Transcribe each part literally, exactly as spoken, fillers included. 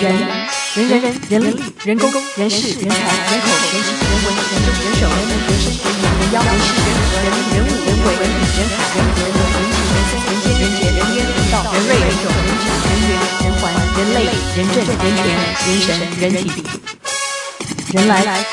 人人人人人力人工人事人才人口人情人文人政人手人民人生人民人妖人事人和人人物人为人理人海人和人人情人生人间人杰人烟人道人瑞人种人质人缘人环人类人政人权人神人体人来来。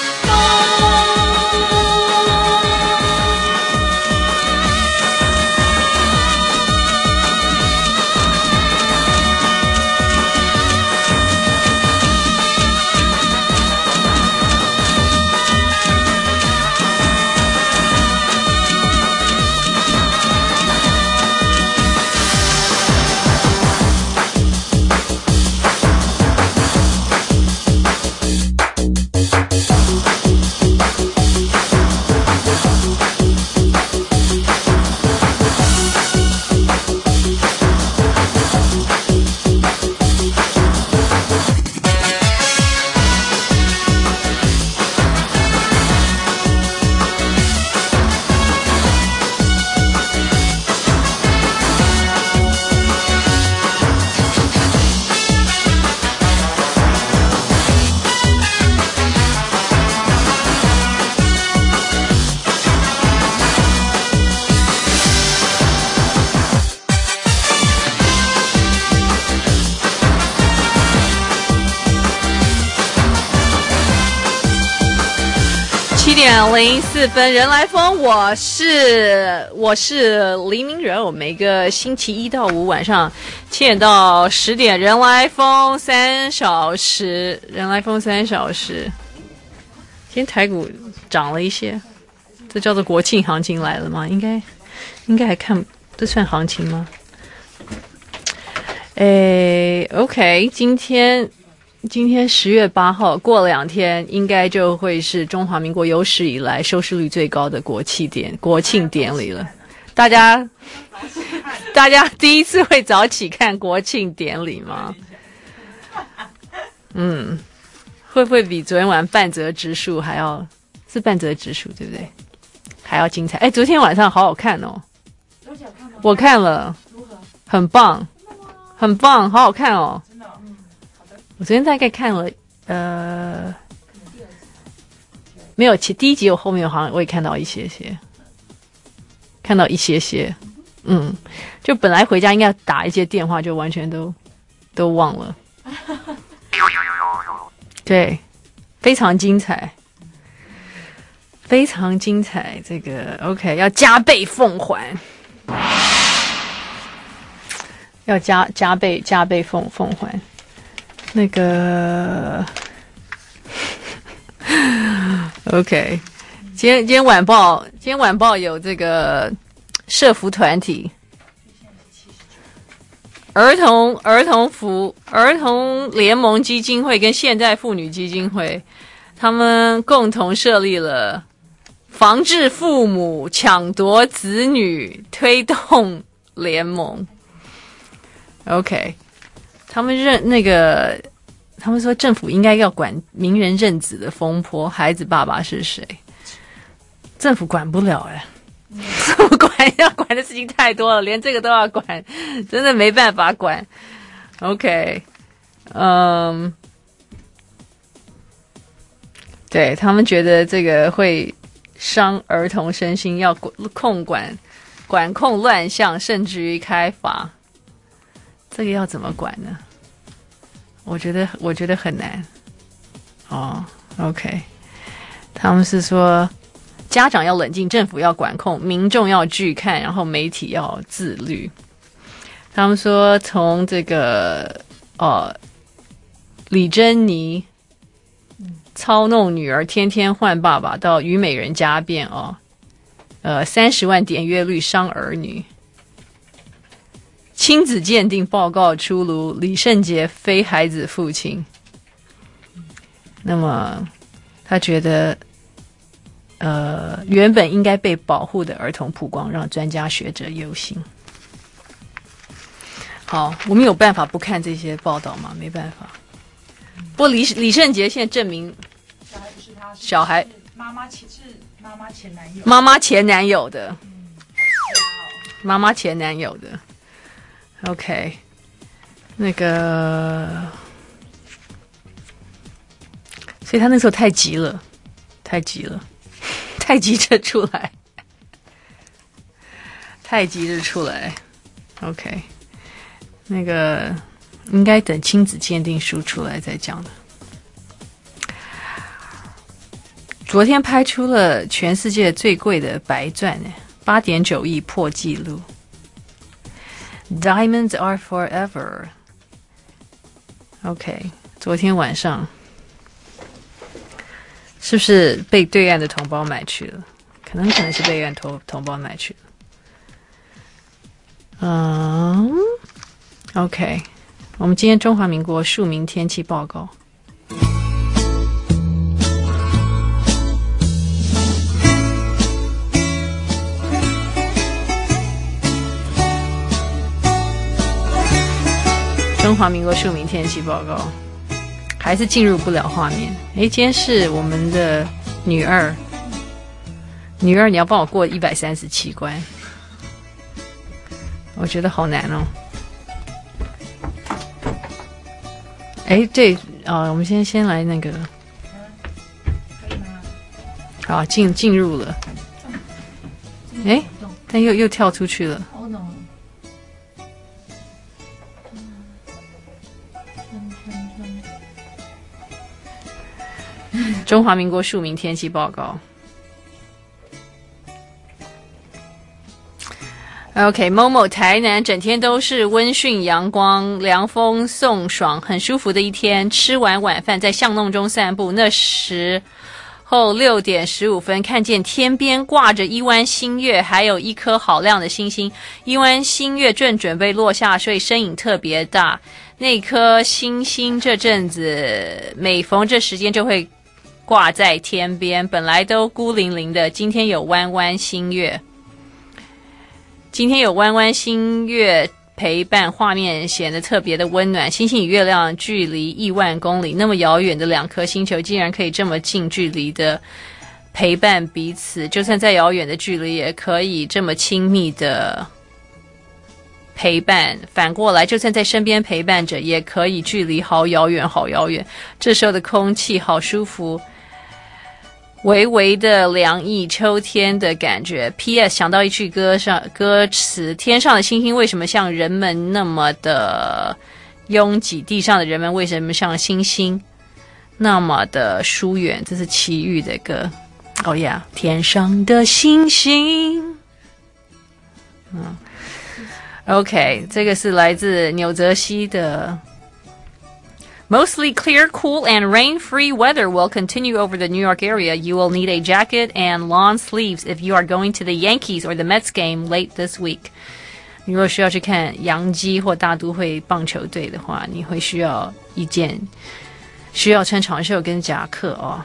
七点零四分，人来疯，我是我是黎明人。我每个星期一到五晚上七点到十点，人来疯三小时，人来疯三小时。今天台股涨了一些，这叫做国庆行情来了吗？应该应该还看，这算行情吗？诶 ，OK， 今天。今天十月八号，过两天应该就会是中华民国有史以来收视率最高的国庆典国庆典礼了。大家，大家第一次会早起看国庆典礼吗？嗯，会不会比昨天晚半泽直树还要是半泽直树对不对？还要精彩？哎，昨天晚上好好看哦！我看了，很棒，很棒，好好看哦。我昨天大概看了，呃，没有，其第一集我后面好像我也看到一些些，看到一些些，嗯，就本来回家应该打一些电话，就完全都都忘了，对，非常精彩，非常精彩，这个 OK 要加倍奉还，要加加倍加倍奉奉还。那个 ，OK， 今天今天晚报，今天晚报有这个社福团体，儿童儿童福儿童联盟基金会跟现代妇女基金会，他们共同设立了防治父母抢夺子女推动联盟。OK。他们认那个，他们说政府应该要管名人认子的风波，孩子爸爸是谁？政府管不了哎，政府管要管的事情太多了，连这个都要管，真的没办法管。OK， 嗯，对他们觉得这个会伤儿童身心，要控管管控乱象，甚至于开罚。这个要怎么管呢？我觉得，我觉得很难。哦 ，OK， 他们是说，家长要冷静，政府要管控，民众要拒看，然后媒体要自律。他们说，从这个呃，李珍妮操弄女儿，天天换爸爸，到虞美人家变哦，呃，三十万点阅率伤儿女。亲子鉴定报告出炉，李圣杰非孩子父亲。那么，他觉得，呃，原本应该被保护的儿童曝光，让专家学者忧心。好，我们有办法不看这些报道吗？没办法。不过李李圣杰现在证明， 小孩不是他， 小孩妈妈前是妈妈前男友， 妈妈前男友的，妈妈前男友的。OK， 那个所以他那时候太急了，太急了，太急着出来，太急着出来。OK， 那个应该等亲子鉴定书出来再讲的。昨天拍出了全世界最贵的白钻，八点九亿破纪录。Diamonds are forever。OK， 昨天晚上是不是被对岸的同胞买去了？可能可能是被对岸同同胞买去了。嗯 ，OK， 我们今天中华民国庶民天气报告。中华民国庶民天气报告，还是进入不了画面。诶，今天是我们的女二，女二你要帮我过一百三十七关，我觉得好难哦。诶，对啊，我们先先来那个，好，进进入了。诶，但又又跳出去了。中华民国庶民天气报告。OK， 某某台南整天都是温煦阳光，凉风送爽，很舒服的一天。吃完晚饭在巷弄中散步，那时候六点十五分，看见天边挂着一弯新月，还有一颗好亮的星星。一弯新月正准备落下，所以身影特别大。那颗星星这阵子每逢这时间就会挂在天边，本来都孤零零的，今天有弯弯新月。今天有弯弯新月陪伴，画面显得特别的温暖。星星与月亮距离亿万公里，那么遥远的两颗星球竟然可以这么近距离的陪伴彼此，就算再遥远的距离也可以这么亲密的陪伴。反过来，就算在身边陪伴着，也可以距离好遥远好遥远。这时候的空气好舒服，微微的凉意，秋天的感觉。 P S 想到一句歌上歌词，天上的星星为什么像人们那么的拥挤，地上的人们为什么像星星那么的疏远。这是齐豫的歌。哦呀，天上的星星。嗯 OK， 这个是来自纽泽西的。Mostly clear, cool, and rain-free weather will continue over the New York area. You will need a jacket and long sleeves if you are going to the Yankees or the Mets game late this week. 你如果需要去看洋基或大都会棒球队的话，你会需要一件，需要穿长袖跟夹克哦。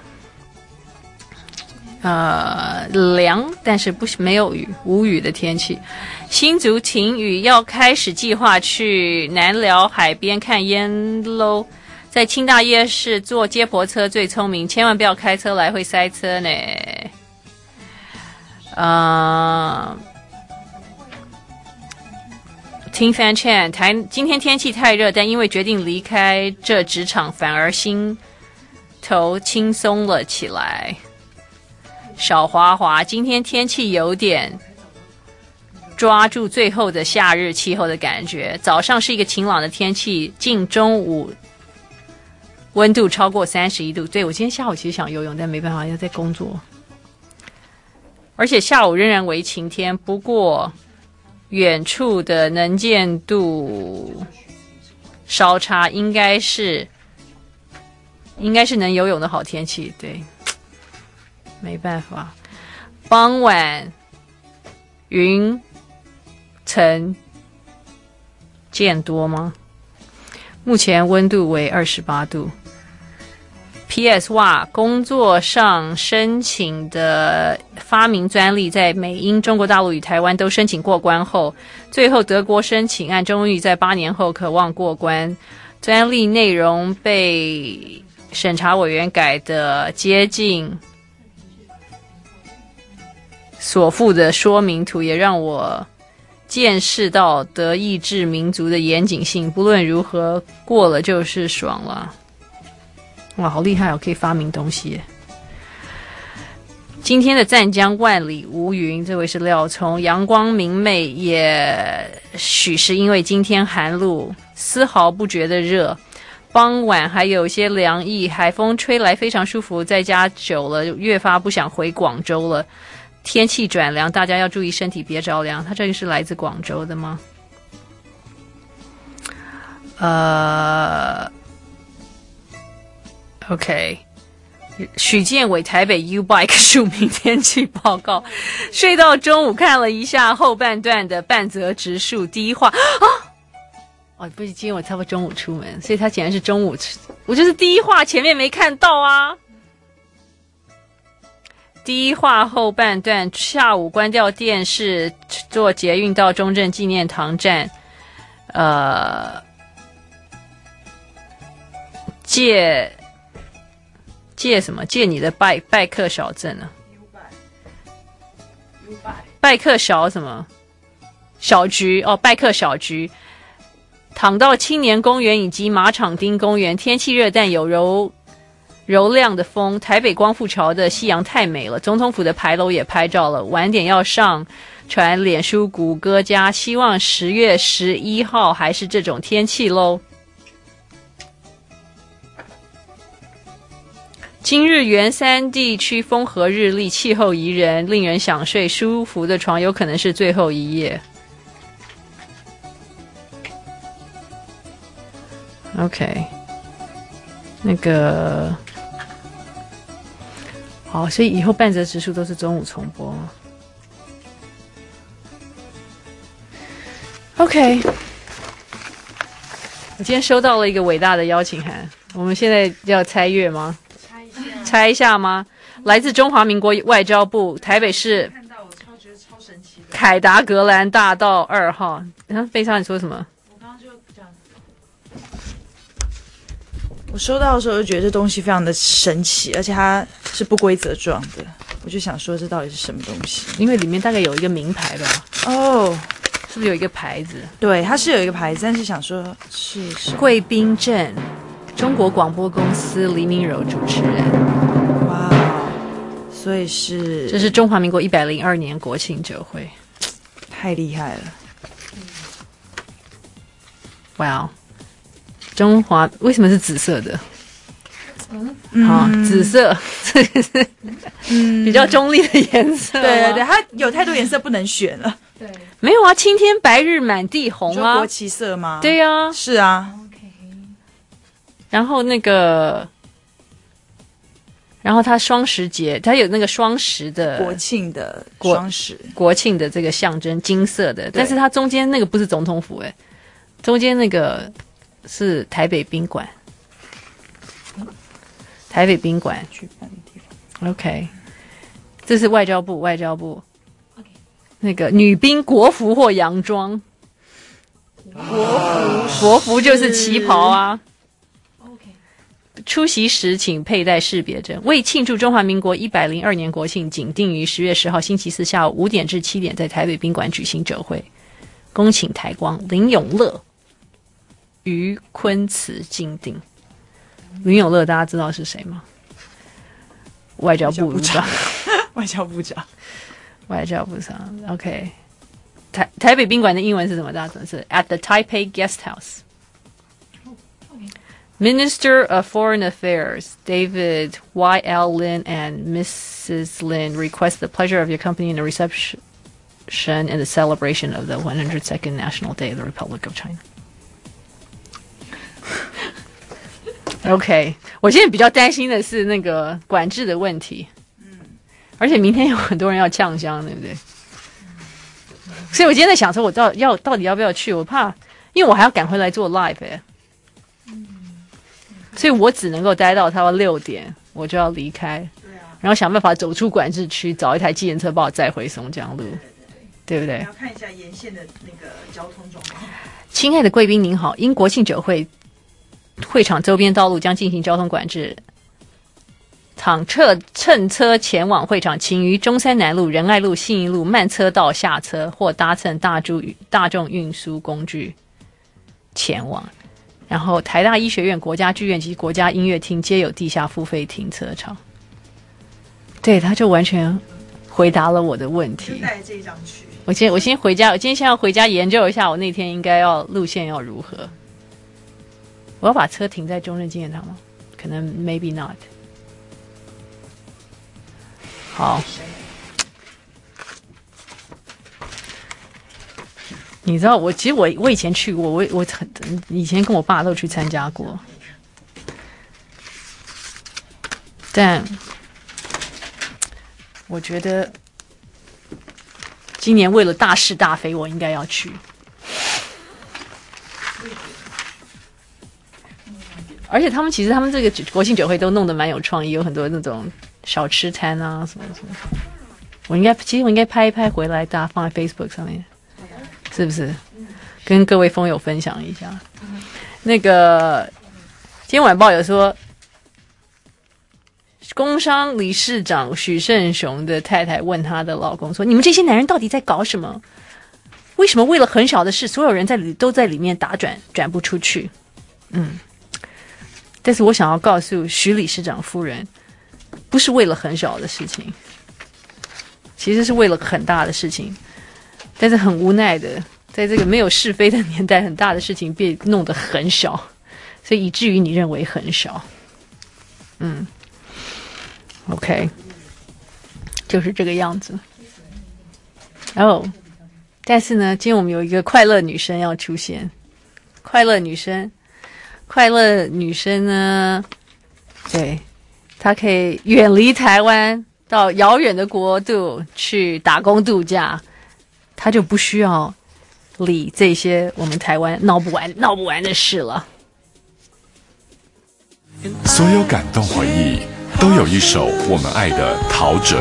呃，凉，但是不没有雨，无雨的天气。新竹停雨，要开始计划去南寮海边看烟喽。在清大夜市坐接驳车最聪明，千万不要开车来，会塞车呢。呃，听 Fan Chan 台今天天气太热，但因为决定离开这职场，反而心头轻松了起来。小华华，今天天气有点抓住最后的夏日气候的感觉。早上是一个晴朗的天气，近中午温度超过三十一度。对，我今天下午其实想游泳，但没办法，要在工作。而且下午仍然为晴天，不过远处的能见度稍差，应该是应该是能游泳的好天气。对，没办法。傍晚云层渐多吗？目前温度为二十八度。P S 哇，工作上申请的发明专利在美英中国大陆与台湾都申请过关后，最后德国申请案终于在八年后可望过关。专利内容被审查委员改的接近所附的说明图，也让我见识到德意志民族的严谨性。不论如何，过了就是爽了。 哇，好厉害哦，可以发明东西耶。今天的湛江万里无云，这位是廖聪。阳光明媚，也许是因为今天寒露，丝毫不觉得热。傍晚还有些凉意，海风吹来非常舒服。在家久了，越发不想回广州了。天气转凉，大家要注意身体，别着凉。他这个是来自广州的吗？呃 ，OK。许建伟台北 U-Bike 署名天气报告，睡到中午看了一下后半段的半泽直树第一话啊，哦，不是，今天我差不多中午出门，所以他竟然是中午，我就是第一话前面没看到啊。第一话后半段，下午关掉电视，坐捷运到中正纪念堂站，呃，借。借什么？借你的拜拜客小镇啊？拜客小什么？小局哦，拜客小局。躺到青年公园以及马场町公园，天气热但有柔柔亮的风。台北光复桥的夕阳太美了，总统府的牌楼也拍照了。晚点要上传脸书谷歌家，希望十月十一号还是这种天气喽。今日圆山地区风和日丽，气候宜人，令人想睡。舒服的床有可能是最后一夜。OK， 那个好，所以以后半泽直树都是中午重播。OK， 我今天收到了一个伟大的邀请函，我们现在要猜月吗？猜一下吗？来自中华民国外交部台北市看到我超觉得超神奇的凯达格兰大道二号。啊，贝莎，你说什么？ 我刚刚就这样子， 我收到的时候就觉得这东西非常的神奇，而且它是不规则状的，我就想说这到底是什么东西？ 因为里面大概有一个名牌吧？ 哦， 是不是有一个牌子？ 对，它是有一个牌子，但是想说是什么？ 贵宾镇，中国广播公司黎明柔主持人。 哇，所以是这是中华民国一百零二年国庆酒会， 太厉害了！ 哇、wow ，中华为什么是紫色的？ 嗯， 好、哦，紫色，这个是嗯比较中立的颜色。 对对对，它有太多颜色不能选了。 对， 没有啊，青天白日满地红啊， 国旗色吗？ 对呀、啊， 是啊。 然后那个，然后它双十节，它有那个双十的国庆的双十国庆的这个象征，金色的，但是它中间那个不是总统府哎，中间那个是台北宾馆，台北宾馆举办的地方。 OK， 这是外交部，外交部。那个女兵国服或洋装， 国服国服就是旗袍啊。 OK， 出席时请佩戴识别证。为庆祝中华民国一百零二年国庆，仅定于十月十号星期四下午五点至七点在台北宾馆举行酒会，恭请台光、林永乐、于坤慈敬定。林永乐大家知道是谁吗？外交部长， 外交部长， 外交部长。OK， 台台北宾馆的英文是什么？大家知道是 At the Taipei Guest House。Minister of Foreign Affairs David Y L Lin and Missus Lin request the pleasure of your company in the reception and the celebration of the one hundred second National Day of the Republic of China. OK， 我现在比较担心的是那个管制的问题，而且明天有很多人要呛香，对不对？所以我今天在想说，我到要到底要不要去？我怕，因为我还要赶回来做 live 哎。所以我只能够待到差不多六点，我就要离开，然后想办法走出管制区，找一台计程车把我载回松江路，对不对？ 要看一下沿线的那个交通状况。 亲爱的贵宾您好，因国庆酒会会场周边道路将进行交通管制，倘乘乘车前往会场，请于中山南路、仁爱路、信义路慢车道下车，或搭乘大众大众运输工具前往。 然后台大医学院、国家剧院及国家音乐厅皆有地下付费停车场。对，他就完全回答了我的问题。 带这一张去。 我先我先回家，我今天先要回家研究一下，我那天应该要路线要如何。我要把车停在中正纪念堂吗？可能 maybe not。好，你知道我其实我我以前去过，我我很以前跟我爸都去参加过，但我觉得今年为了大是大非，我应该要去。而且他们其实他们这个国庆酒会都弄得蛮有创意，有很多那种小吃摊啊什么什么。我应该其实我应该拍一拍回来，大家放在 Facebook 上面，是不是？跟各位风友分享一下。那个今天晚报有说，工商理事长许胜雄的太太问他的老公说：“你们这些男人到底在搞什么？为什么为了很小的事，所有人在里都在里面打转，转不出去？”嗯。但是我想要告诉徐理事长夫人，不是为了很小的事情，其实是为了很大的事情。但是很无奈的，在这个没有是非的年代，很大的事情被弄得很小，所以以至于你认为很小。嗯 ，OK， 就是这个样子。哦，但是呢，今天我们有一个快乐女生要出现，快乐女生。快乐女生呢，对，她可以远离台湾，到遥远的国度去打工度假，她就不需要理这些我们台湾闹不完、闹不完的事了。 所有感动回忆，都有一首我们爱的陶喆。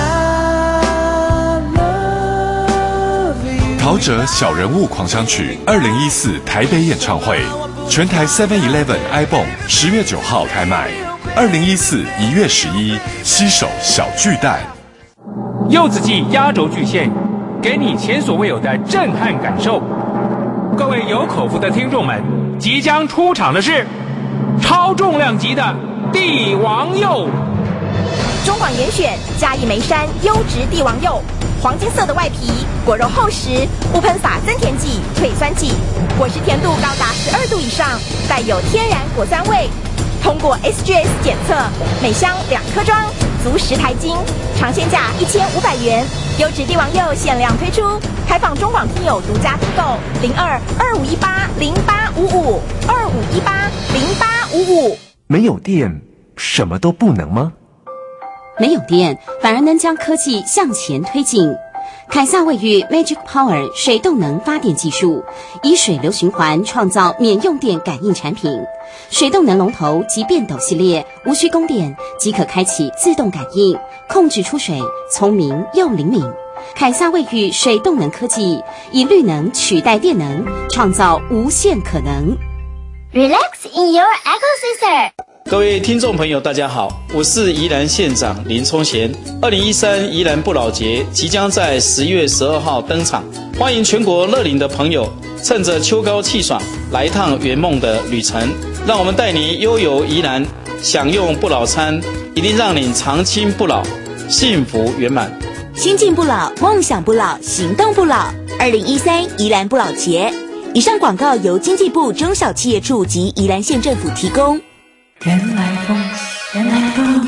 陶喆小人物狂想曲二零一四台北演唱会。全台 seven eleven iPhone 十月九号开卖，二零一四一月十一携手小巨蛋。 柚子季压轴巨献，给你前所未有的震撼感受。各位有口福的听众们，即将出场的是超重量级的帝王柚。 中广严选嘉义梅山优质帝王柚，黄金色的外皮，果肉厚实，不喷洒增甜剂、退酸剂，果实甜度高达十二度以上，带有天然果酸味。通过 S G S 检测，每箱两颗装，足十台斤，尝鲜价一千五百元。优质帝王柚限量推出，开放中广听友独家订购，零二二五一八零八五五二五一八零八五五。 没有电，什么都不能吗？ 没有电，反而能将科技向前推进。凯撒卫浴 Magic Power 水动能发电技术，以水流循环创造免用电感应产品。水动能龙头及变斗系列，无需供电即可开启自动感应，控制出水，聪明又灵敏。凯撒卫浴水动能科技以绿能取代电能，创造无限可能。 Relax in your ecosystem。 各位听众朋友，大家好，我是宜兰县长林聪贤。二零一三宜兰不老节即将在十月十二号登场，欢迎全国乐龄的朋友趁着秋高气爽，来一趟圆梦的旅程。让我们带你悠游宜兰，享用不老餐，一定让你长青不老，幸福圆满。 心境不老，梦想不老，行动不老。二零一三宜兰不老节，以上广告由经济部中小企业处及宜兰县政府提供。 原来风，原来风。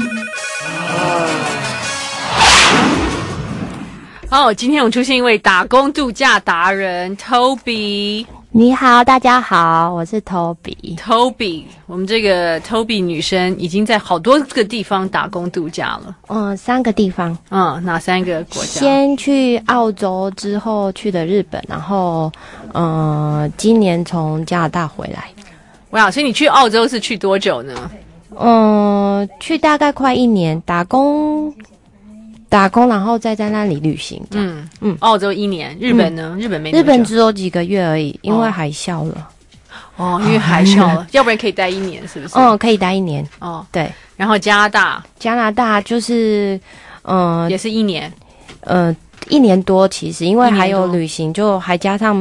好，今天我出现一位打工度假达人 Toby。 你好，大家好，我是 Toby。 Toby， 我们这个 Toby 女生已经在好多个地方打工度假了。 嗯，三个地方。 嗯，哪三个国家？ 先去澳洲，之后去的日本，然后嗯，今年从加拿大回来。 哇，所以你去澳洲是去多久呢？ 嗯，去大概快一年，打工，打工，然后再在那里旅行。 嗯嗯，澳洲一年，日本呢？嗯、日本没多久， 日本只有几个月而已，因为海啸了。 哦，因为海啸了，要不然可以待一年，是不是？ 嗯，可以待一年。 哦， 对。 然后加拿大， 加拿大就是，嗯、呃， 也是一年。 呃，一年多其实，因为还有旅行，就还加上。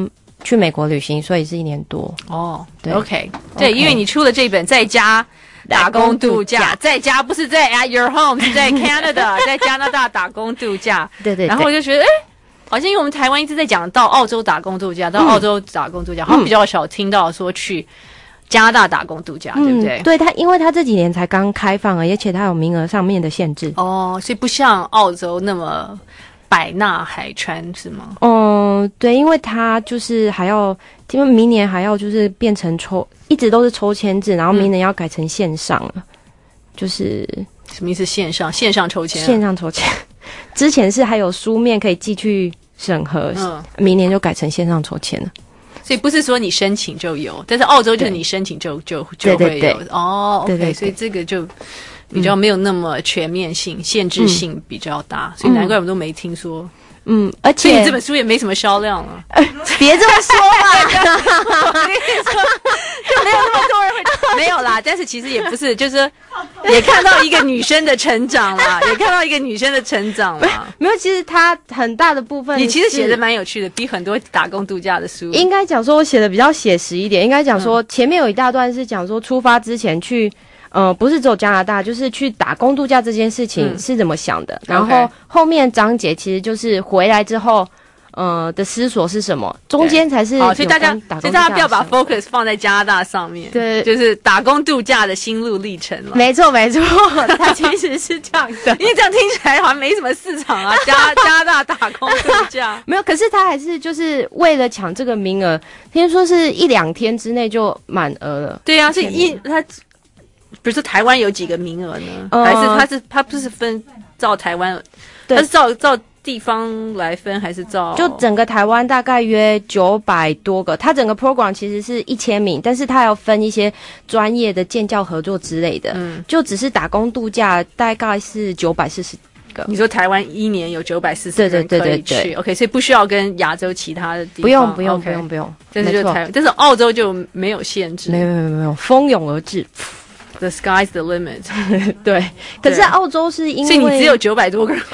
去美国旅行，所以是一年多。 哦， 对 ，OK， 对， OK 因为你出了这本在家打工度假，在家不是在 at your home， 是在 Canada， 在加拿大打工度假。 对对对。 然后我就觉得，哎，好像因为我们台湾一直在讲到澳洲打工度假，到澳洲打工度假，嗯、好像比较少听到说去加拿大打工度假，嗯、对不对？ 对，它因为它这几年才刚开放，而且它有名额上面的限制。 哦，所以不像澳洲那么百纳海川是吗？ 嗯，对，因为它就是还要，因为明年还要就是变成抽，一直都是抽签制，然后明年要改成线上了，嗯、就是什么意思？线上线上抽签、啊？ 线上抽签，之前是还有书面可以寄去审核，嗯，明年就改成线上抽签了。 所以不是说你申请就有，但是澳洲就是你申请就就就会有。 对对对哦 ，OK， 对对对， 所以这个就比较没有那么全面性，嗯、限制性比较大，所以难怪我们都没听说。 嗯，而且所以你这本书也没什么销量啊。 呃、别这么说嘛， 我跟你说，就没有那么多人会没有啦。但是其实也不是，就是也看到一个女生的成长啦，也看到一个女生的成长啦。 没有，其实它很大的部分， 你其实写的蛮有趣的，比很多打工度假的书。 应该讲说，我写的比较写实一点。应该讲说，前面有一大段是讲说，出发之前去。呃，不是只有加拿大，就是去打工度假这件事情是怎么想的。嗯、然后后面章节其实就是回来之后，呃的思索是什么，中间才是。 好，所以大家，所以大家不要把 focus 放在加拿大上面， 对， 就是打工度假的心路历程了。 没错，没错，它其实是这样的。 因为这样听起来好像没什么市场啊，加加拿大打工度假没有，可是他还是就是为了抢这个名额，听说是一两天之内就满额了。 对啊，所以一他。比如说台湾有几个名额呢？呃、还是它是它不是分照台湾，它是照照地方来分，还是照？ 就整个台湾大概约九百多个，它整个 program 其实是一千名，但是它要分一些专业的建教合作之类的，嗯，就只是打工度假大概是九百四十个。 你说台湾一年有九百四十个人可以去，对对对对 ，OK， 所以不需要跟亚洲其他的地方， 不用不用 okay, 不用不用， 但是就台湾，但是澳洲就没有限制， 没有没有没有，蜂拥而至。 The sky's the limit 对，可是澳洲是因为， 所以你只有九百多个人。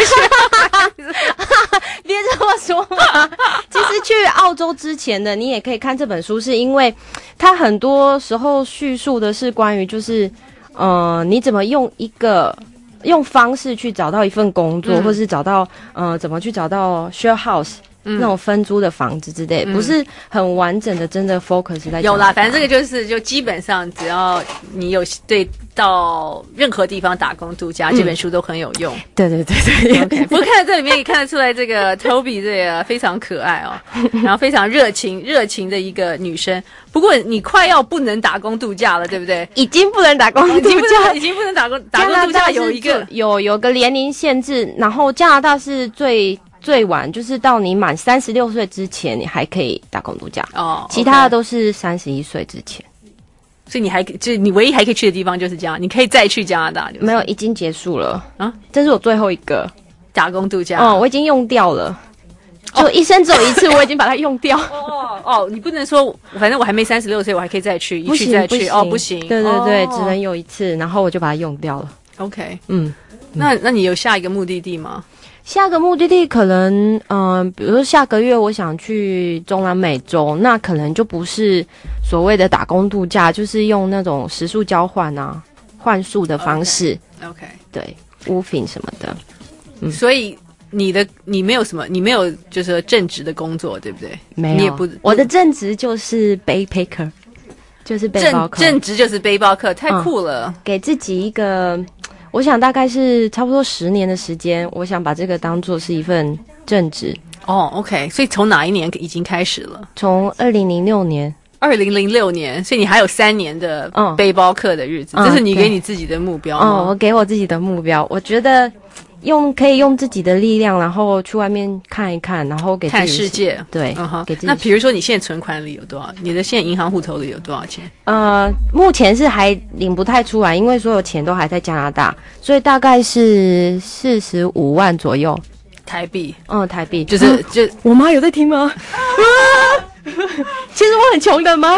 别这么说嘛。其实去澳洲之前的，你也可以看这本书，是因为它很多时候叙述的是关于，就是呃，你怎么用一个用方式去找到一份工作，嗯、或是找到呃，怎么去找到 share house。嗯、那种分租的房子之类，嗯、不是很完整的，真的 focus 在有啦。反正这个就是就基本上只要你有对到任何地方打工度假，嗯、这本书都很有用。 对对对对。 Okay, 不过看在这里面也看得出来，这个 Toby 这个非常可爱哦，然后非常热情热情的一个女生。不过你快要不能打工度假了，对不对？ 已经不能打工度假， 已经不能打工打工度假有一个有有个年龄限制，然后加拿大是最。最晚就是到你满三十六岁之前，你还可以打工度假哦，其他的都是三十一岁之前。 所以你还就是你唯一还可以去的地方就是加拿大，你可以再去加拿大、就是。 没有，已经结束了啊！这是我最后一个打工度假。 哦，我已经用掉了，就一生只有一次，我已经把它用掉。 哦哦，你不能说，反正我还没三十六岁，我还可以再去，一去再去。哦，不行。 对对对，哦、只能有一次，然后我就把它用掉了。 OK， 嗯， 那那你有下一个目的地吗？ 下个目的地可能，嗯、呃，比如说下个月我想去中南美洲，那可能就不是所谓的打工度假，就是用那种食宿交换啊、换宿的方式。 OK，, okay. 对 ，woofing 什么的。 嗯，所以你的你没有什么，你没有就是说正职的工作，对不对？ 没有， 你也不， 我的正职就是背 packer， 就是背包客。 正正职就是背包客，太酷了， 嗯、给自己一个。我想大概是差不多十年的时间，我想把这个当作是一份正职。 哦 ，OK， 所以从哪一年已经开始了？ 从二零零六年。 二零零六年，所以你还有三年的背包客的日子，嗯、这是你给你自己的目标吗？ 哦，我给我自己的目标，我觉得用可以用自己的力量，然后去外面看一看，然后给自己看世界。 对， 嗯哼， 给自己。 那比如说你现在存款里有多少？你的现在银行户头里有多少钱？ 呃，目前是还领不太出来，因为所有钱都还在加拿大，所以大概是四十五万左右台币。 嗯，台币就是、啊、就我妈有在听吗？其实我很穷的吗？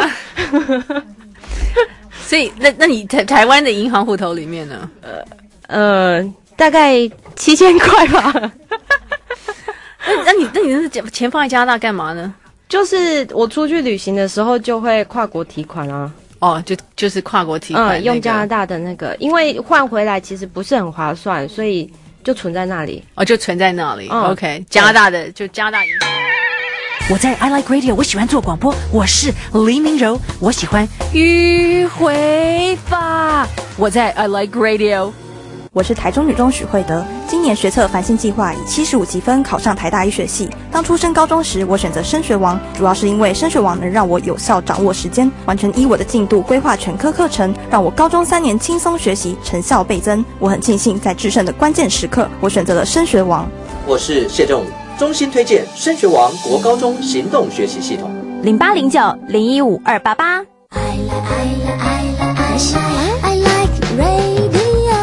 所以那那你台台湾的银行户头里面呢？ 呃呃，大概七千块吧。 那那你那你是钱放在加拿大干嘛呢？ 就是我出去旅行的时候就会跨国提款啊。 哦，就就是跨国提款、那个， 嗯，用加拿大的那个，因为换回来其实不是很划算，所以就存在那里。 哦，就存在那里。 嗯、 OK， 加拿大的就加拿大银行。 我在 I Like Radio， 我喜欢做广播，我是黎明柔，我喜欢迂回法。 我在 I Like Radio。 我是台中女中许慧德，今年学测繁星计划以七十五积分考上台大医学系。当初升高中时，我选择升学王，主要是因为升学王能让我有效掌握时间，完全依我的进度规划全科课程，让我高中三年轻松学习，成效倍增。我很庆幸在制胜的关键时刻，我选择了升学王。 我是谢正武，衷心推荐升学王国高中行动学习系统。 零八零九零一五二八八。I like radio。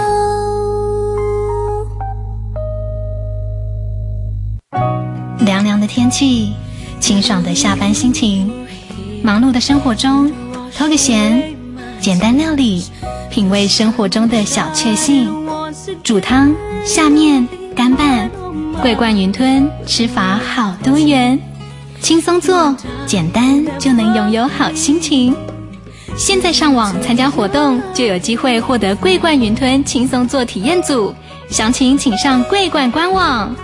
凉凉的天气，清爽的下班心情，忙碌的生活中偷个闲，简单料理，品味生活中的小确幸。煮汤、下面、干拌，桂冠云吞，吃法好多元，轻松做，简单就能拥有好心情。现在上网参加活动，就有机会获得桂冠云吞轻松做体验组，详情请上桂冠官网。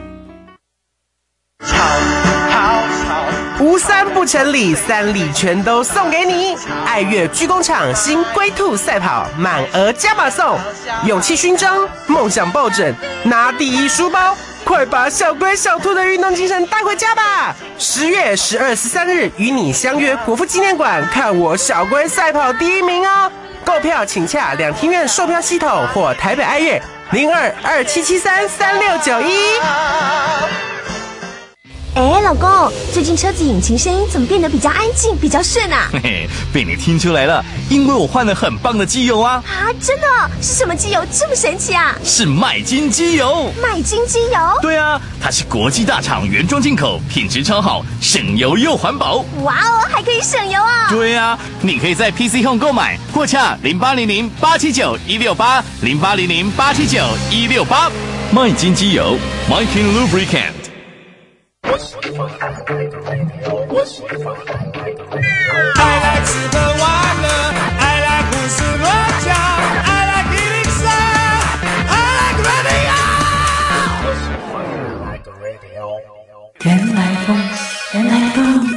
无三不成礼，三礼全都送给你。爱乐居工厂新龟兔赛跑满额加码送，勇气勋章，梦想抱枕，拿第一书包，快把小龟小兔的运动精神带回家吧！十月十二、十三日与你相约国父纪念馆，看我小龟赛跑第一名哦！购票请洽两厅院售票系统或台北爱乐零二二七七三三六九一。 哎，老公，最近车子引擎声音怎么变得比较安静，比较顺啊？ 嘿嘿，被你听出来了，因为我换了很棒的机油啊！ 啊，真的？是什么机油这么神奇啊？ 是麦金机油。 麦金机油？ 对啊，它是国际大厂原装进口，品质超好，省油又环保。 哇哦，还可以省油啊！ 对啊，你可以在 P C Home 购买，或洽零八零零八七九一六八零八零零八七九一六八。麦金机油 ，Mykin Lubricant。 I like 吃喝玩乐 I like 胡思乱想 I like 一零三 I like radio 原来风原来风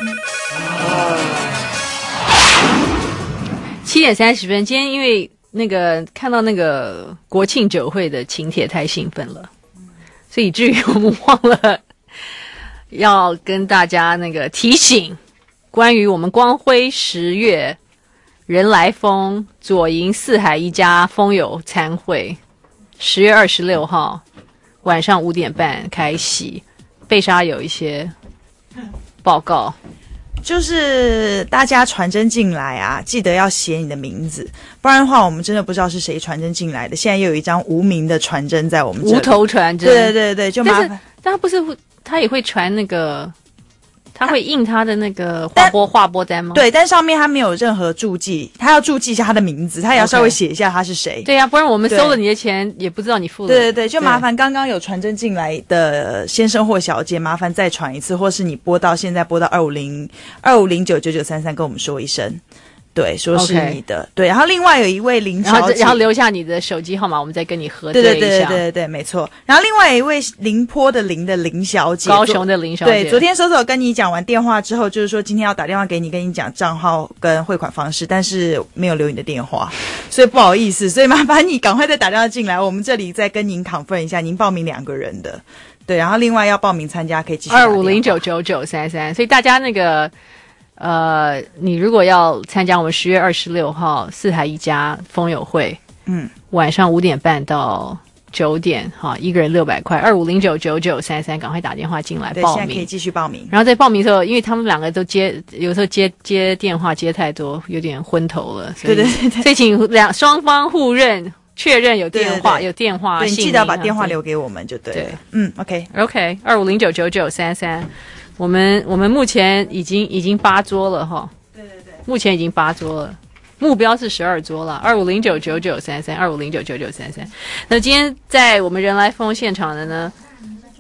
七点三十分，今天因为那个看到那个国庆酒会的请帖太兴奋了，所以以至于我们忘了要跟大家那个提醒关于我们光辉十月人来疯左营四海一家风友餐会，十月二十六号晚上五点半开席。贝莎有一些报告， 就是大家传真进来啊，记得要写你的名字，不然的话我们真的不知道是谁传真进来的。现在又有一张无名的传真在我们这里， 无头传真， 对对对，就麻烦。 但他不是他也会传那个，他会印他的那个划拨划拨单吗？ 对，但上面他没有任何注记，他要注记一下他的名字，他也要稍微写一下他是谁。 对呀、啊，不然我们收了你的钱也不知道你付了。 对对对，就麻烦刚刚有传真进来的先生或小姐，麻烦再传一次，或是你拨到现在拨到二五零二五零九九九三三，跟我们说一声。对，说是你的。Okay. 对，然后另外有一位林小姐， 然后然后留下你的手机号码，我们再跟你核对一下。 对对对对对对，没错。然后另外一位林坡的林的林小姐， 高雄的林小姐。 对，昨天搜搜跟你讲完电话之后，就是说今天要打电话给你，跟你讲账号跟汇款方式，但是没有留你的电话，所以不好意思，所以麻烦你赶快再打电话进来，我们这里再跟您 confirm 一下，您报名两个人的。对，然后另外要报名参加可以继续二五零九九九三三，所以大家那个。呃，你如果要参加我们十月二十六号四海一家风友会， 嗯， 晚上五点半到九点，哈，一个人六百块，二五零九九九三三，赶快打电话进来报名， 现在可以继续报名。 然后在报名的时候，因为他们两个都接，有时候接接电话接太多，有点昏头了，所以对对对对， 所以请两双方互认。确认有电话，对对对有电话， 对，你记得要把电话留给我们就对了。对，嗯 ，OK OK， 二五零九九九三三，我们我们目前已经已经八桌了哈。 对对对， 目前已经八桌了，目标是十二桌了。二五零九九九三三，二五零九九九三三。那今天在我们人来疯现场的呢，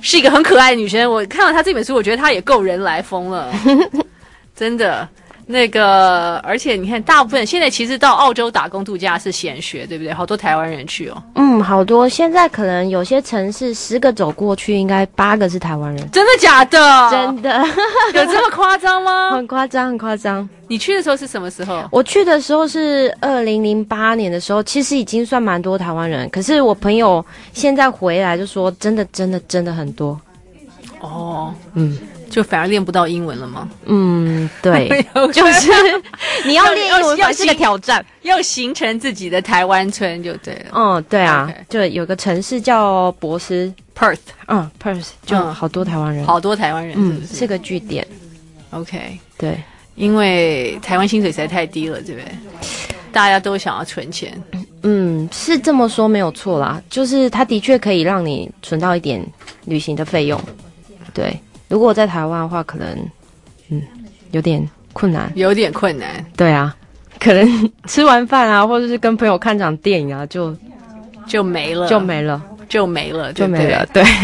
是一个很可爱的女生。我看到她这本书，我觉得她也够人来疯了，真的。那个，而且你看，大部分现在其实到澳洲打工度假是显学，对不对？好多台湾人去哦。 嗯，好多。现在可能有些城市十个走过去，应该八个是台湾人。 真的假的？ 真的。 有这么夸张吗？ 很夸张，很夸张。 你去的时候是什么时候？ 我去的时候是二零零八年的时候，其实已经算蛮多台湾人。可是我朋友现在回来就说，真的，真的，真的很多。 哦， 嗯。 就反而练不到英文了吗？ 嗯，对，就是你要练英文反而是个挑战， 要形成自己的台湾村就对了。 嗯，对啊， okay. 就有个城市叫博斯 Perth， 嗯 ，Perth 就好多台湾人， 好多台湾人是不是？ 嗯，是个据点。 OK， 对， 因为台湾薪水实在太低了，对不对？大家都想要存钱。 嗯，是这么说没有错啦，就是它的确可以让你存到一点旅行的费用，对。如果在台湾的话，可能嗯有点困难， 有点困难。 对啊，可能吃完饭啊，或者是跟朋友看场电影啊，就就没了， 就没了， 就没了， 就没了。对。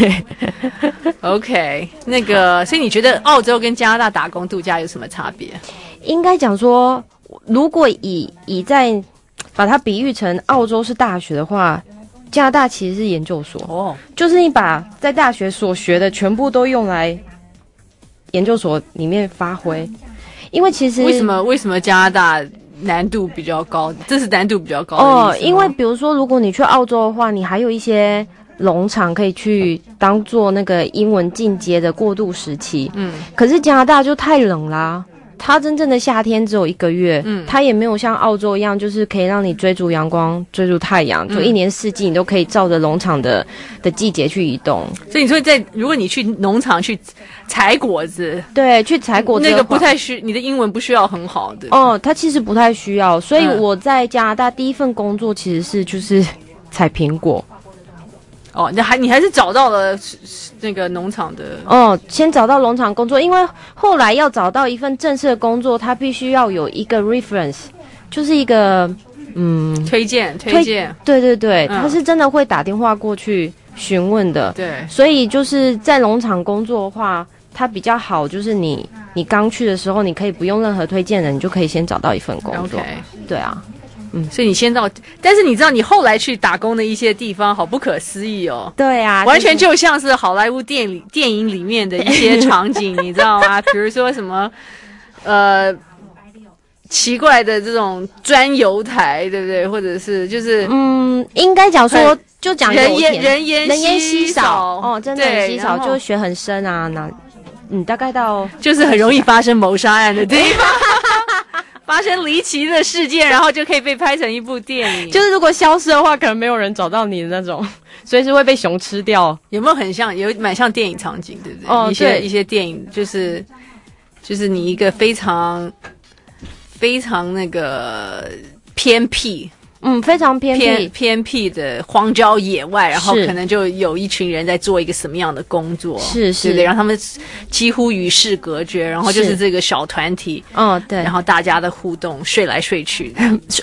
OK， 那个，所以你觉得澳洲跟加拿大打工度假有什么差别？ 应该讲说，如果以以在把它比喻成澳洲是大学的话。加拿大其实是研究所哦，就是你把在大学所学的全部都用来研究所里面发挥，因为其实为什么为什么加拿大难度比较高？这是难度比较高的哦，因为比如说如果你去澳洲的话，你还有一些农场可以去当做那个英文进阶的过渡时期，嗯，可是加拿大就太冷啦。它真正的夏天只有一个月，嗯，它也没有像澳洲一样，就是可以让你追逐阳光、追逐太阳，就一年四季你都可以照着农场的的季节去移动。 所以你说在，如果你去农场去采果子， 对，去采果子那个不太需，你的英文不需要很好的哦，它其实不太需要。所以我在加拿大第一份工作其实是就是采苹果。 哦，你还你还是找到了那个农场的哦，先找到农场工作，因为后来要找到一份正式的工作，它必须要有一个 reference， 就是一个嗯推荐推荐， 对对对，嗯、他是真的会打电话过去询问的， 对， 所以就是在农场工作的话，它比较好，就是你你刚去的时候，你可以不用任何推荐人，你就可以先找到一份工作， okay. 对啊。 嗯，所以你先到，但是你知道你后来去打工的一些地方，好不可思议哦。 对啊， 完全就像是好莱坞电影电影里面的一些场景，你知道吗？比如说什么，呃，奇怪的这种钻油台，对不对？或者是就是， 嗯，应该讲说，就讲人烟人烟人烟稀少哦， 真的很稀少，就血很深啊，那嗯，大概到就是很容易发生谋杀案的地方。发生离奇的事件，然后就可以被拍成一部电影。 就是如果消失的话，可能没有人找到你的那种，随时会被熊吃掉。 有没有很像？有蛮像电影场景，对不对？ 哦， 一些一些电影就是就是你一个非常非常那个偏僻。 嗯，非常偏僻偏偏僻的荒郊野外，然后可能就有一群人在做一个什么样的工作， 是是， 对不对？让他们几乎与世隔绝，然后就是这个小团体， 嗯，对， 然后大家的互动，睡来睡去的， 睡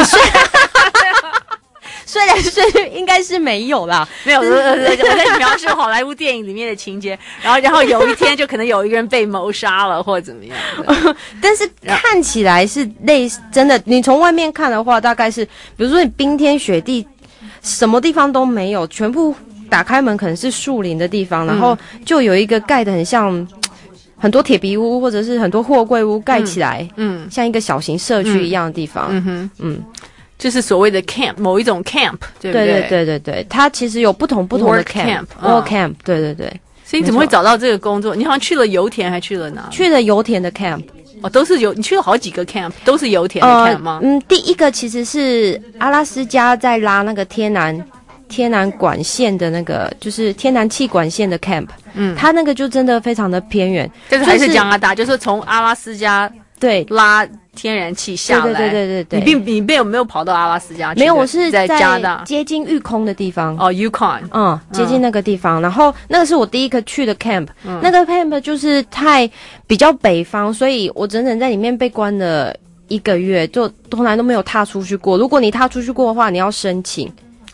睡来睡去应该是没有啦， 没有。我在描述好莱坞电影里面的情节，然后然后有一天就可能有一个人被谋杀了，或者怎么样的。 但是看起来是类似真的，你从外面看的话，大概是比如说你冰天雪地，什么地方都没有，全部打开门可能是树林的地方，然后就有一个盖得很像很多铁皮屋或者是很多货柜屋盖起来，嗯，像一个小型社区一样的地方，嗯哼，嗯。 就是所谓的 camp， 某一种 camp， 对不对？ 对对对对对，它其实有不同不同的 camp，work camp， camp， 对对对。 所以你怎么会找到这个工作？你好像去了油田，还去了哪？ 去了油田的 camp， 哦，都是油，你去了好几个 camp， 都是油田的 camp 吗？ 呃、嗯，第一个其实是阿拉斯加在拉那个天然天然管线的那个，就是天然气管线的 camp， 嗯，它那个就真的非常的偏远， 但是还是加拿大，就是从阿拉斯加对拉天然气下来， 对对对对对， 你并你并有没有跑到阿拉斯加去？ 没有，我是在加拿大接近育空的地方。 哦 ，Yukon， 嗯，接近那个地方。然后那个是我第一个去的 camp，、嗯、那个 camp 就是太比较北方，所以我整整在里面被关了一个月，就从来都没有踏出去过。如果你踏出去过的话，你要申请。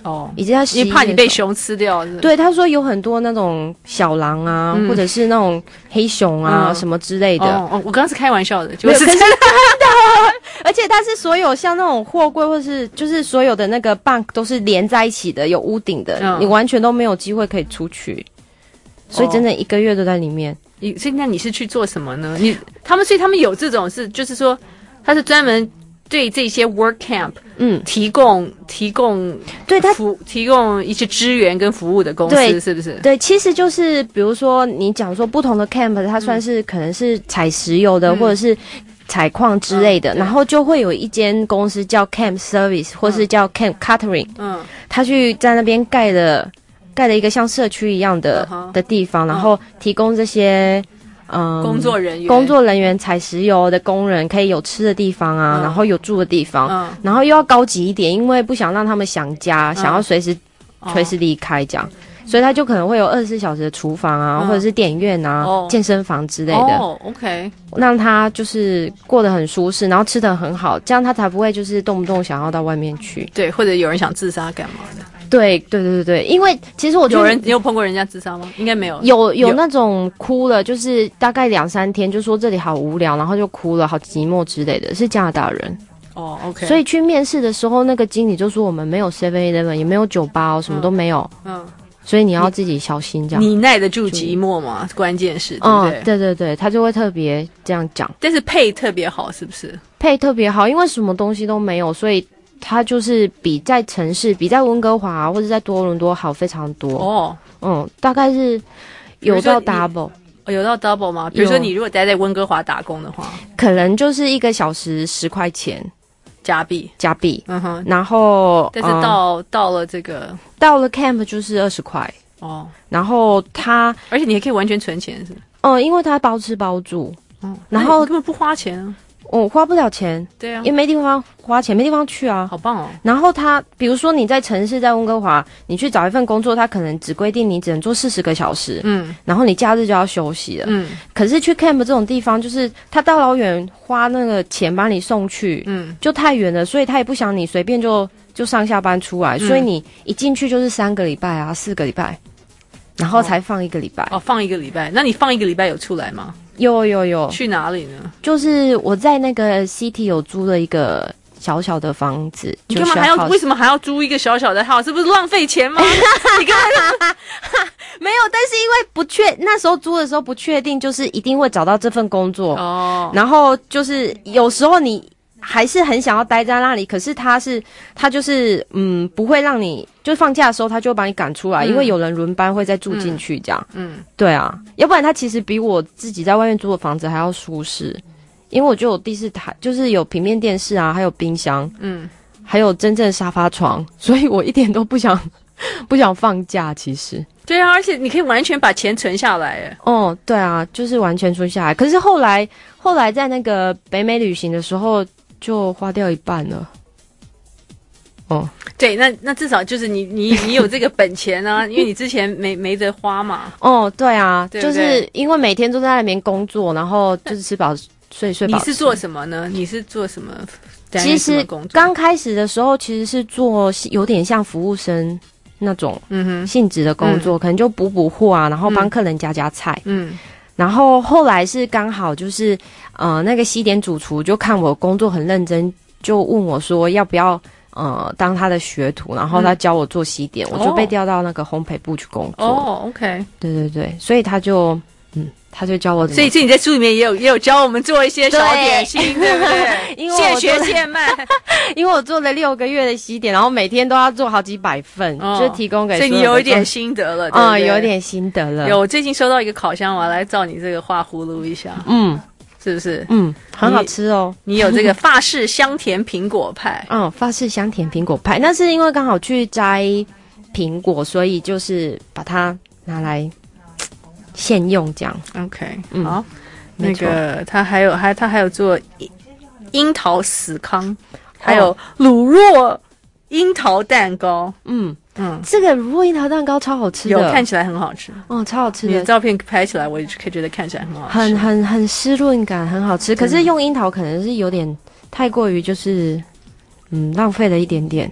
哦， 已经在十一因为怕你被熊吃掉是不是？ 对，他说有很多那种小狼啊， 嗯或者是那种黑熊啊、 嗯什么之类的。 哦，哦我刚刚是开玩笑的，就没有， 是可是真的，而且它是所有像那种货柜，或是就是所有的那个 bank 都是连在一起的，有屋顶的， 嗯你完全都没有机会可以出去，所以真的一个月都在里面。 你所以那你是去做什么呢？你他们所以他们有这种是就是说他是专门对这些 work camp 嗯提供提供对他服提供一些资源跟服务的公司对是不是？ 对，其实就是比如说你讲说不同的 camp， 它算是可能是采石油的， 嗯或者是采矿之类的， 嗯对然后就会有一间公司叫 camp service， 或是叫 camp catering， 嗯， 他去在那边盖了盖了一个像社区一样的、 嗯哼的地方，然后提供这些嗯工作人员工作人员采石油的工人可以有吃的地方啊， 嗯然后有住的地方， 嗯然后又要高级一点，因为不想让他们想家， 嗯想要随时哦随时离开这样。所以他就可能会有二十四小时的厨房啊， 嗯或者是电影院啊、 哦健身房之类的， 哦 OK 让他就是过得很舒适，然后吃得很好，这样他才不会就是动不动想要到外面去。 对，或者有人想自杀干嘛的？ 对对对对对，因为其实我觉得有人你有碰过人家自杀吗？应该没有。 有有那种哭了，就是大概两三天，就说这里好无聊，然后就哭了，好寂寞之类的，是加拿大人。 哦 OK， 所以去面试的时候，那个经理就说我们没有 seven eleven， 也没有酒吧哦，什么都没有。 嗯， 所以你要自己小心这样。 你耐得住寂寞吗？关键是，对不嗯对？， 对对对，他就会特别这样讲。 但是配特别好，是不是？ 配特别好，因为什么东西都没有，所以它就是比在城市，比在温哥华或者在多伦多好非常多。 哦， 嗯，大概是有到 double， 哦有到 double 吗？比如说你如果待在温哥华打工的话， 可能就是一个小时十块钱加币， 加币。 嗯哼， 然后但是嗯到、到了这个到了 camp 就是二十块。 哦， 然后他， 而且你还可以完全存钱，是吧？ 嗯，因为他包吃包住， 嗯， 然后那你根本不花钱啊。 我、花不了钱， 对啊因为没地方花钱，没地方去啊。 好棒哦！ 然后他，比如说你在城市，在温哥华，你去找一份工作，他可能只规定你只能做四十个小时， 嗯， 然后你假日就要休息了， 嗯。 可是去 camp 这种地方，就是他大老远花那个钱把你送去， 嗯， 就太远了，所以他也不想你随便就就上下班出来， 嗯所以你一进去就是三个礼拜啊，四个礼拜，然后才放一个礼拜。 哦，放一个礼拜，那你放一个礼拜有出来吗？ 有有有， 去哪里呢？ 就是我在那个 City 有租了一个小小的房子， 你干嘛还要？为什么还要租一个小小的 house？是不是浪费钱吗？你刚才没有，但是因为不确那时候租的时候不确定，就是一定会找到这份工作哦。 然后就是有时候你还是很想要待在那里，可是他是他就是嗯不会让你，就放假的时候他就会把你赶出来， 嗯因为有人轮班会再住进去这样。 嗯， 对啊，要不然他其实比我自己在外面租的房子还要舒适，因为我就有第四台，就是有平面电视啊，还有冰箱， 嗯， 还有真正沙发床，所以我一点都不想不想放假，其实。 对啊，而且你可以完全把钱存下来，哎， 哦，对啊，就是完全存下来。可是后来后来在那个北美旅行的时候，就花掉一半了。哦， 对，那那至少就是你你你有这个本钱啊，因为你之前没没得花嘛。 哦，对啊， 对不对就是因为每天都在那边工作，然后就是吃饱睡睡饱吃。 你是做什么呢？你是做什么？担其任什么实工作刚开始的时候，其实是做有点像服务生那种性质的工作， 嗯可能就补补货啊，然后帮客人夹夹菜。 嗯， 然后后来是刚好就是呃那个西点主厨就看我工作很认真，就问我说要不要呃当他的学徒，然后他教我做西点， 嗯我就被调到那个烘焙部去工作。 哦，OK， 对对对，所以他就嗯他就教我怎么， 所以所以你在书里面也有也有教我们做一些小点心，对不对？ 因为现学我做了现卖， 因为我做了六个月的西点，然后每天都要做好几百份， 哦就提供给所以你所的有一点工心得了，对不啊、 对有点心得了。 有，我最近收到一个烤箱，我要来照你这个画葫芦一下， 嗯是不是？ 嗯，很好吃哦。 你有这个法式香甜苹果派， 嗯，法式香甜苹果派，那是因为刚好去摘苹果，所以就是把它拿来现用这样。 OK， 嗯好，那没错个他还有还他还有做樱樱桃司康，还有乳酪樱桃蛋糕， 嗯嗯， 这个乳酪樱桃蛋糕超好吃的， 有看起来很好吃， 哦，超好吃的， 你的照片拍起来，我也可以觉得看起来很好吃， 很很很湿润感，很好吃。可是用樱桃可能是有点太过于就是嗯浪费了一点点。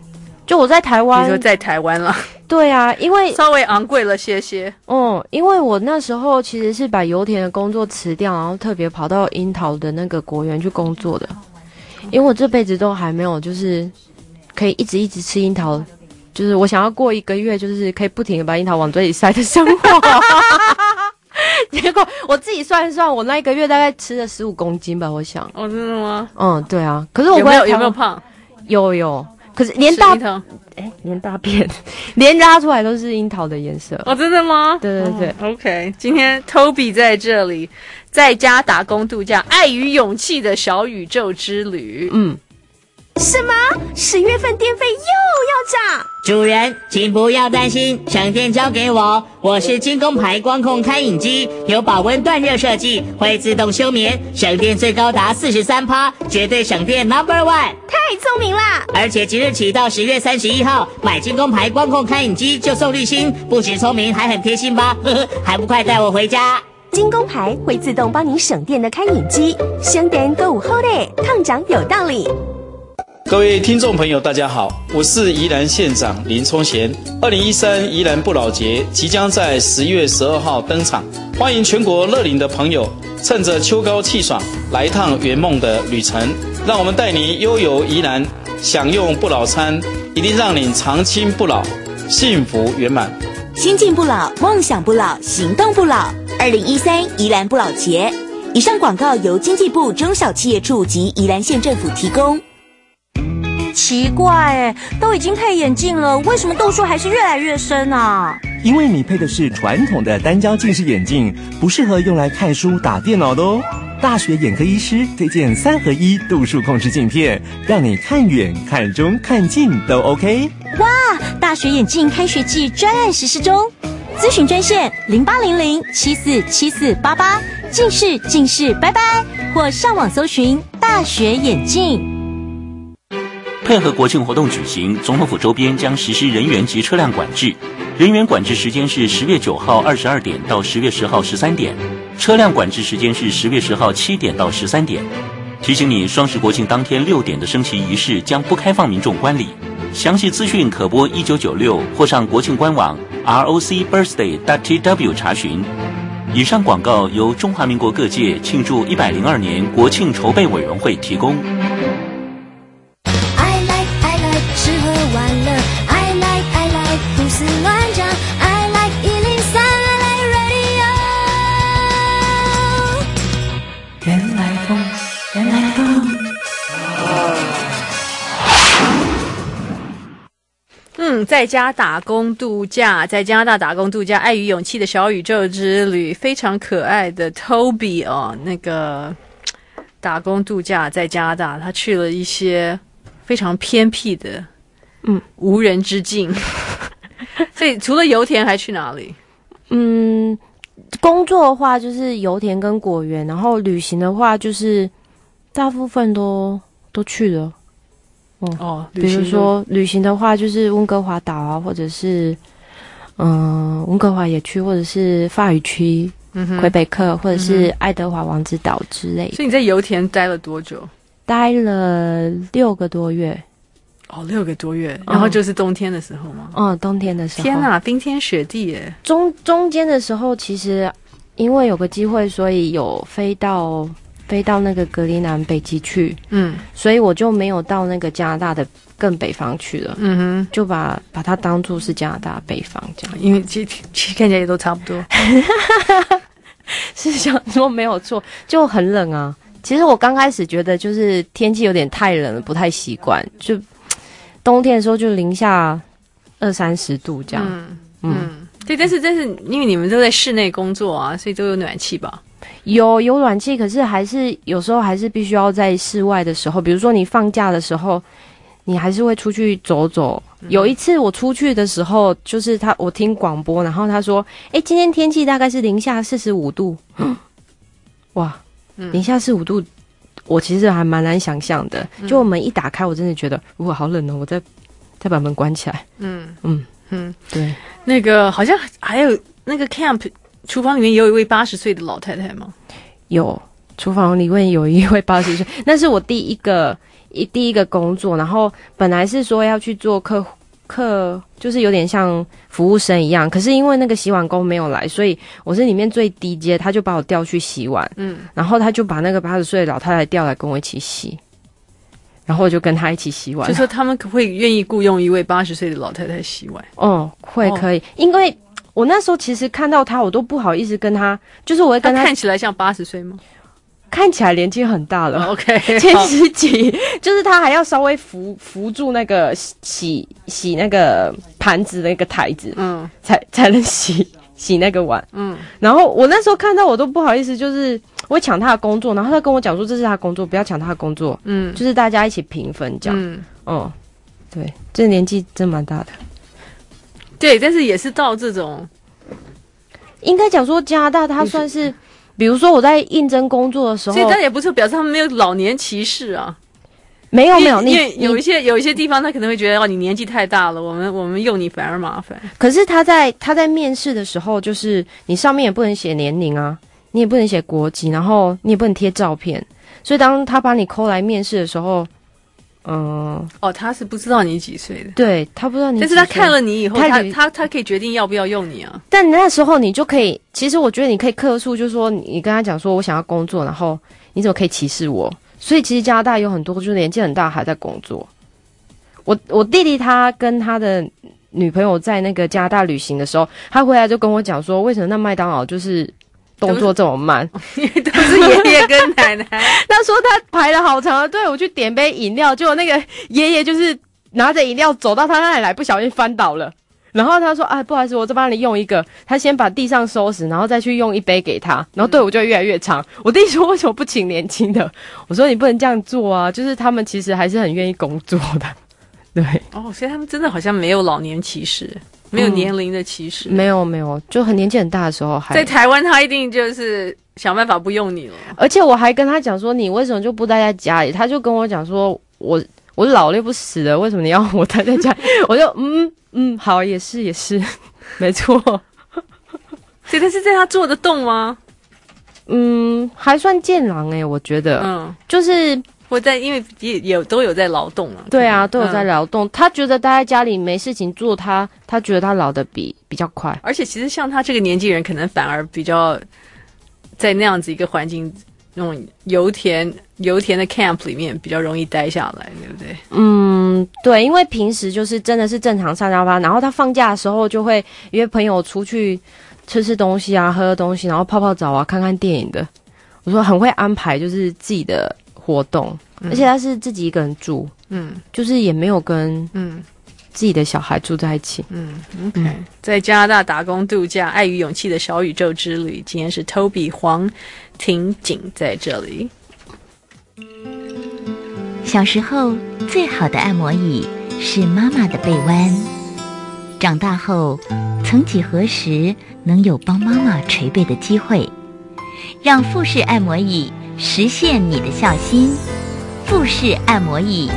就我在台湾， 你说在台湾了？ 对啊，因为稍微昂贵了些些。 嗯，因为我那时候其实是把油田的工作辞掉，然后特别跑到樱桃的那个果园去工作的。因为我这辈子都还没有就是可以一直一直吃樱桃，就是我想要过一个月，就是可以不停的把樱桃往嘴里塞的生活。结果我自己算一算，我那一个月大概吃了十五公斤吧，我想。 哦，真的吗？ 嗯，对啊。可是我有没有有没有胖？ 有有。可是连大哎，连大便，连拉出来都是樱桃的颜色。 哦，真的吗？ 对对对。 哦、OK， 今天 Toby 在这里，在家打工度假，爱与勇气的小宇宙之旅。 嗯。 什么？十月份电费又要涨？ 主人，请不要担心，省电交给我。我是金工牌光控开饮机，有保温断热设计，会自动休眠，省电最高达 百分之四十三， 绝对省电 number one。 太聪明啦！ 而且即日起到十月三十一号，买金工牌光控开饮机就送滤芯，不止聪明，还很贴心吧？呵呵，还不快带我回家？ 金工牌会自动帮你省电的开饮机，省电购物后嘞，烫涨有道理。 各位听众朋友，大家好，我是宜兰县长林聪贤。二零一三宜兰不老节即将在十月十二号登场，欢迎全国乐龄的朋友趁着秋高气爽，来一趟圆梦的旅程。让我们带你悠游宜兰，享用不老餐，一定让你长青不老，幸福圆满。 心境不老，梦想不老，行动不老。二零一三宜兰不老节，以上广告由经济部中小企业处及宜兰县政府提供。 奇怪哎，都已经配眼镜了，为什么度数还是越来越深啊？ 因为你配的是传统的单焦近视眼镜，不适合用来看书打电脑的哦。大学眼科医师推荐三合一度数控制镜片，让你看远、看中、看近都 OK。 哇，大学眼镜开学季专案实施中，咨询专线零八零零七四七四八八，近视近视拜拜，或上网搜寻大学眼镜。 配合国庆活动举行，总统府周边将实施人员及车辆管制。人员管制时间是十月九号二十二点到十月十号十三点，车辆管制时间是十月十号七点到十三点。提醒你，双十国庆当天六点的升旗仪式将不开放民众观礼。详细资讯可拨一九九六或上国庆官网 R O C birthday dot T W 查询。以上广告由中华民国各界庆祝一百零二年国庆筹备委员会提供。 嗯，在家打工度假，在加拿大打工度假，爱与勇气的小宇宙之旅，非常可爱的 Toby 哦，那个打工度假在加拿大，他去了一些非常偏僻的， 嗯， 无人之境。所以除了油田，还去哪里？ 嗯，工作的话就是油田跟果园，然后旅行的话就是大部分都都去了。嗯、 哦， 比如说旅行的话，就是温哥华岛啊，或者是嗯、呃，温哥华也去，或者是法语区、嗯、魁北克，或者是爱德华王子岛之类的。 所以你在油田待了多久？ 待了六个多月。 哦，六个多月，然后就是冬天的时候吗？ 嗯，冬天的时候。 天哪，冰天雪地耶！ 中中间的时候，其实因为有个机会，所以有飞到。飞到那个格陵兰北极去，嗯，所以我就没有到那个加拿大的更北方去了，嗯哼，就把把它当作是加拿大北方这样， 因为其实其实看起来也都差不多， 是想说没有错，就很冷啊。其实我刚开始觉得就是天气有点太冷了，不太习惯，就冬天的时候就零下二三十度这样，嗯嗯，对，但是但是因为你们都在室内工作啊，所以都有暖气吧。 有有暖气，可是还是有时候还是必须要在室外的时候，比如说你放假的时候，你还是会出去走走。嗯、有一次我出去的时候，就是他我听广播，然后他说：“哎，今天天气大概是零下四十五度。”哇，嗯、零下四十五度，我其实还蛮难想象的。嗯、就我门一打开，我真的觉得哇，好冷哦！我再再把门关起来。嗯嗯嗯，对，那个好像还有那个 camp。厨房里面也有一位八十岁的老太太吗？ 有，厨房里面有一位八十岁，那是我第一个一第一个工作。然后本来是说要去做客课就是有点像服务生一样，可是因为那个洗碗工没有来，所以我是里面最低阶，他就把我调去洗碗，嗯，然后他就把那个八十岁的老太太调来跟我一起洗，然后我就跟他一起洗碗。 就说他们可会愿意雇佣一位八十岁的老太太洗碗？ 哦，会可以，哦、因为我那时候其实看到他，我都不好意思跟他，就是我会跟他。 他看起来像八十岁吗？ 看起来年纪很大了 ，OK， 七十几，就是他还要稍微扶扶住那个洗洗那个盘子的那个台子，嗯，才才能洗洗那个碗，嗯。然后我那时候看到我都不好意思，就是我会抢他的工作，然后他跟我讲说这是他的工作，不要抢他的工作，嗯，就是大家一起平分这样，嗯，哦、嗯，对，这年纪真蛮大的， 对，但是也是到这种， 应该讲说加拿大他算是。比如说我在应征工作的时候， 所以但也不是表示他们没有老年歧视啊， 没有没有， 因为有一些有一些地方他可能会觉得哦你年纪太大了，我们我们用你反而麻烦。 可是他在他在面试的时候，就是你上面也不能写年龄啊，你也不能写国籍，然后你也不能贴照片，所以当他把你call来面试的时候。嗯， 哦，他是不知道你几岁的， 对他不知道你几岁， 但是他看了你以后，他他他可以决定要不要用你啊。 但那时候你就可以，其实我觉得你可以客诉，就是说你跟他讲说我想要工作，然后你怎么可以歧视我？所以其实加拿大有很多就是年纪很大还在工作。我我弟弟他跟他的女朋友在那个加拿大旅行的时候，他回来就跟我讲说，为什么那麦当劳就是动作这么慢， 因为都是爷爷跟奶奶。 他说他排了好长的队，我去点杯饮料，结果那个爷爷就是拿着饮料走到他那里来，不小心翻倒了。然后他说：“哎，不好意思，我再帮你用一个。”他先把地上收拾，然后再去用一杯给他，然后队伍就越来越长。我弟说：“为什么不请年轻的？”我说：“你不能这样做啊！就是他们其实还是很愿意工作的。”对， 哦，所以他们真的好像没有老年歧视。没有年龄的歧视、 嗯，没有没有，就很年纪很大的时候还在台湾，他一定就是想办法不用你了。 而且我还跟他讲说，你为什么就不待在家里？他就跟我讲说，我我老了又不死了，为什么你要我待在家里？我就嗯嗯，好，也是也是，没错。 所以他是在他做得动吗？ 嗯，还算健朗诶、欸，我觉得，嗯，就是。 我在，因为也有都有在劳动啊。 对啊，都有在劳动。嗯、他觉得待在家里没事情做，他他觉得他老得比比较快。 而且其实像他这个年纪人，可能反而比较在那样子一个环境，那种油田油田的 camp 里面比较容易待下来，对不对？ 嗯，对，因为平时就是真的是正常上下班，然后他放假的时候就会约朋友出去吃吃东西啊，喝喝东西，然后泡泡澡啊，看看电影的。我说很会安排，就是自己的。活动，而且他是自己一个人住，嗯，就是也没有跟嗯自己的小孩住在一起， 嗯 ，OK，嗯在加拿大打工度假，爱与勇气的小宇宙之旅，今天是 Toby 黄庭景在这里。 小时候最好的按摩椅是妈妈的背弯，长大后，曾几何时能有帮妈妈捶背的机会，让富士按摩椅。实现你的孝心，富士按摩椅。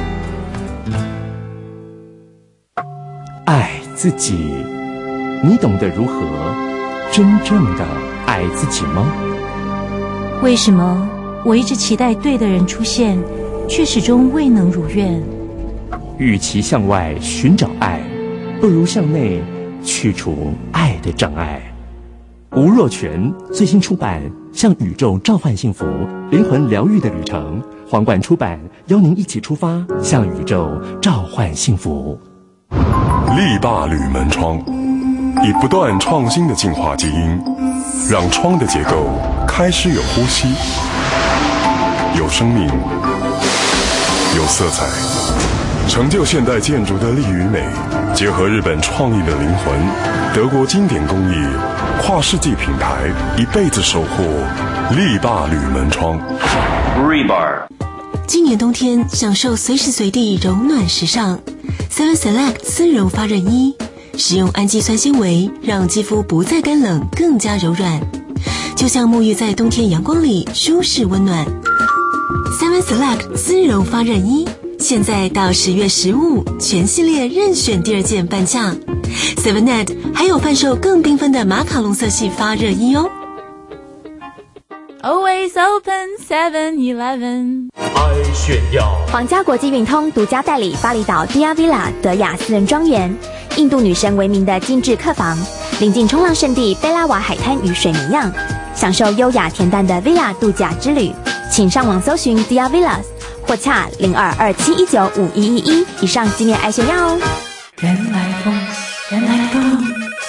爱自己，你懂得如何真正的爱自己吗？ 为什么我一直期待对的人出现，却始终未能如愿？ 与其向外寻找爱，不如向内去除爱的障碍。吴若权最新出版《向宇宙召唤幸福：灵魂疗愈的旅程》，皇冠出版，邀您一起出发，向宇宙召唤幸福。 力霸铝门窗，以不断创新的进化基因，让窗的结构开始有呼吸，有生命，有色彩，成就现代建筑的力与美，结合日本创意的灵魂，德国经典工艺。跨世纪品牌，一辈子守护力霸铝门窗。 Rebar。今年冬天享受随时随地柔暖时尚 ，Seven Select 丝柔发热衣，使用氨基酸纤维，让肌肤不再干冷，更加柔软，就像沐浴在冬天阳光里，舒适温暖。Seven Select 丝柔发热衣，现在到十月十五，全系列任选第二件半价。Seven Net 还有贩售更缤纷的马卡龙色系发热衣哦。 Always open seven eleven。 爱炫耀。 皇家国际运通独家代理巴厘岛 Dia Villa 德雅私人庄园，印度女神为名的精致客房，临近冲浪圣地贝拉瓦海滩与水泥漾，享受优雅恬淡的 Villa 度假之旅。请上网搜寻 Dia Villas 或洽零二二七一九五一一一以上纪念爱炫耀哦。 原来风，原来风。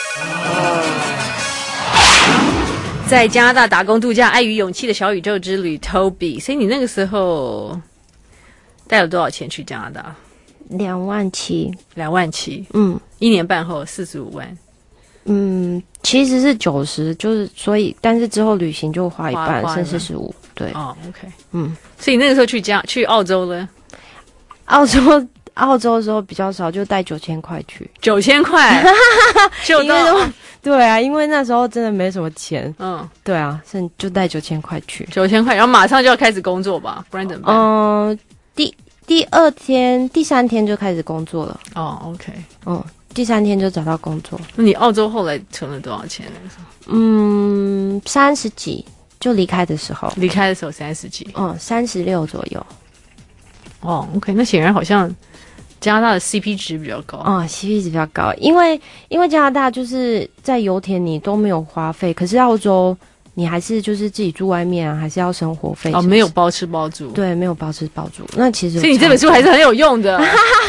在加拿大打工度假，爱与勇气的小宇宙之旅 Toby， 所以你那个时候带了多少钱去加拿大？ 两万七， 两万七， 嗯， 一年半后四十五万， 嗯，其实是九十，就是所以，但是之后旅行就花一半，剩四十五，对， 哦 ，OK， 嗯， 所以那个时候去加去澳洲了， 澳洲澳洲的时候比较少，就带九千块去， 九千块，就到。 对啊，因为那时候真的没什么钱， 嗯， 对啊，剩就带九千块去， 九千块，然后马上就要开始工作吧，不然怎么办？ 嗯、呃，第第二天、第三天就开始工作了。 哦 ，OK， 嗯，第三天就找到工作。 那你澳洲后来存了多少钱？那个时候？ 嗯，三十几，就离开的时候。 离开的时候三十几， 嗯，三十六左右。 哦 ，OK， 那显然好像。加拿大的 C P 值比较高啊、嗯、，C P 值比较高，因为因为加拿大就是在油田你都没有花费，可是澳洲你还是就是自己住外面啊，还是要生活费哦，没有包吃包住， 对，没有包吃包住。那其实所以你这本书还是很有用的，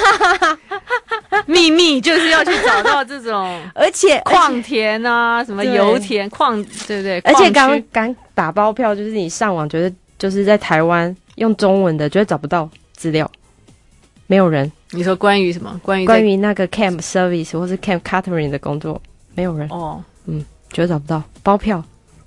秘密就是要去找到这种， 而且矿田啊，什么油田矿，对不对？ 而且刚刚打包票，就是你上网觉得就是在台湾用中文的，觉得找不到资料，没有人。 你说关于什么？关于关于那个 camp service 或是 camp catering 的工作，没有人哦， 嗯，觉得找不到包票。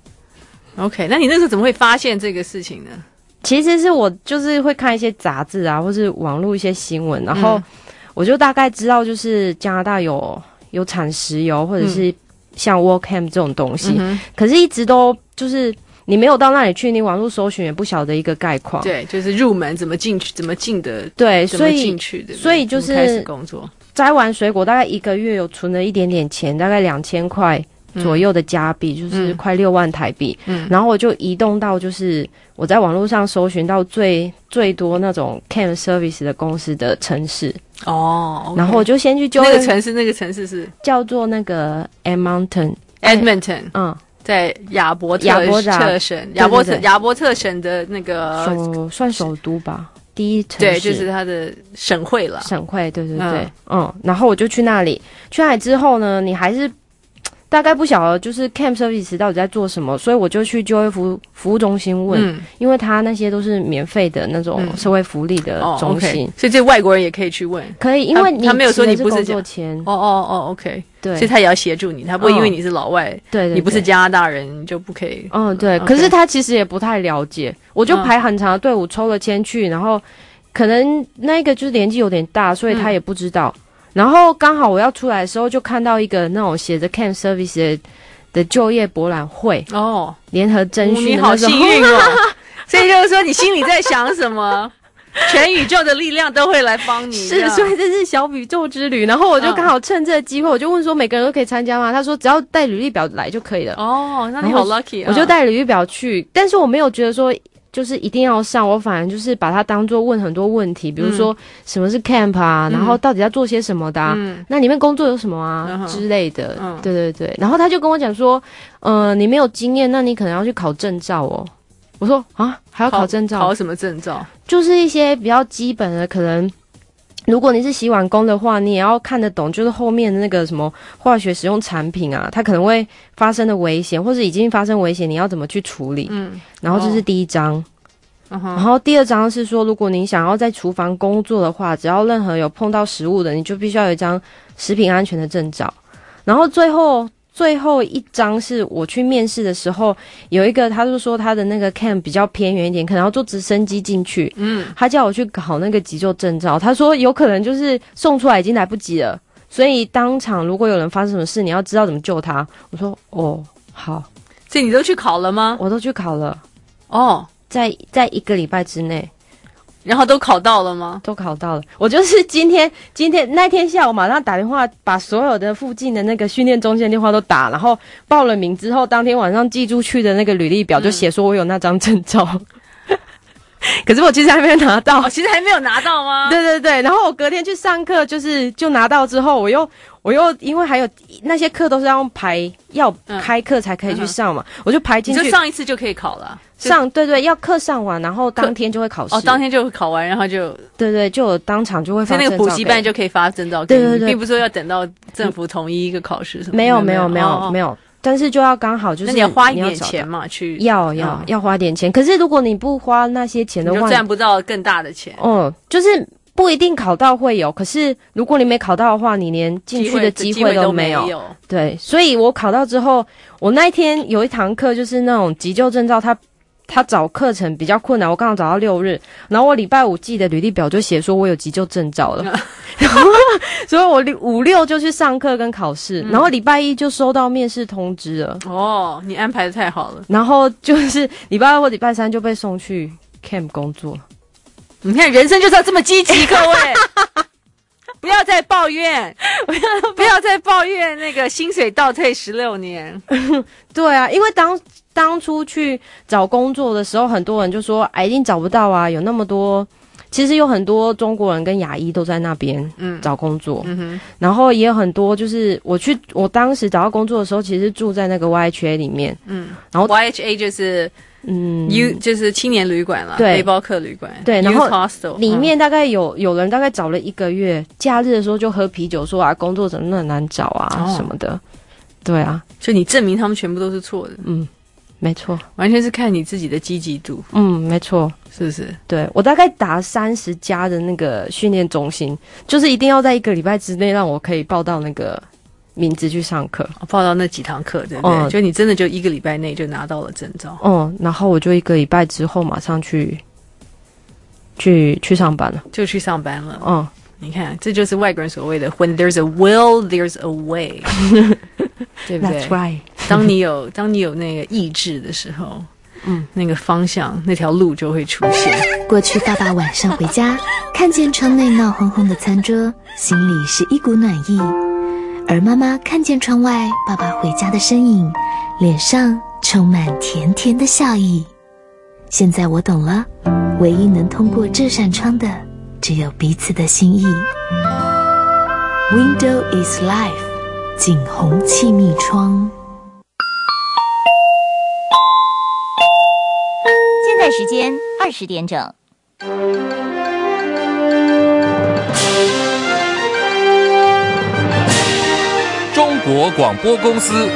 OK， 那你那时候怎么会发现这个事情呢？ 其实是我就是会看一些杂志啊，或是网络一些新闻，然后我就大概知道，就是加拿大有有产石油，或者是像 work camp 这种东西，嗯、可是一直都就是。你没有到那里去，你网络搜寻也不晓得一个概况。 对，就是入门怎么进去，怎么进的， 对， 怎么进去的， 所以就是开始工作。 摘完水果大概一个月有存了一点点钱，大概两千块左右的加币，嗯、就是快六万台币。嗯，然后我就移动到就是我在网络上搜寻到最最多那种 camp service 的公司的城市。 哦， okay, 然后我就先去就那个城市，那个城市是叫做那个 Edmonton Edmonton， 嗯。 在亚伯特亚伯特省，亚伯特亚伯特省的那个首算首都吧，第一城市， 对，就是它的省会了。 省会，对对对，嗯，嗯然后我就去那里，去那里之后呢，你还是大概不晓得就是 camp service 到底在做什么，所以我就去就业服服务中心问，嗯、因为他那些都是免费的那种社会福利的中心， 嗯哦 okay，所以这外国人也可以去问， 可以，因为你他没有说你不是工作签， 哦哦哦 ，OK。 对， 所以他也要协助你，他不会因为你是老外， 嗯、对, 对, 对， 你不是加拿大人，你就不可以。 嗯，对。Okay，可是他其实也不太了解，我就排很长的队伍抽了签去，嗯、然后可能那个就是年纪有点大，所以他也不知道。嗯、然后刚好我要出来的时候，就看到一个那种写着 camp service 的, 的就业博览会哦， 联合征询、哦， 你好幸运哦。所以就是说，你心里在想什么？全宇宙的力量都会来帮你， 是，所以这是小宇宙之旅。然后我就刚好趁这个机会，我就问说每个人都可以参加吗？他说只要带履历表来就可以了。 哦，那你好 lucky 啊！ 我就带履历表去，但是我没有觉得说就是一定要上，我反而就是把它当作问很多问题，比如说、嗯、什么是 camp 啊，然后到底要做些什么的、啊嗯、那里面工作有什么啊、嗯、之类的、嗯、对对对。然后他就跟我讲说呃，你没有经验，那你可能要去考证照哦。我说啊，还要考证照？ 考什么证照？ 就是一些比较基本的，可能如果你是洗碗工的话，你也要看得懂，就是后面的那个什么化学使用产品啊，它可能会发生的危险，或者已经发生危险，你要怎么去处理？嗯，然后这是第一章。哦、然后第二章是说，如果你想要在厨房工作的话，只要任何有碰到食物的，你就必须要有一张食品安全的证照。然后最后。最后一章是我去面试的时候，有一个他就说他的那个 camp 比较偏远一点，可能要坐直升机进去。嗯，他叫我去考那个急救证照，他说有可能就是送出来已经来不及了，所以当场如果有人发生什么事，你要知道怎么救他。我说哦，好， 所以你都去考了吗？ 我都去考了。 哦， 在在一个礼拜之内。 然后都考到了吗？ 都考到了。我就是今天今天那天下午马上打电话，把所有的附近的那个训练中心的电话都打，然后报了名之后，当天晚上寄出去的那个履历表就写说我有那张证照。 可是我其实还没有拿到， 哦，其实还没有拿到吗？ 对对对，然后我隔天去上课，就是就拿到之后，我又我又因为还有那些课都是要用排，要开课才可以去上嘛，嗯、我就排进去， 你就上一次就可以考了。 上对对，要课上完，然后当天就会考试。 哦，当天就会考完，然后就对对，就有当场就会发证照。 那个补习班就可以发证照给你， 对对对， 并不是说要等到政府统一一个考试什么的。 没有没有没有、哦、没有，但是就要刚好就是。 那你要花一点钱嘛，去要要、嗯、要花点钱。可是如果你不花那些钱的话， 你就赚不到更大的钱。 嗯，就是不一定考到会有，可是如果你没考到的话，你连进去的机会都没有。没有对，所以我考到之后，我那一天有一堂课就是那种急救证照，它。他找课程比较困难，我刚好找到六日，然后我礼拜五寄的履历表就写说我有急救证照了，然后所以我五六就去上课跟考试，嗯、然后礼拜一就收到面试通知了。 哦，你安排的太好了。 然后就是礼拜二或礼拜三就被送去 camp 工作。 你看，人生就是要这么积极，各位。不要再抱怨，不要不要再抱怨那个薪水倒退十六年。 对啊，因为当当初去找工作的时候，很多人就说，哎，一定找不到啊，有那么多，其实有很多中国人跟亚裔都在那边找工作，嗯哼，然后也有很多，就是我去我当时找到工作的时候，其实住在那个 Y H A 里面，嗯，然后 Y H A 就是嗯 U 就是青年旅馆啦， 对， 背包客旅馆， 对，然后 hostel 里面大概有、嗯、有人大概找了一个月，假日的时候就喝啤酒说啊，工作怎么那么难找啊、哦、什么的，对啊， 所以你证明他们全部都是错的， 嗯。没错， 完全是看你自己的积极度。 嗯，没错， 是不是？ 对，我大概打三十家的那个训练中心，就是一定要在一个礼拜之内让我可以报到那个名字去上课， 报到那几堂课，对不对？嗯、就你真的就一个礼拜内就拿到了证照。 嗯，然后我就一个礼拜之后马上去去去上班了， 就去上班了。嗯，你看，这就是外国人所谓的 "When there's a will, there's a way"， 对不对 ？That's right。 当你有当你有那个意志的时候，嗯，那个方向那条路就会出现。 过去爸爸晚上回家，看见窗内闹哄哄的餐桌，心里是一股暖意；而妈妈看见窗外爸爸回家的身影，脸上充满甜甜的笑意。现在我懂了，唯一能通过这扇窗的，只有彼此的心意。Window is life， 景洪气密窗。 现在时间二十点整。 中国广播公司。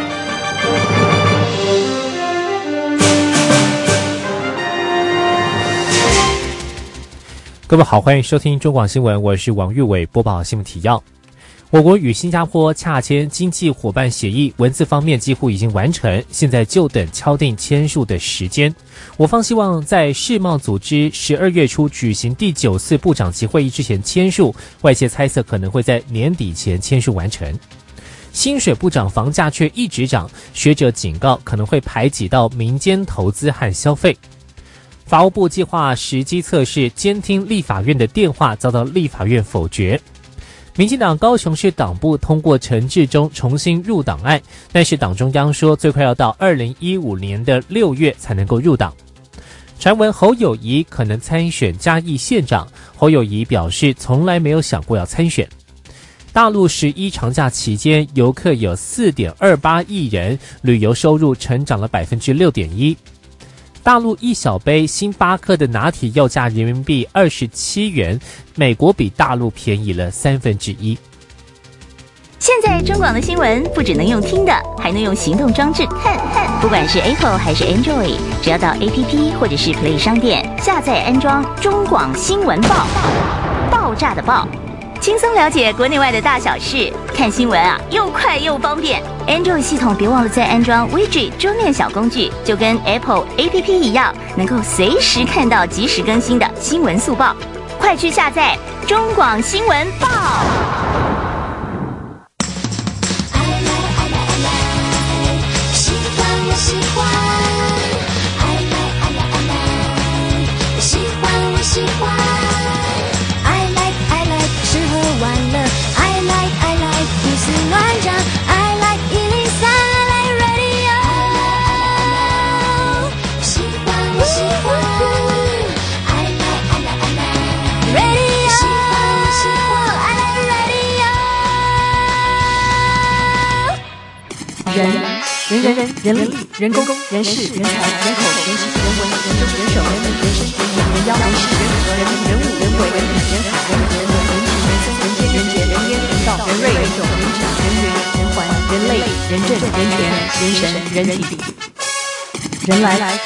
各位好，欢迎收听中广新闻，我是王玉伟，播报新闻提要。我国与新加坡洽签经济伙伴协议，文字方面几乎已经完成，现在就等敲定签署的时间。我方希望在世贸组织十二月初举行第九次部长级会议之前签署，外界猜测可能会在年底前签署完成。薪水不涨，房价却一直涨，学者警告可能会排挤到民间投资和消费。法务部计划实机测试监听立法院的电话，遭到立法院否决。民进党高雄市党部通过陈致中重新入党案，但是党中央说最快要到二零一五年的六月才能够入党。传闻侯友宜可能参选嘉义县长，侯友宜表示从来没有想过要参选。大陆十一长假期间，游客有 四点二八亿人，旅游收入成长了 百分之六点一。大陆一小杯星巴克的拿铁要价人民币二十七元，美国比大陆便宜了三分之一。 现在中广的新闻不只能用听的，还能用行动装置看。不管是 Apple 还是 Android， 只要到 A P P 或者是 Play 商店下载安装中广新闻报，爆炸的爆，轻松了解国内外的大小事，看新闻啊又快又方便。Android 系统别忘了再安装 Widget 桌面小工具，就跟 Apple A P P 一样，能够随时看到即时更新的新闻速报。快去下载中广新闻报。喜欢，爱来爱来爱来，喜欢我喜欢。I like I like 吃喝玩乐 I like I like 胡思乱想 I like 一零三 I like radio 喜欢我喜欢 I 人人人人人力人工人事人才人口人情人文人中人手人民人生人民人妖人事人和人人物人鬼人品人海人人伦人情人生人间人杰人烟人道人瑞人种人质人缘人环人类人政人权人神人体人来来。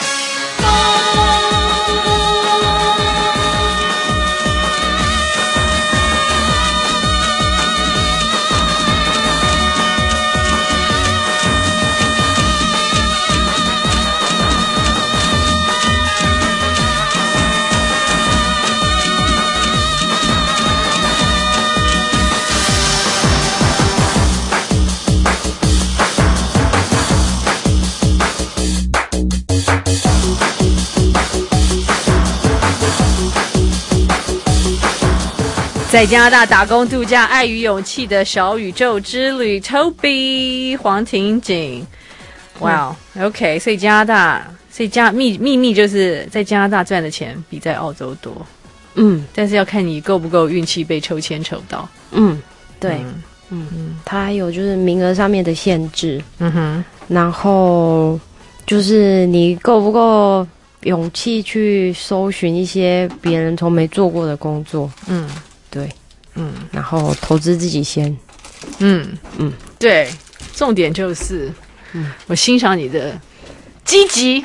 在加拿大打工度假，爱与勇气的小宇宙之旅 ，Toby 黄庭锦，哇、wow, ，OK， 所以加拿大，所以加秘秘密就是在加拿大赚的钱比在澳洲多， 嗯， 但是要看你够不够运气被抽签抽到， 嗯，对，嗯嗯，它还有就是名额上面的限制， 嗯哼， 然后就是你够不够勇气去搜寻一些别人从没做过的工作， 嗯。 对， 嗯， 然后投资自己先， 嗯嗯， 对，重点就是，嗯，我欣赏你的积极，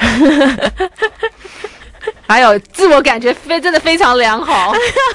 还有自我感觉非真的非常良好，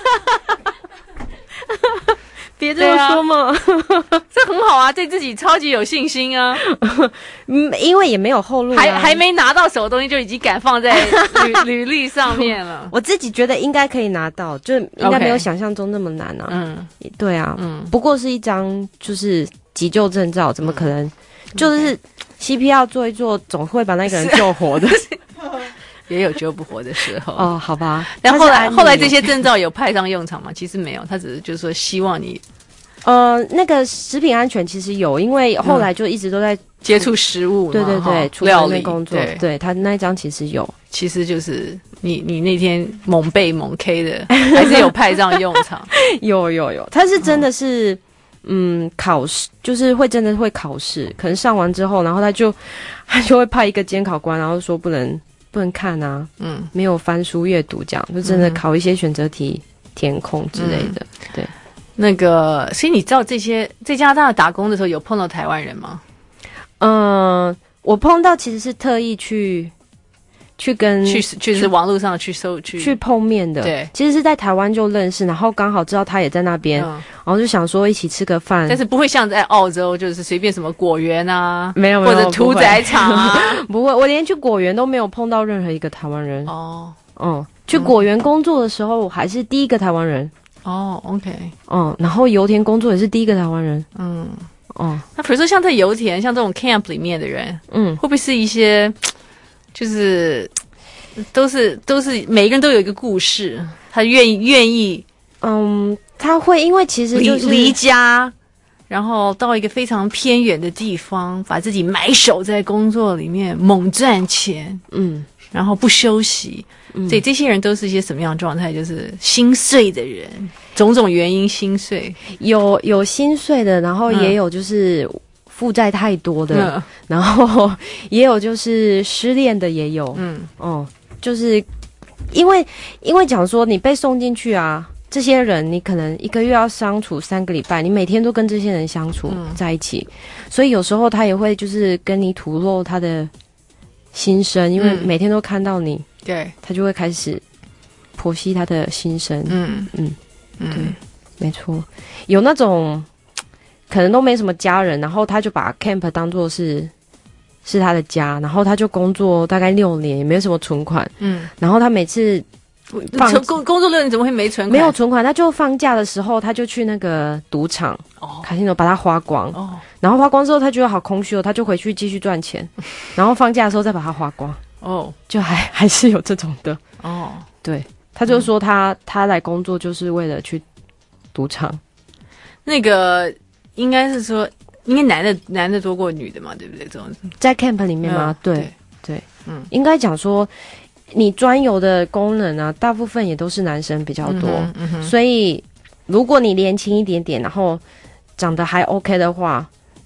别这么说嘛， 这很好啊，对自己超级有信心啊， 嗯，因为也没有后路、啊， 还还没拿到手的东西就已经敢放在履履历上面了。 我自己觉得应该可以拿到，就应该没有想象中那么难啊。 嗯， 对啊， 嗯， 不过是一张就是急救证照，怎么可能？嗯、就是 C P R 做一做，总会把那个人救活的。 也有救不活的时候哦，好吧。 但后来后来这些证照有派上用场吗？其实没有，他只是就是说希望你， 呃，那个食品安全其实有，因为后来就一直都在接触食物， 对对对， 料理工作，对, 对他那一张其实有， 其实就是你你那天猛背猛 K 的，还是有派上用场， 有有有，他是真的是。嗯，考试就是会真的会考试，可能上完之后，然后他就他就会派一个监考官，然后说不能不能看啊，嗯，没有翻书阅读，这样就真的考一些选择题填空之类的。嗯、对， 那个，所以你知道这些在加拿大打工的时候有碰到台湾人吗？ 嗯、呃，我碰到其实是特意去。去跟去就是网络上去搜去去碰面的， 对， 其实是在台湾就认识，然后刚好知道他也在那边，嗯、然后就想说一起吃个饭， 但是不会像在澳洲，就是随便什么果园啊， 没有没有， 或者屠宰场啊， 不会，不会，我连去果园都没有碰到任何一个台湾人哦， 嗯，去果园工作的时候，我还是第一个台湾人哦 ，OK， 嗯，然后油田工作也是第一个台湾人， 嗯， 哦， 那比如说像在油田，像这种 camp 里面的人，嗯，会不会是一些？就是都是都是每个人都有一个故事，他愿意愿意， 嗯，他会因为其实就是离家，然后到一个非常偏远的地方，把自己埋首在工作里面，猛赚钱，嗯，然后不休息，嗯、所以这些人都是一些什么样的状态？就是心碎的人，种种原因心碎， 有有心碎的，然后也有就是。嗯负债太多的，嗯、然后也有就是失恋的，也有，嗯，哦、嗯，就是因为因为讲说你被送进去啊，这些人你可能一个月要相处三个礼拜，你每天都跟这些人相处在一起，嗯、所以有时候他也会就是跟你吐露他的心声，因为每天都看到你， 对、嗯， 他就会开始剖析他的心声，嗯嗯嗯，对，没错，有那种。可能都没什么家人，然后他就把 camp 当作是是他的家，然后他就工作大概六年，也没有什么存款，嗯，然后他每次放工工作六年怎么会没存款？ 没有存款，他就放假的时候，他就去那个赌场、哦、卡西诺把它花光，哦，然后花光之后他觉得好空虚哦，他就回去继续赚钱，然后放假的时候再把它花光，哦，就还还是有这种的，哦，对，他就说他、嗯、他来工作就是为了去赌场， 那个。应该是说，应该男的男的多过女的嘛，对不对？这种在 camp 里面吗？嗯、对 对, 对，嗯，应该讲说，你专有的功能啊，大部分也都是男生比较多，嗯嗯、所以如果你年轻一点点，然后长得还 OK 的话，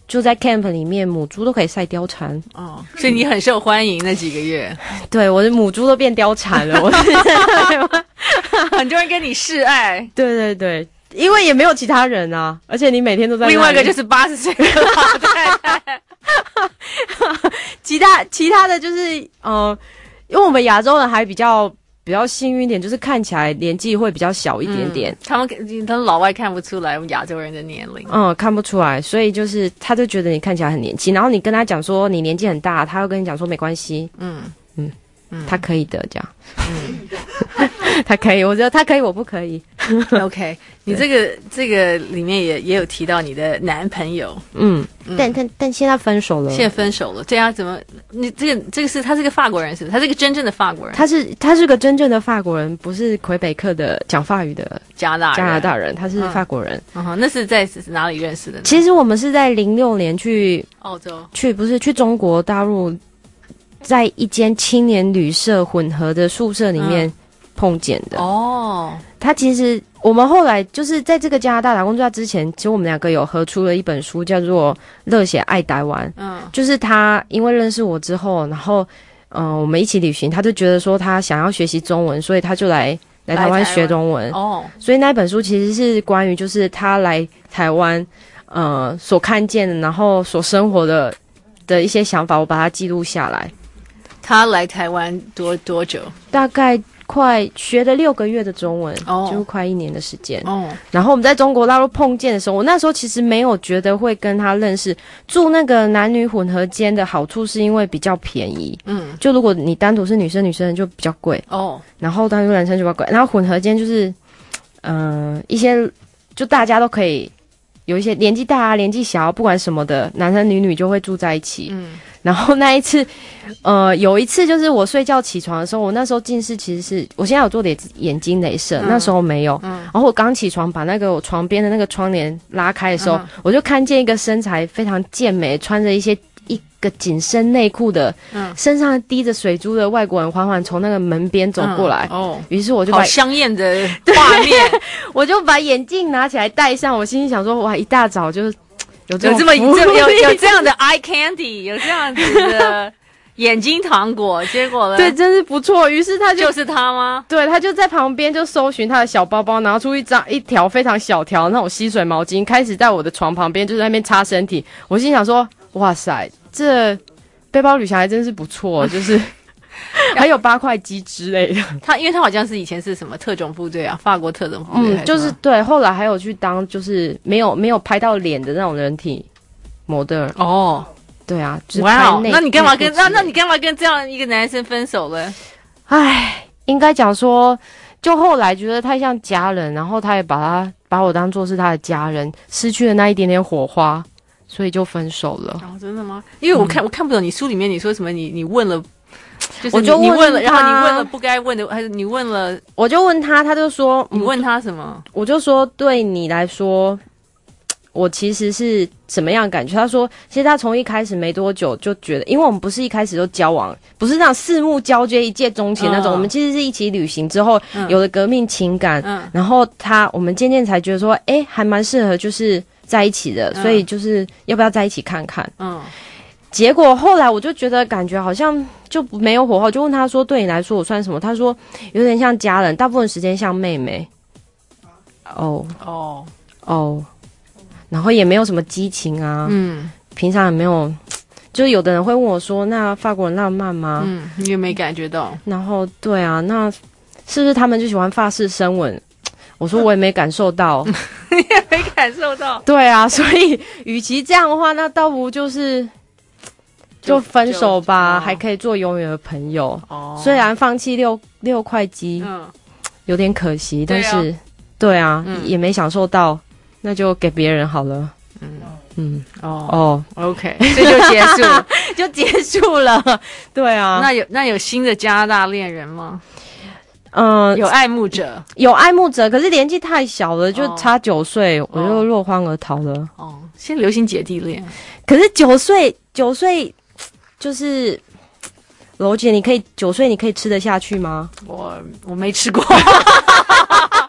就在 camp 里面，母猪都可以晒貂蝉哦，所以你很受欢迎那几个月。 对，我的母猪都变貂蝉了，我是很多人跟你示爱。 对对对，因为也没有其他人啊，而且你每天都在。 另外一个就是八十岁的老太太， 其他其他的就是呃，因为我们亚洲人还比较。比较幸运一点，就是看起来年纪会比较小一点点。 嗯、他们他们老外看不出来我们亚洲人的年龄， 嗯，看不出来，所以就是他就觉得你看起来很年轻，然后你跟他讲说你年纪很大，他会跟你讲说没关系，嗯嗯嗯，他可以的这样，嗯，他可以，我觉得他可以，我不可以。 OK， 你这个这个里面也也有提到你的男朋友， 嗯，嗯但但但现在分手了， 现在分手了，对啊，怎么？你这个这个是他是个法国人，是不是？他是个真正的法国人， 他是他是个真正的法国人，不是魁北克的讲法语的加拿大加拿大人，他是法国人。 嗯，嗯那是在哪里认识的呢？ 其实我们是在零六年去澳洲， 去不是去中国大陆，在一间青年旅社混合的宿舍里面。嗯碰见的哦， 他其实我们后来就是在这个加拿大打工度假之前，其实我们两个有合出了一本书，叫做《热血爱台湾》。嗯，就是他因为认识我之后，然后嗯、呃，我们一起旅行，他就觉得说他想要学习中文，所以他就来来台湾学中文。哦，所以那本书其实是关于就是他来台湾呃所看见的，然后所生活的的一些想法，我把它记录下来。 他来台湾多多久？ 大概。快学了六个月的中文，哦，就快一年的时间。哦，然后我们在中国大陆碰见的时候，我那时候其实没有觉得会跟他认识。住那个男女混合间的好处是因为比较便宜，嗯，就如果你单独是女生女生就比较贵哦，然后单独男生就比较贵，然后混合间就是，嗯、呃，一些就大家都可以有一些年纪大啊、年纪小，不管什么的，男生女女就会住在一起，嗯。然后那一次，呃，有一次就是我睡觉起床的时候，我那时候近视其实是我现在有做点眼睛雷射，嗯、那时候没有。嗯、然后我刚起床把那个我床边的那个窗帘拉开的时候，嗯、我就看见一个身材非常健美，穿着一些一个紧身内裤的，嗯、身上滴着水珠的外国人缓缓从那个门边走过来。嗯、哦，于是我就把好香艳的画面， 我就把眼镜拿起来戴上。我心里想说，哇，一大早就。有这么有有有这样的 eye candy， 有这样子的眼睛糖果，结果呢？ 对，真是不错。于是他就就是他吗？ 对，他就在旁边就搜寻他的小包包，拿出一张一条非常小条那种吸水毛巾，开始在我的床旁边就在那边擦身体。我心想说，哇塞，这背包旅行还真是不错，就是。还有八块肌之类的， 他因为他好像是以前是什么特种部队啊，法国特种部队， 嗯，就是对，后来还有去当就是没有没有拍到脸的那种人体模特哦， 对啊，就是哇，那你干嘛跟那那你干嘛跟这样一个男生分手了？ 唉，应该讲说，就后来觉得太像家人，然后他也把他把我当作是他的家人，失去了那一点点火花，所以就分手了。 哦，真的吗？因为我看、嗯、我看不懂你书里面你说什么，你你问了。就是我就问你问了，然后你问了不该问的，还是你问了？ 我就问他，他就说， 你问他什么？ 我就说，对你来说，我其实是什么样的感觉？他说，其实他从一开始没多久就觉得，因为我们不是一开始就交往，不是那种四目交接、一见钟情那种，嗯、我们其实是一起旅行之后、嗯、有了革命情感，嗯、然后他我们渐渐才觉得说，哎，还蛮适合就是在一起的，嗯、所以就是要不要在一起看看？嗯。结果后来我就觉得感觉好像就没有火候，就问他说：“对你来说我算什么？”他说：“有点像家人，大部分时间像妹妹。”哦哦哦，然后也没有什么激情啊，嗯，平常也没有，就是有的人会问我说：“那法国人浪漫吗？” 嗯，你也没感觉到。 然后对啊，那是不是他们就喜欢法式深吻？我说我也没感受到， 你也没感受到。 对啊，所以与其这样的话，那倒不如就是。就分手吧，还可以做永远的朋友。哦，虽然放弃六六块肌，嗯，有点可惜，但是，对啊，对啊嗯、也没享受到，那就给别人好了。嗯嗯哦哦 ，OK， 这就结束， 就结束了。对啊， 那有那有新的加拿大恋人吗？ 嗯、呃， 有爱慕者， 有爱慕者，可是年纪太小了，就差九岁，哦、我就落荒而逃了。 哦，现在流行姐弟恋， 可是九岁九岁。就是柔姐，你可以九岁，你可以吃得下去吗？ 我我没吃过，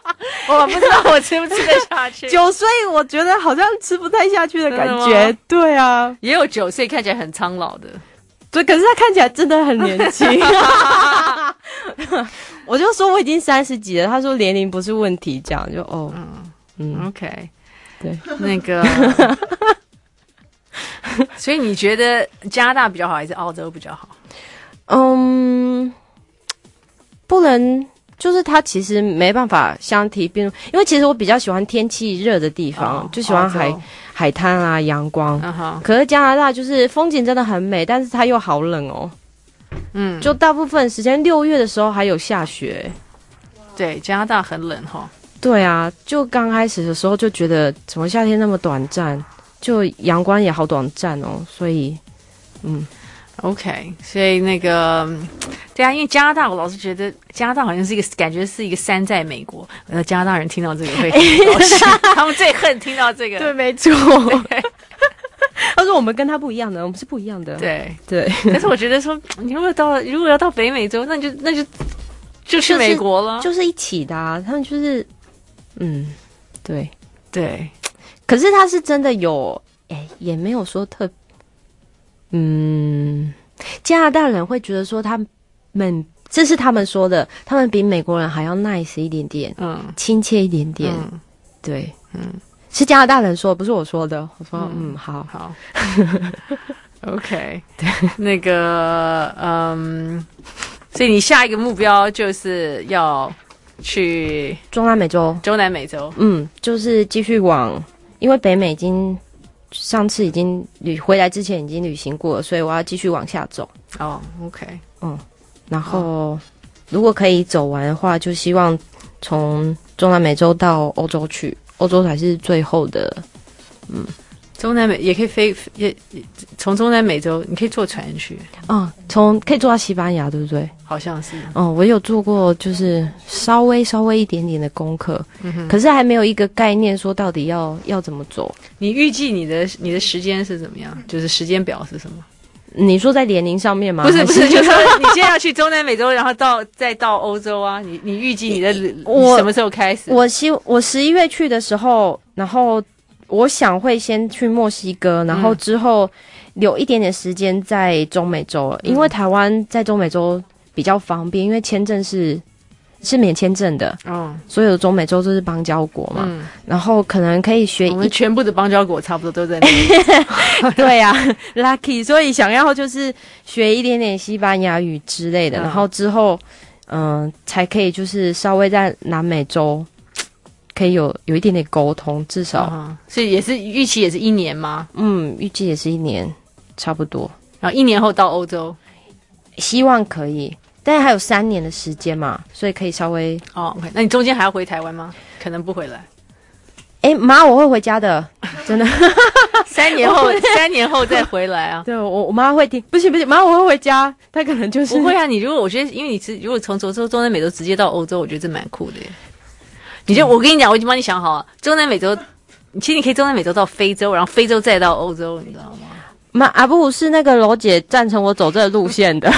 我不知道我吃不吃得下去。 九岁我觉得好像吃不太下去的感觉。对啊， 也有九岁看起来很苍老的。 对，可是他看起来真的很年轻。我就说我已经三十几了，他说年龄不是问题，这样就哦， 嗯嗯 ，OK， 对， 那个，所以你觉得加拿大比较好还是澳洲比较好？ 嗯，不能，就是它其实没办法相提并论，因为其实我比较喜欢天气热的地方， 哦、 就喜欢海海滩啊、阳光。 Uh-huh. 可是加拿大就是风景真的很美，但是它又好冷哦。 嗯， 就大部分时间六月的时候还有下雪。 对，加拿大很冷哈。 对啊，就刚开始的时候就觉得怎么夏天那么短暂，就阳光也好短暂哦，所以嗯 ，OK， 所以那个对啊，因为加拿大我老是觉得加拿大好像是一个感觉是一个山寨美国，呃，加拿大人听到这个会很高兴，他们最恨听到这个， 对，没错。他说我们跟他不一样的，我们是不一样的。 对对， 但是我觉得说，你如果到如果要到北美洲，那就那就就去美国了， 就是、就是一起的啊。他们就是嗯，对对。 可是他是真的有，哎，也没有说特，嗯，加拿大人会觉得说他们，这是他们说的，他们比美国人还要 nice 一点点， 嗯， 亲切一点点， 嗯、 对， 嗯。 是加拿大人说，不是我说的。我说，嗯，嗯好好，OK， 对，那个，嗯，所以你下一个目标就是要去中南美洲， 中南美洲， 嗯，就是继续往，因为北美已经上次已经旅回来之前已经旅行过了，所以我要继续往下走。 哦 ，OK， 嗯，然后、哦、如果可以走完的话，就希望从中南美洲到欧洲去。欧洲才是最后的，嗯， 中南美也可以飞，也从中南美洲你可以坐船去， 嗯，从可以坐到西班牙，对不对？ 好像是， 嗯，我有做过，就是稍微稍微一点点的功课， 嗯哼， 可是还没有一个概念说到底要要怎么走。 你预计你的你的时间是怎么样？就是时间表是什么？ 你说在年龄上面吗？ 不是不是，就是你现在要去中南美洲，然后到再到欧洲啊？你你预计你的我什么时候开始？ 我希我十一月去的时候，然后我想会先去墨西哥，然后之后留一点点时间在中美洲，嗯、因为台湾在中美洲比较方便，因为签证是是免签证的， 哦， 所有的中美洲都是邦交国嘛，嗯、然后可能可以学一， 我们全部的邦交国差不多都在那里。 对呀、啊、，lucky， 所以想要就是学一点点西班牙语之类的，嗯、然后之后嗯、呃、才可以就是稍微在南美洲可以有有一点点沟通，至少， 嗯、所以也是预期也是一年吗？ 嗯，预计也是一年，差不多。 然后一年后到欧洲， 希望可以。但是还有三年的时间嘛，所以可以稍微哦。OK， 那你中间还要回台湾吗？可能不回来。 哎，妈，我会回家的，真的。 三年后，三年后再回来啊。 对，我我妈会听，不行不行，妈，我会回家。她可能就是不会啊。你如果我觉得，因为你是如果从欧洲、中南美洲直接到欧洲，我觉得这蛮酷的耶。你就、嗯、我跟你讲，我已经帮你想好了，中南美洲，其实你可以中南美洲到非洲，然后非洲再到欧洲，你知道吗？ 妈，阿布是那个罗姐赞成我走这个路线的。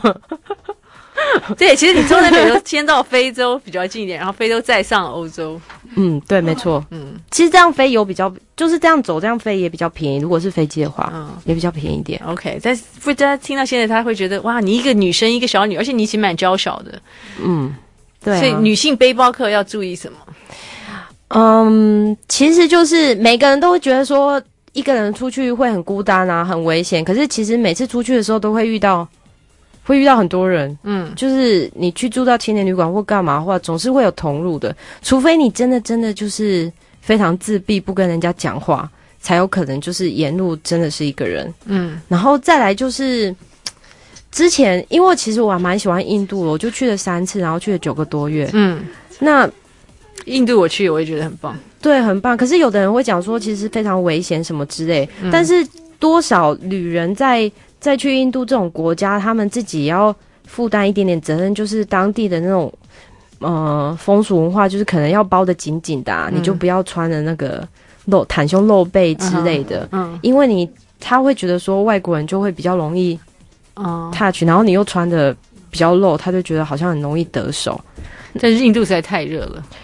对，其实你中南美洲先到非洲比较近一点，然后非洲再上欧洲。 嗯，对，没错。嗯，其实这样飞有比较，就是这样走，这样飞也比较便宜。如果是飞机的话，嗯，也比较便宜一点。 OK， 但是大家听到现在，他会觉得哇，你一个女生，一个小女，而且你其实蛮娇小的。 嗯，对、啊。 所以女性背包客要注意什么？ 嗯，其实就是每个人都会觉得说，一个人出去会很孤单啊，很危险。可是其实每次出去的时候，都会遇到。会遇到很多人，嗯，就是你去住到青年旅馆或干嘛的话，总是会有同路的，除非你真的真的就是非常自闭，不跟人家讲话，才有可能就是沿路真的是一个人，嗯，然后再来就是之前，因为其实我还蛮喜欢印度的，我就去了三次，然后去了九个多月，嗯，那印度我去我也觉得很棒， 对，很棒。可是有的人会讲说，其实非常危险什么之类，嗯、但是多少旅人在。再去印度这种国家，他们自己也要负担一点点责任，就是当地的那种呃风俗文化，就是可能要包得紧紧的、啊嗯，你就不要穿的那个露袒胸露背之类的，嗯，嗯因为你他会觉得说外国人就会比较容易 touch，、嗯、然后你又穿的比较露，他就觉得好像很容易得手。 但是印度实在太热了。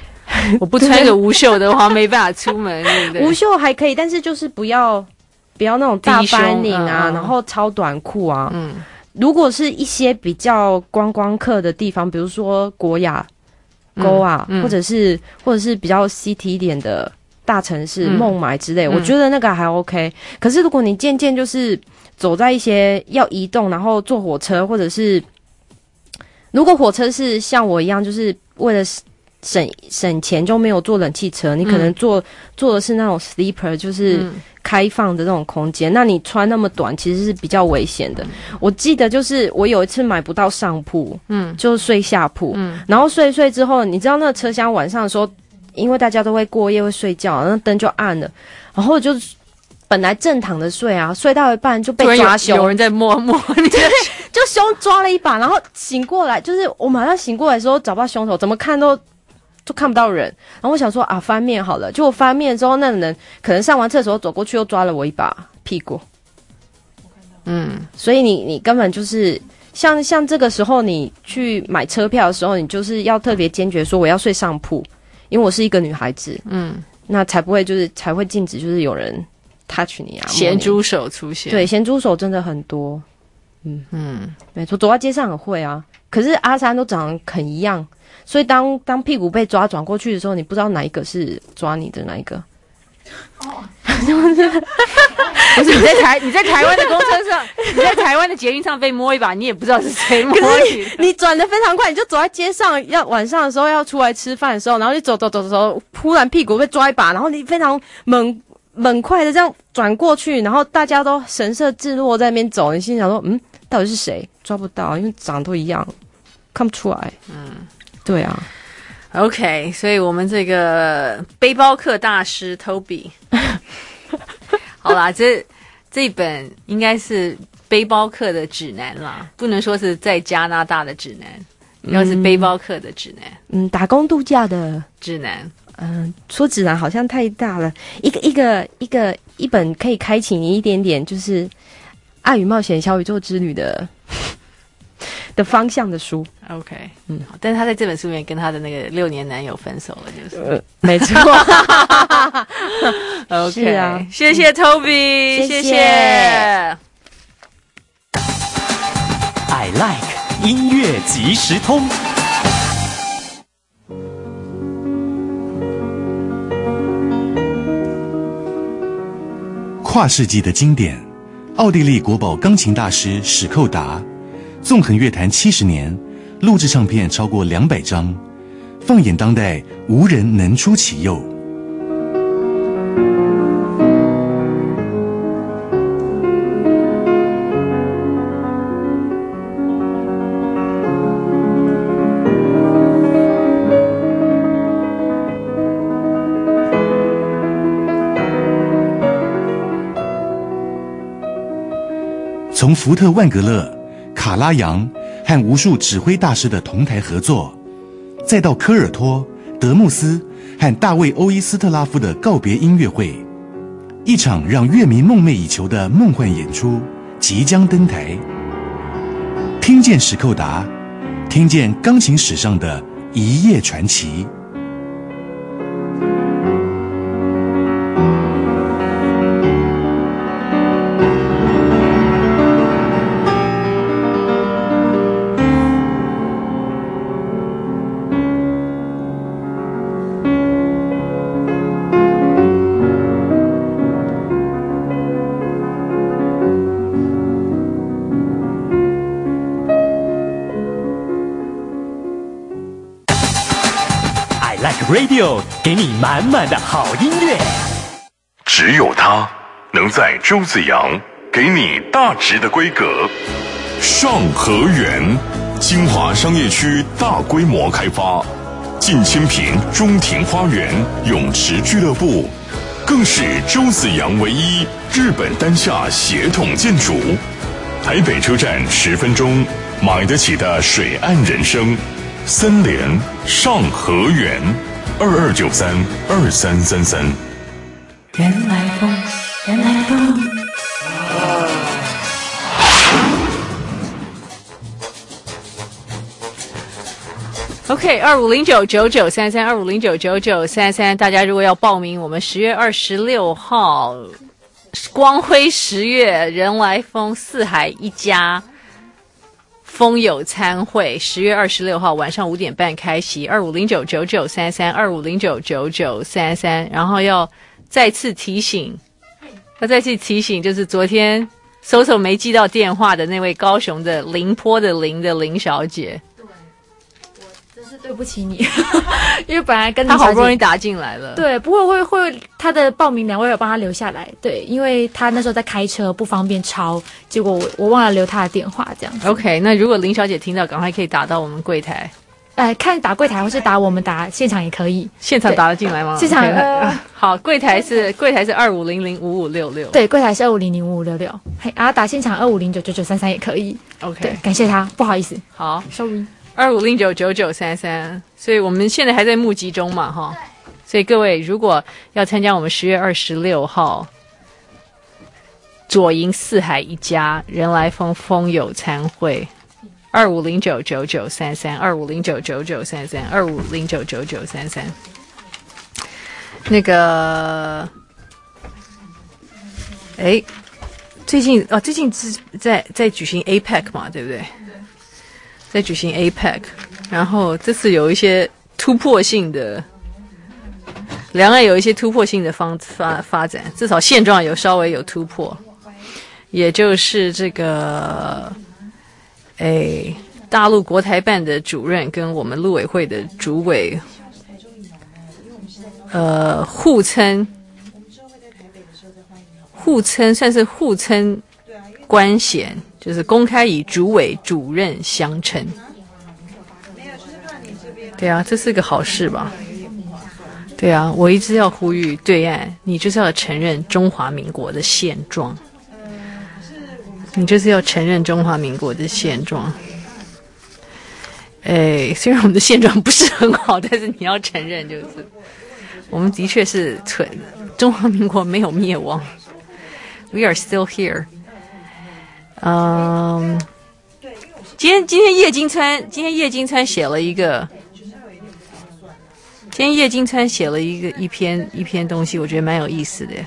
我不穿个无袖的话，没办法出门，对不对？ 无袖还可以，但是就是不要不要那种大翻领啊， 嗯、 然后超短裤啊。 嗯， 如果是一些比较观光客的地方，比如说国雅沟啊， 嗯嗯、 或者是或者是比较 city 一点的大城市， 嗯、 孟买之类， 嗯、 我觉得那个还 OK。可是如果你渐渐就是走在一些要移动，然后坐火车，或者是如果火车是像我一样，就是为了省省钱就没有坐冷气车，你可能坐、嗯、坐的是那种 sleeper， 就是开放的那种空间、嗯，那你穿那么短其实是比较危险的。我记得就是我有一次买不到上铺，嗯，就是睡下铺，嗯，然后睡一睡之后，你知道那个车厢晚上的时候，因为大家都会过夜会睡觉，那灯就暗了，然后就本来正躺着睡啊，睡到一半就被抓胸， 有人在摸摸你， 对，就胸抓了一把，然后醒过来，就是我马上醒过来的时候找不到凶手，怎么看都就看不到人，然后我想说啊翻面好了，结果翻面之后那人可能上完厕所走过去又抓了我一把屁股，嗯，所以你你根本就是像像这个时候你去买车票的时候，你就是要特别坚决说我要睡上铺，因为我是一个女孩子，嗯，那才不会就是才会禁止就是有人 touch 你啊， 咸猪手出现， 对，咸猪手真的很多，嗯嗯，没错，走在街上很会啊，可是阿三都长得很一样。所以当当屁股被抓转过去的时候，你不知道哪一个是抓你的哪一个。哦， 不是你在台你在台湾的公车上，你在台湾的捷运上被摸一把，你也不知道是谁摸你。 你转得非常快，你就走在街上，要晚上的时候要出来吃饭的时候，然后你走走走走，突然屁股被抓一把，然后你非常猛猛快的这样转过去，然后大家都神色自若在那边走，你心想说，嗯，到底是谁？抓不到，因为长得都一样，看不出来。嗯。对啊 ，OK， 所以我们这个背包客大师 Toby， 好啦，这这本应该是背包客的指南啦，不能说是在加拿大的指南，要是背包客的指南， 嗯，打工度假的指南， 嗯，说指南好像太大了，一个一个一个一本可以开启你一点点就是爱与冒险小宇宙之旅的。的方向的书 ，OK， 嗯，但是他在这本书里面跟他的那个六年男友分手了，就是， 呃、没错 ，OK， 是啊， 谢谢 Toby，、嗯、谢谢 I like 音乐即时通。 跨世纪的经典，奥地利国宝钢琴大师史寇达。纵横乐坛七十年，录制唱片超过两百张，放眼当代，无人能出其右。从福特万格勒、卡拉扬和无数指挥大师的同台合作，再到科尔托、德穆斯和大卫·欧伊斯特拉夫的告别音乐会，一场让乐迷梦寐以求的梦幻演出即将登台。听见史寇达，听见钢琴史上的一夜传奇。 Radio 给你满满的好音乐， 只有它能在周子阳给你大直的规格。上河园，金华商业区大规模开发，近千坪中庭花园、泳池俱乐部，更是周子阳唯一日本单厦协同建筑。台北车站十分钟，买得起的水岸人生。森联上河园。二二九三二三三三。 原来风，原来风。 OK， OK， 二五零九九九三三，二五零九九九三三，大家如果要报名，我们十月二十六号光辉十月人来疯四海一家风友餐会，十月二十六号晚上五点半开席，二五零九九九三三，二五零九九九三三，然后要再次提醒，要再次提醒，就是昨天搜搜没寄到电话的那位高雄的林坡的林的林小姐。 对不起你，因为本来跟他好不容易打进来了。 对，不过会会他的报名两位有帮他留下来。对，因为他那时候在开车不方便抄，结果我我忘了留他的电话，这样子。 OK， 那如果林小姐听到，赶快可以打到我们柜台。 呃，看打柜台或是打我们打现场也可以。 现场打得进来吗？ 现场、呃、 好，柜台是柜台是二五零零五五六六。 对，柜台是二五零零五五六六。嘿，然后打现场二五零九九九三三也可以。 OK， 对，感谢他，不好意思。 好 ，sorry。 二五零九九九三三，所以我们现在还在募集中嘛，哈。所以各位如果要参加我们十月二十六号左营四海一家人来疯风友餐会，二五零九九九三三，二五零九九九三三，二五零九九九三三。那个，哎，最近哦，最近是在在举行 A P E C 嘛，对不对？在举行 A P E C， 然后这次有一些突破性的，两岸有一些突破性的方发发展，至少现状有稍微有突破，也就是这个，哎，大陆国台办的主任跟我们陆委会的主委，呃，互称，互称算是互称官衔。就是公开以主委主任相称，对啊，这是个好事吧？对啊，我一直要呼吁对岸，你就是要承认中华民国的现状，你就是要承认中华民国的现状。哎，虽然我们的现状不是很好，但是你要承认，就是我们的确是存中华民国没有灭亡 ，We are still here。嗯，今天今天叶金川今天叶金川写了一个，今天叶金川写了一个一篇一篇东西，我觉得蛮有意思的，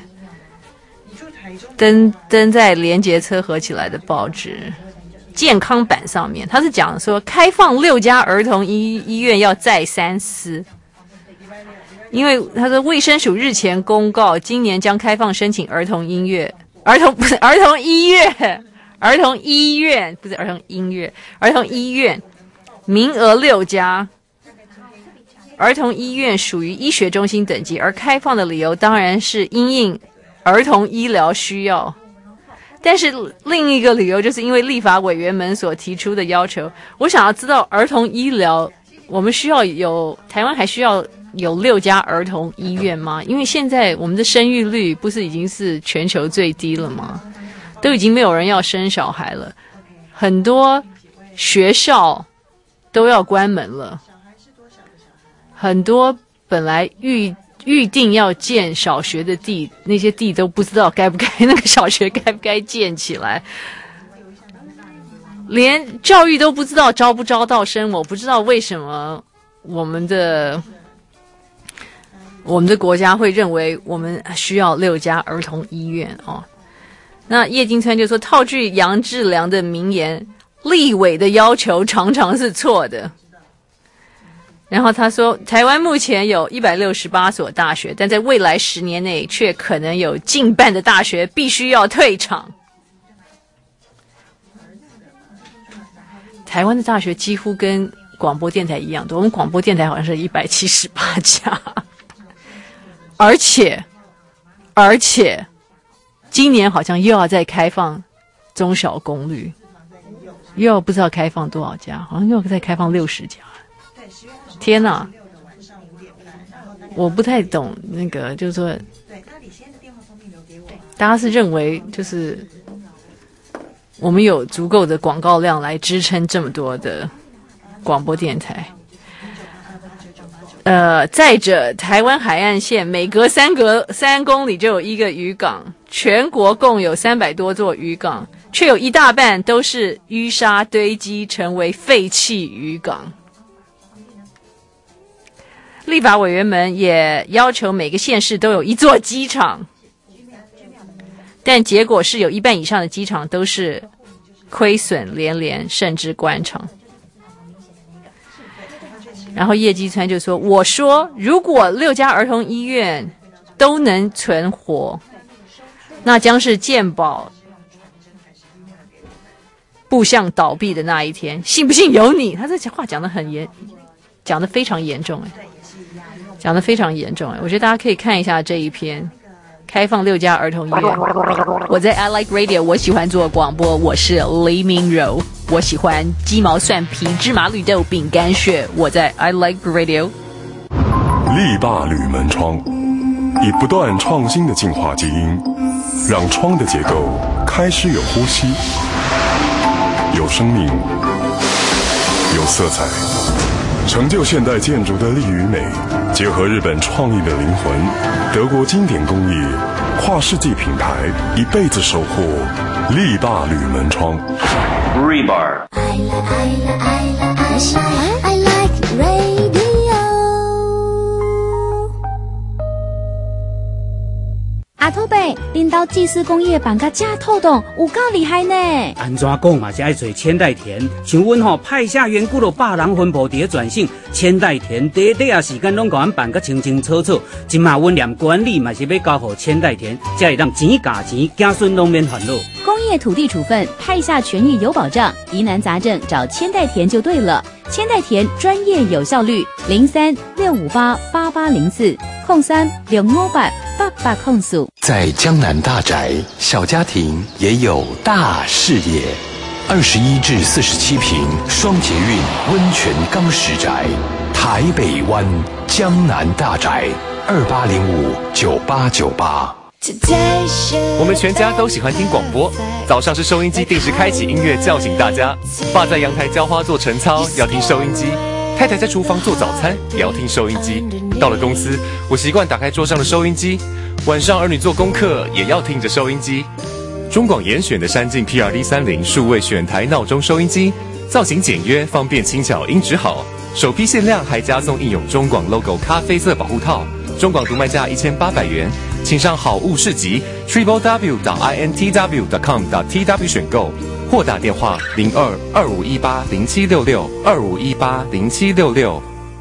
登登在连结车合起来的报纸健康版上面，他是讲说开放六家儿童医医院要再三思，因为他说卫生署日前公告，今年将开放申请儿童音乐儿童不是儿童医院。儿童医院不是儿童音乐，儿童医院名额六家，儿童医院属于医学中心等级，而开放的理由当然是因应儿童医疗需要。但是另一个理由就是因为立法委员们所提出的要求。我想要知道儿童医疗，我们需要有台湾还需要有六家儿童医院吗？因为现在我们的生育率不是已经是全球最低了吗？都已经没有人要生小孩了，很多学校都要关门了，很多本来预预定要建小学的地，那些地都不知道该不该那个小学该不该建起来，连教育都不知道招不招到生。我不知道为什么我们的我们的国家会认为我们需要六家儿童医院哦。那叶金川就说，套句杨志良的名言，立委的要求常常是错的。然后他说，台湾目前有一百六十八所大学，但在未来十年内却可能有近半的大学必须要退场。台湾的大学几乎跟广播电台一样多，我们广播电台好像是一百七十八家，而且而且今年好像又要再开放中小公律，又要不知道开放多少家，好像又要再开放六十家。天哪，我不太懂那个，就是说，大家是认为就是我们有足够的广告量来支撑这么多的广播电台。呃，再者，台湾海岸线每隔三隔三公里就有一个渔港，全国共有三百多座渔港，却有一大半都是淤沙堆积，成为废弃渔港。 立法委员们也要求每个县市都有一座机场，但结果是有一半以上的机场都是亏损连连，甚至关厂。然后叶基川就说：“我说，如果六家儿童医院都能存活，那将是健保步向倒闭的那一天，信不信由你。”他这话讲得很严，讲得非常严重哎，讲得非常严重哎。我觉得大家可以看一下这一篇。开放六家儿童医院。我在 I Like Radio， 我喜欢做广播，我是黎明柔。我喜欢鸡毛蒜皮、芝麻绿豆、饼干屑。我在 I Like Radio。 力霸铝门窗，以不断创新的进化基因，让窗的结构开始有呼吸、有生命、有色彩，成就现代建筑的力与美，结合日本创意的灵魂，德国经典工艺，跨世纪品牌，一辈子守护力霸铝门窗。Rebar。I like, I like, I like, I like radio。 阿土伯，恁兜技师工业办甲这透动，有够厉害呢！ 安怎讲嘛是爱做千代田，像阮吼派下员久了百人分布伫咧转型，千代田短短啊时间拢甲阮办甲清清楚楚。今嘛阮连管理嘛是要交互千代田，才会让钱加钱，子孙拢免烦恼。 工业土地处分，派下权益有保障，疑难杂症找千代田就对了。千代田专业有效率，零三六五八八八零四空三六五八八八空四。 在江南大宅，小家庭也有大视野。二十一至四十七平双捷运温泉钢石宅，台北湾江南大宅，二八零五九八九八。 我们全家都喜欢听广播，早上是收音机定时开启音乐叫醒大家，爸在阳台浇花做晨操要听收音机，太太在厨房做早餐也要听收音机。到了公司，我习惯打开桌上的收音机，晚上儿女做功课也要听着收音机。中广严选的山境 P R D 三零数位选台闹钟收音机，造型简约，方便轻巧，音质好，首批限量还加送印有中广 logo 咖啡色保护套，中广独卖价一千八百元，请上好物市集 triple w 点 i n t w 点 com 点 t w 选购，或打电话零二二五一八零七六六二五一八零七六六。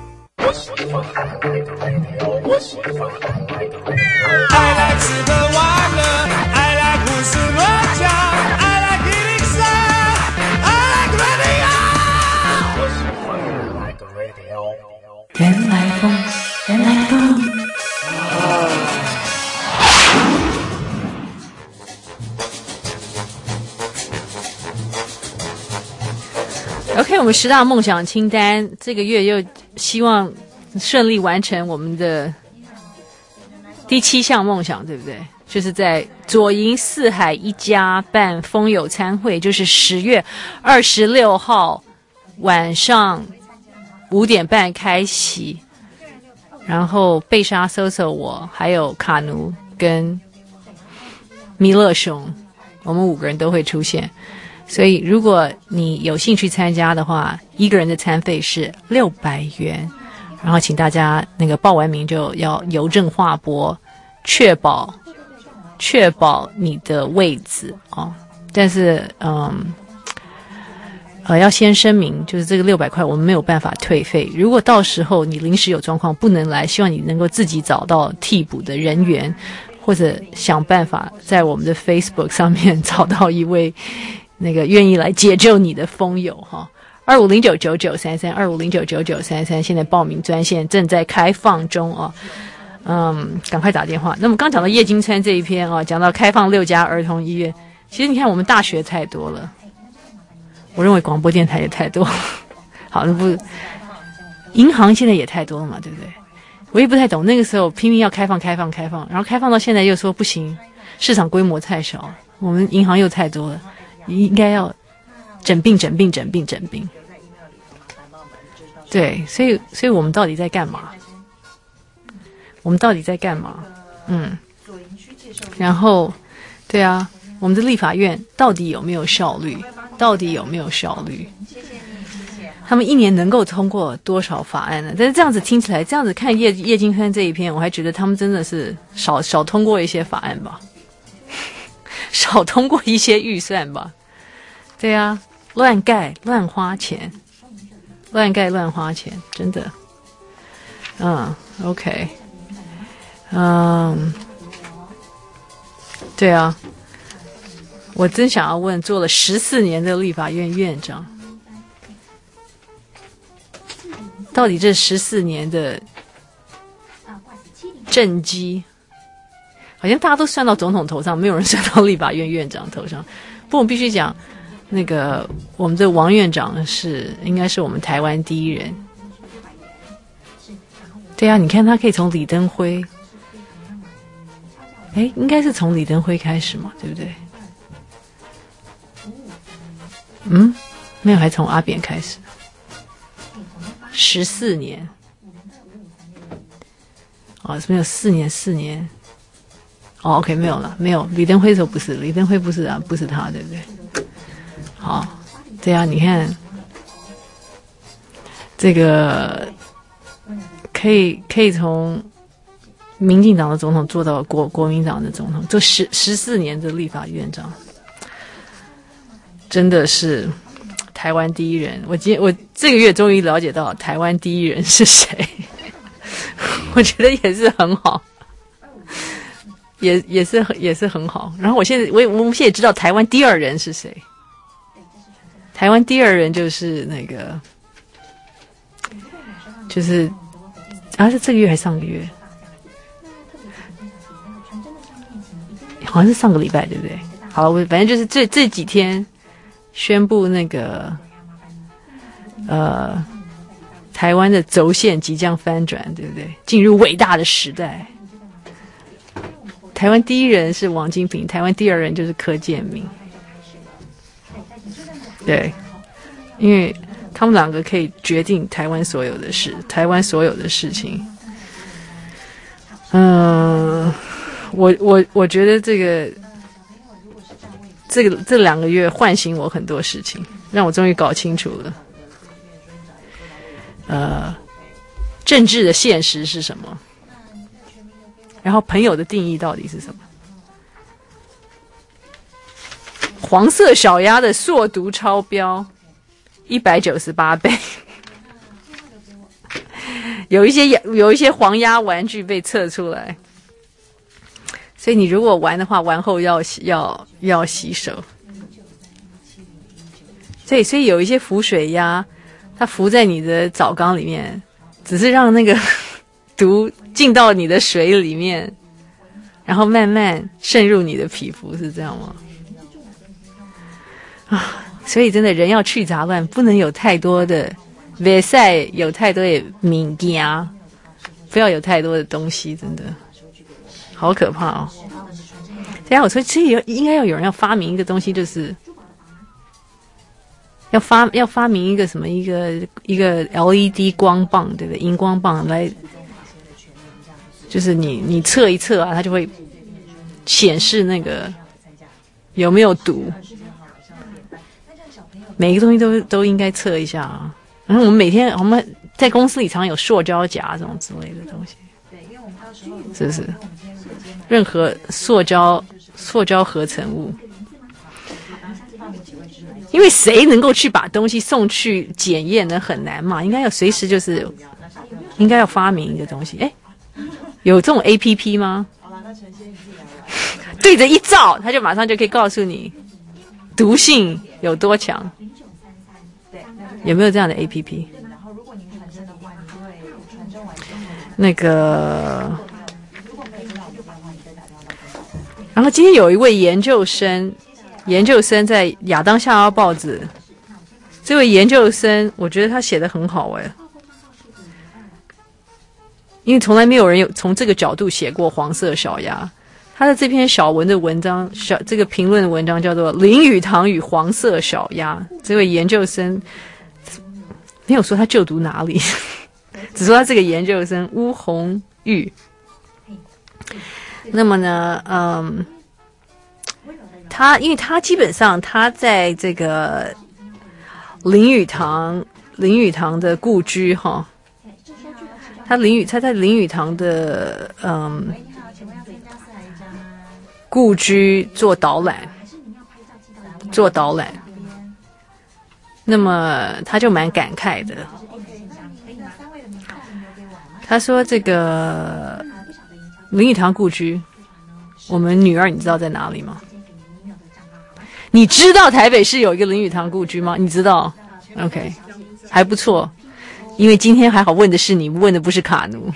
I like 吃喝玩乐 I like 胡思乱想 I like 一零三 I like radio 原来风原来风 OK， 我们十大梦想清单这个月又希望顺利完成我们的第七项梦想，对不对？就是在左营四海一家办风友餐会，就是十月二十六号晚上五点半开席，然后贝莎、搜搜我还有卡奴跟弥勒熊，我们五个人都会出现。所以如果你有兴趣参加的话，一个人的餐费是六百元，然后请大家那个报完名就要邮政划拨，确保确保你的位置哦。但是嗯呃要先声明，就是这个六百块我们没有办法退费，如果到时候你临时有状况不能来，希望你能够自己找到替补的人员，或者想办法在我们的 Facebook 上面找到一位那个愿意来解救你的风友哈。二五零九九九三三，二五零九九九三三，现在报名专线正在开放中哦。嗯，赶快打电话。那么刚讲到叶金川这一篇啊，讲到开放六家儿童医院，其实你看我们大学太多了，我认为广播电台也太多。好，那不，银行现在也太多了嘛，对不对？我也不太懂，那个时候拼命要开放、开放、开放，然后开放到现在又说不行，市场规模太小，我们银行又太多了，应该要整并、整并、整并、整并。对，所以，所以我们到底在干嘛？我们到底在干嘛？嗯，然后，对啊，我们的立法院到底有没有效率？到底有没有效率？ 他们一年能够通过多少法案呢？但是这样子听起来，这样子看叶叶金川这一篇，我还觉得他们真的是少少通过一些法案吧，少通过一些预算吧。对啊，乱盖乱花钱，乱盖乱花钱，真的。嗯 ，OK， 嗯，对啊，我真想要问，做了十四年的立法院院长，到底这十四年的政绩，好像大家都算到总统头上，没有人算到立法院院长头上。不过我必须讲，那个我们的王院长是应该是我们台湾第一人。对啊，你看他可以从李登辉，哎，应该是从李登辉开始嘛，对不对？嗯，没有，还从阿扁开始。十四年，哦，没有四年，四年，哦 ，OK， 没有了，没有。李登辉的时候不是，李登辉不是啊，不是他，对不对？好，对啊，你看这个可以可以从民进党的总统做到国国民党的总统，做十十四年的立法院长，真的是台湾第一人。我今我这个月终于了解到台湾第一人是谁，我觉得也是很好，也也是也是很好。然后我现在我我们现在也知道台湾第二人是谁。台湾第二人就是那个，就是啊，是这个月还是上个月？好像是上个礼拜，对不对？好，我反正就是这这几天宣布那个，呃，台湾的轴线即将翻转，对不对？进入伟大的时代。台湾第一人是王金平，台湾第二人就是柯建铭。对，因为他们两个可以决定台湾所有的事，台湾所有的事情。嗯、呃，我我我觉得这个这个这两个月唤醒我很多事情，让我终于搞清楚了，呃，政治的现实是什么，然后朋友的定义到底是什么。黄色小鸭的溯读超标一百九十八倍，有一些有一些黄鸭玩具被测出来，所以你如果玩的话，玩后要要要洗手。所以所以有一些浮水鸭，它浮在你的澡缸里面，只是让那个毒进到你的水里面，然后慢慢渗入你的皮肤，是这样吗？啊，所以真的人要去杂乱，不能有太多的别赛，有太多的物件，不要有太多的东西，真的好可怕哦。对啊，我说这应该要有人要发明一个东西，就是要发要发明一个什么一个一个 L E D 光棒，对不对？荧光棒来，就是你你测一测啊，它就会显示那个有没有毒。每一个东西都都应该测一下啊。然后我们每天我们在公司里常有塑胶夹这种之类的东西，是不是？任何塑胶塑胶合成物，因为谁能够去把东西送去检验呢？很难嘛，应该要随时就是应该要发明一个东西。哎，有这种 A P P 吗？对着一照，它就马上就可以告诉你毒性有多强。有没有这样的 A P P？ 那个，然后今天有一位研究生，研究生在亚当夏娃报纸，这位研究生，我觉得他写得很好哎，因为从来没有人有从这个角度写过黄色小鸭。他的这篇小文的文章，小这个评论的文章叫做《林语堂与黄色小鸭》。这位研究生没有说他就读哪里，只说他这个研究生巫红玉。那么呢，嗯，他因为他基本上他在这个林语堂林语堂的故居哈，他林语他在林语堂的嗯故居做导览，做导览，那么他就蛮感慨的。他说这个林语堂故居，我们女儿你知道在哪里吗？你知道台北市有一个林语堂故居吗？你知道 ？OK， 还不错，因为今天还好问的是你，问的不是卡奴。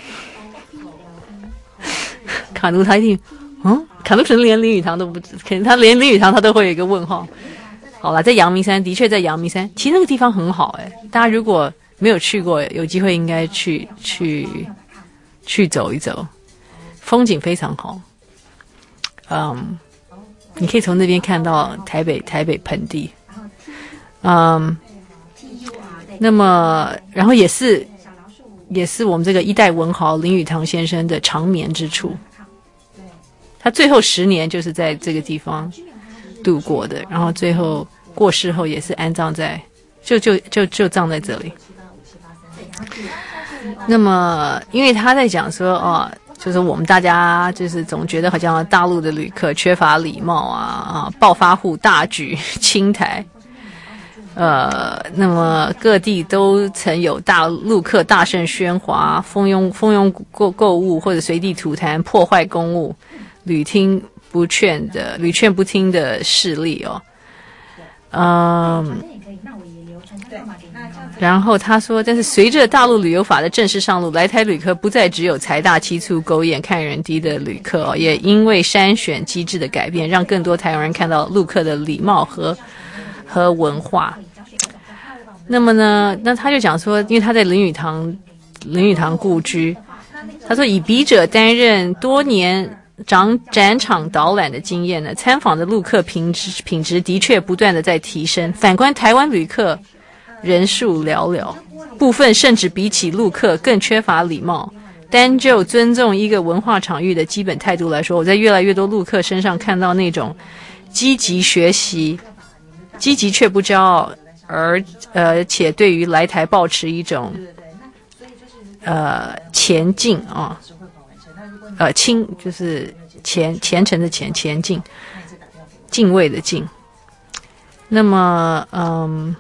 卡奴他一定，嗯，卡奴可能连林语堂都不，可能他连林语堂他都会有一个问号。好了，在阳明山，的确在阳明山，其实那个地方很好哎、欸，大家如果没有去过，有机会应该去去去走一走，风景非常好。嗯。你可以从那边看到台北台北盆地，嗯，那么然后也是也是我们这个一代文豪林语堂先生的长眠之处，他最后十年就是在这个地方度过的，然后最后过世后也是安葬在就就就就葬在这里。那么因为他在讲说哦。就是我们大家就是总觉得好像大陆的旅客缺乏礼貌啊啊，暴发户大举侵台，呃，那么各地都曾有大陆客大声喧哗、蜂拥蜂拥购购物或者随地吐痰、破坏公物、屡听不劝的屡劝不听的事例哦，嗯。然后他说，但是随着大陆旅游法的正式上路，来台旅客不再只有财大气粗、狗眼看人低的旅客哦，也因为筛选机制的改变，让更多台湾人看到陆客的礼貌和和文化。那么呢，那他就讲说，因为他在林语堂林语堂故居，他说以笔者担任多年展展场导览的经验呢，参访的陆客品质品质的确不断的在提升。反观台湾旅客人数寥寥，部分甚至比起陆客更缺乏礼貌。单就尊重一个文化场域的基本态度来说，我在越来越多陆客身上看到那种积极学习、积极却不骄傲，而而且对于来台抱持一种呃前进啊，呃亲就是前虔诚的前前进，敬畏的敬。那么嗯。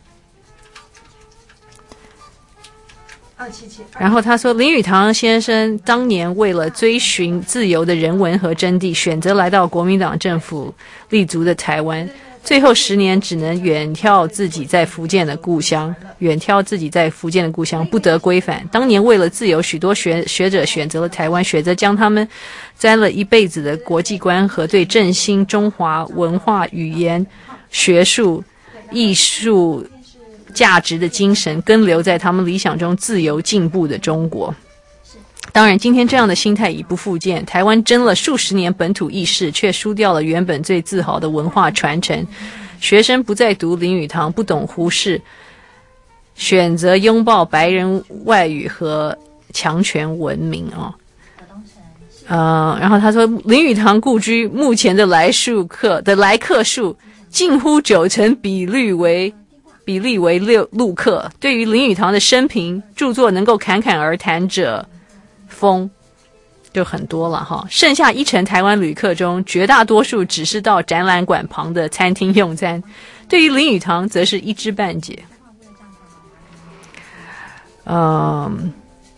然后他说，林语堂先生当年为了追寻自由的人文和真谛，选择来到国民党政府立足的台湾，最后十年只能远眺自己在福建的故乡，远眺自己在福建的故乡，不得归返。当年为了自由，许多学学者选择了台湾，选择将他们沾了一辈子的国际观和对振兴中华文化、语言、学术、艺术价值的精神根留在他们理想中自由进步的中国。当然今天这样的心态已不复见，台湾争了数十年本土意识，却输掉了原本最自豪的文化传承。学生不再读林语堂，不懂胡适，选择拥抱白人外语和强权文明啊。呃，然后他说，林语堂故居目前的来数客的来客数近乎九成比率为比例为六陆客。对于林语堂的生平著作能够侃侃而谈者风就很多了哈，剩下一成台湾旅客中，绝大多数只是到展览馆旁的餐厅用餐，对于林语堂则是一知半解。嗯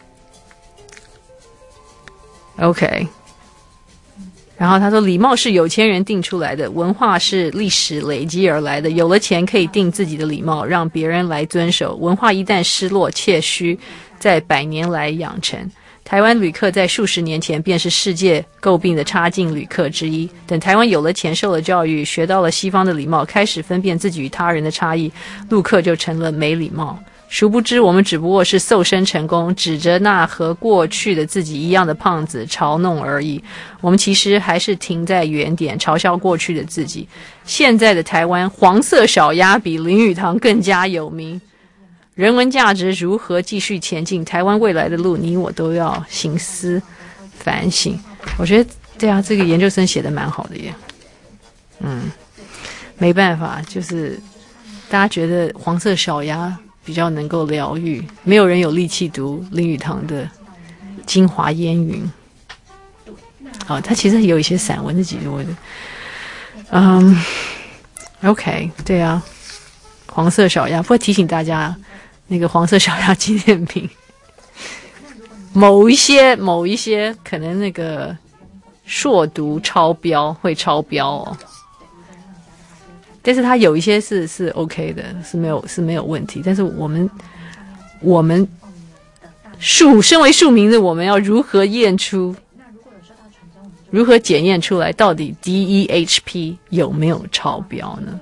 OK， 然后他说，礼貌是有钱人定出来的，文化是历史累积而来的，有了钱可以定自己的礼貌，让别人来遵守，文化一旦失落，切须在百年来养成。台湾旅客在数十年前便是世界诟病的差劲旅客之一，等台湾有了钱，受了教育，学到了西方的礼貌，开始分辨自己与他人的差异，陆客就成了没礼貌。殊不知我们只不过是瘦身成功，指着那和过去的自己一样的胖子嘲弄而已。我们其实还是停在原点，嘲笑过去的自己。现在的台湾黄色小鸭比林语堂更加有名，人文价值如何继续前进，台湾未来的路你我都要省思反省。我觉得对啊，这个研究生写的蛮好的耶。嗯，没办法，就是大家觉得黄色小鸭比较能够疗愈。没有人有力气读林语堂的《京华烟云》。哦，他其实有一些散文是几多的。嗯 ，OK， 对啊，黄色小鸭。不过提醒大家，那个黄色小鸭纪念品，某一些某一些可能那个硕读超标会超标哦。但是它有一些是是 OK 的，是没有是没有问题。但是我们我们庶身为庶民的我们要如何验出，如何检验出来到底 D E H P 有没有超标呢？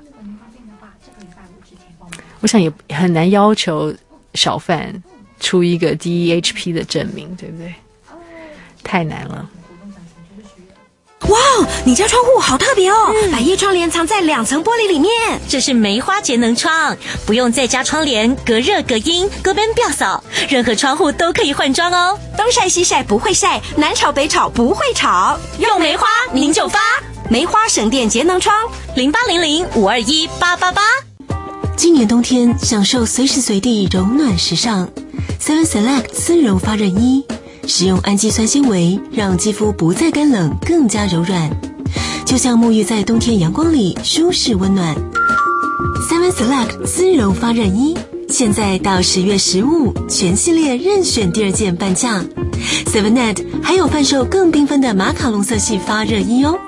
我想也很难要求小贩出一个 D E H P 的证明，对不对？太难了。 哇，你家窗户好特别哦，百叶窗帘藏在两层玻璃里面。 这是梅花节能窗，不用再加窗帘，隔热隔音，隔边吊扫，任何窗户都可以换装哦。 东晒西晒不会晒，南吵北吵不会吵， 用梅花您就发。 梅花省电节能窗， 零八零零五二一八八八。 今年冬天享受随时随地柔暖时尚 ，Seven Select 丝柔发热衣。使用氨基酸纤维，让肌肤不再干冷，更加柔软，就像沐浴在冬天阳光里，舒适温暖。Seven Select 丝柔发热衣，现在到十月十五，全系列任选第二件半价。Seven Net 还有贩售更缤纷的马卡龙色系发热衣哦。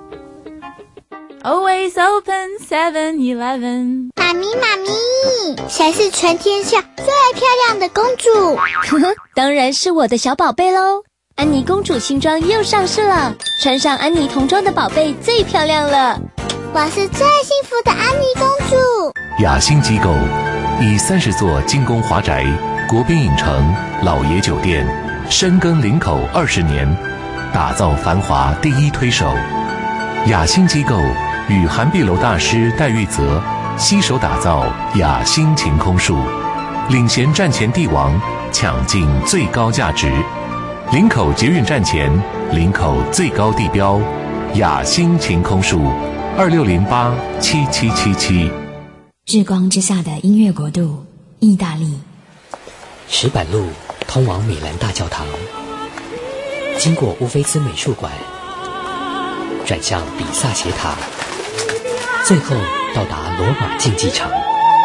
Always open seven eleven。 妈咪妈咪，谁是全天下最漂亮的公主？ 呵呵，当然是我的小宝贝喽！安妮公主新装又上市了，穿上安妮童装的宝贝最漂亮了。 我是最幸福的安妮公主。 雅欣机构以三十座精工华宅、国宾影城、老爷酒店深耕林口二十年，打造繁华第一推手。雅欣机构与涵碧楼大师戴玉泽携手打造雅欣晴空树，领衔站前帝王，抢进最高价值。林口捷运站前，林口最高地标雅欣晴空树，二六零八七七七七。 日光之下的音乐国度，意大利。 石板路通往米兰大教堂，经过乌菲兹美术馆，转向比萨斜塔，最后到达罗马竞技场。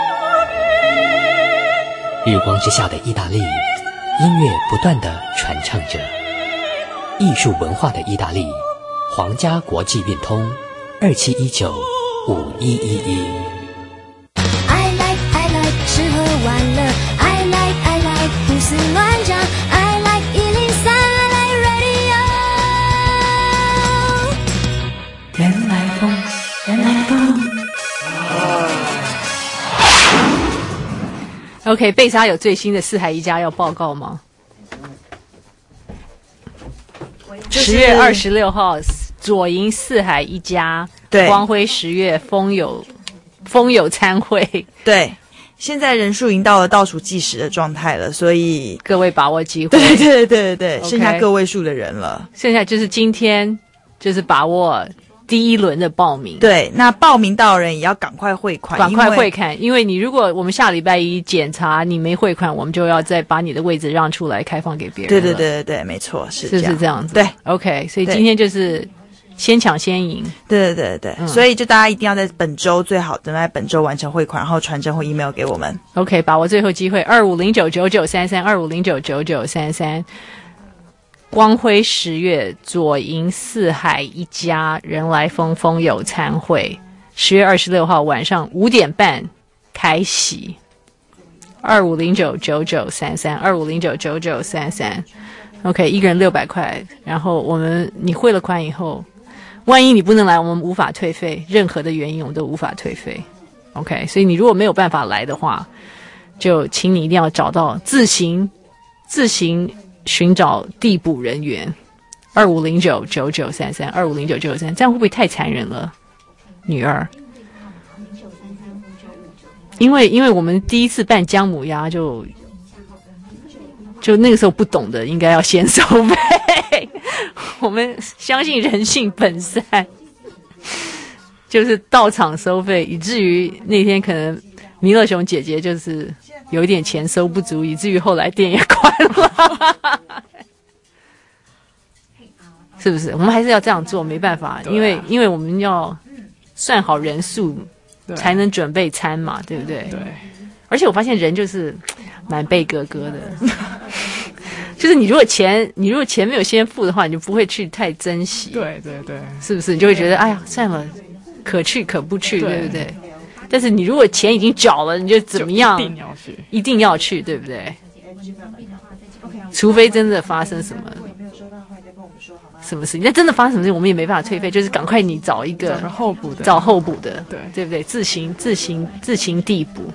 日光之下的意大利，音乐不断地传唱着艺术文化的意大利。皇家国际运通二七一九五一一一。 I like I like 吃喝玩乐 I like I like 胡思乱想 I like 一零三 I like radio。 人来疯，人来疯。OK， 贝莎有最新的四海一家要报告吗？十月二十六号，左营四海一家， 对， 光辉十月风友风友参会， 对，现在人数已经到了倒数计时的状态了，所以各位把握机会。 对对对对对， okay， 剩下个位数的人了， 剩下就是今天，就是把握第一轮的报名。 对，那报名到的人也要赶快汇款， 赶快汇款，因为你如果我们下礼拜一检查你没汇款，我们就要再把你的位置让出来开放给别人。 对对对对对，没错，是是不是这样子？ 对 ，OK， 所以今天就是先抢先赢。 对对对对、嗯，所以就大家一定要在本周最好等待本周完成汇款，然后传真或 email 给我们。 OK， 把握最后机会，二五零九九九三三，二五零九九九三三。光辉十月左营四海一家人来疯风友参会，十月二十六号晚上五点半开席，二五零九九九三三，二五零九九九三三。OK， 一个人六百块，然后我们你汇了款以后，万一你不能来，我们无法退费，任何的原因我们都无法退费。OK， 所以你如果没有办法来的话，就请你一定要找到自行自行。寻找递补人员，二五零九九九三三，二五零九九九三，这样会不会太残忍了，女儿？因为因为我们第一次办姜母鸭就就那个时候不懂的，应该要先收费。我们相信人性本善，就是到场收费，以至于那天可能弥勒熊姐姐就是有一点钱收不足，以至于后来店也关了。是不是？我们还是要这样做，没办法，啊、因为因为我们要算好人数，才能准备餐嘛，对不对？对。而且我发现人就是蛮背格格的，就是你如果钱你如果钱没有先付的话，你就不会去太珍惜。 对对对， 是不是？你就会觉得哎呀，算了，可去可不去， 对, 对不对？但是你如果钱已经缴了，你就怎么样？ 一定要去， 一定要去，对不对？除非真的发生什么什么事情，那真的发生什么事情，我们也没办法退费，就是赶快你找一个找个候补的， 找候补的， 对对不对？自行自行自行递补，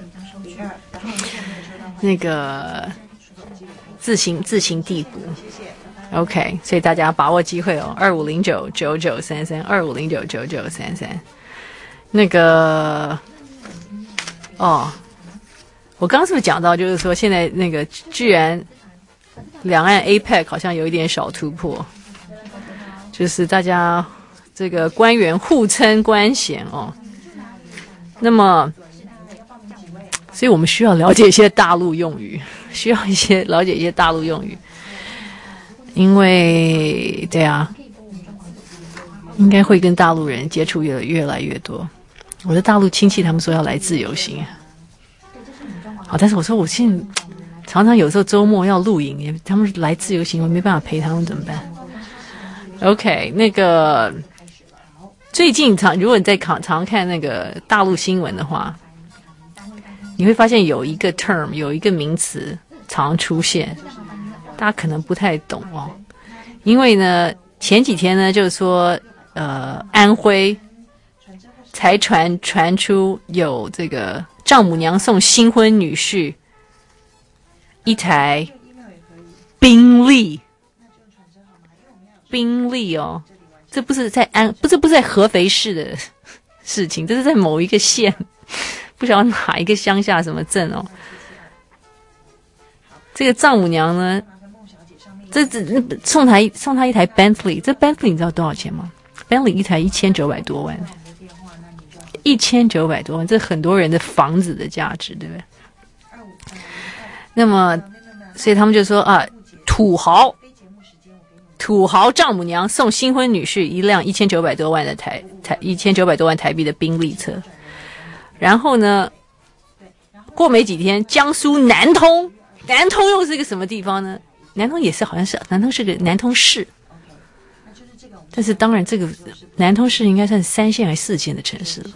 那个自行自行递补。OK， 所以大家把握机会哦，二五零九九九三三，二五零九九九三三。那个哦，我刚刚是不是讲到，就是说现在那个居然两岸 A P E C 好像有一点小突破，就是大家这个官员互称官衔哦。那么，所以我们需要了解一些大陆用语，需要一些了解一些大陆用语，因为对啊，应该会跟大陆人接触越越来越多。我的大陆亲戚他们说要来自由行，好，但是我说我现在常常有时候周末要露营，他们来自由行，我没办法陪他们，怎么办 ？OK， 那个最近常如果你在常常看那个大陆新闻的话，你会发现有一个 term 有一个名词常出现，大家可能不太懂哦，因为呢前几天呢就是说呃安徽。才传传出有这个丈母娘送新婚女婿一台宾利，宾利哦，这不是在安，不是不是在合肥市的事情，这是在某一个县，不晓得哪一个乡下什么镇哦。这个丈母娘呢，这这送他送他一台 Bentley， 这 Bentley 你知道多少钱吗 ？Bentley 一台一千九百多万。一千九百多万，这很多人的房子的价值，对不对？那么，所以他们就说啊，土豪，土豪丈母娘送新婚女婿一辆一千九百多万的台台一千九百多万台币的宾利车。然后呢，过没几天，江苏南通，南通又是一个什么地方呢？南通也是好像是南通是个南通市。但是当然，这个南通市应该算是三线还是四线的城市了。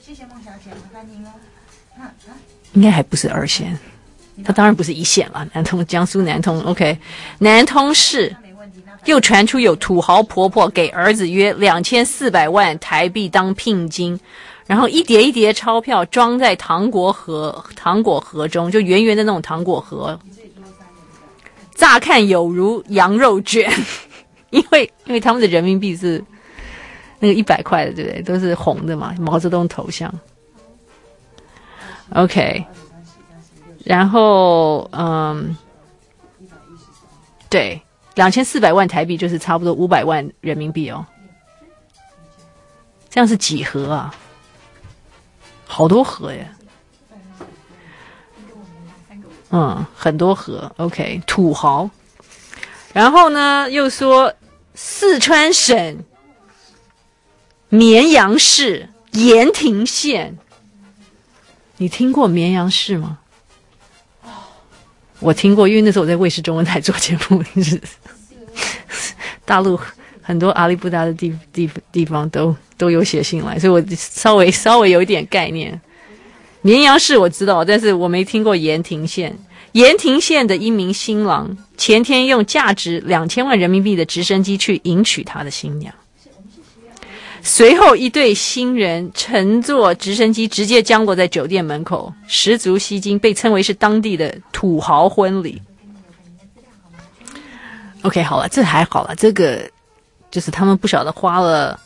应该还不是二线，它当然不是一线了。南通，江苏南通 ，OK， 南通市又传出有土豪婆婆给儿子约两千四百万台币当聘金，然后一叠一叠钞票装在糖果盒糖果盒中，就圆圆的那种糖果盒，乍看有如羊肉卷，因为因为他们的人民币是那个一百块的，对不对？都是红的嘛，毛泽东头像。OK， 然后嗯，对，两千四百万台币就是差不多五百万人民币哦。这样是几盒啊？好多盒耶！嗯，很多盒。OK， 土豪。然后呢，又说四川省绵阳市盐亭县。你听过绵阳市吗？我听过，因为那时候我在卫视中文台做节目，就是大陆很多阿里不达的地地地方都都有写信来，所以我稍微稍微有一点概念。绵阳市我知道，但是我没听过盐亭县。盐亭县的一名新郎前天用价值两千万人民币的直升机去迎娶他的新娘。随后，一对新人乘坐直升机直接降落在酒店门口，十足吸睛，被称为是当地的土豪婚礼。OK， 好了，这还好了，这个就是他们不晓得花了，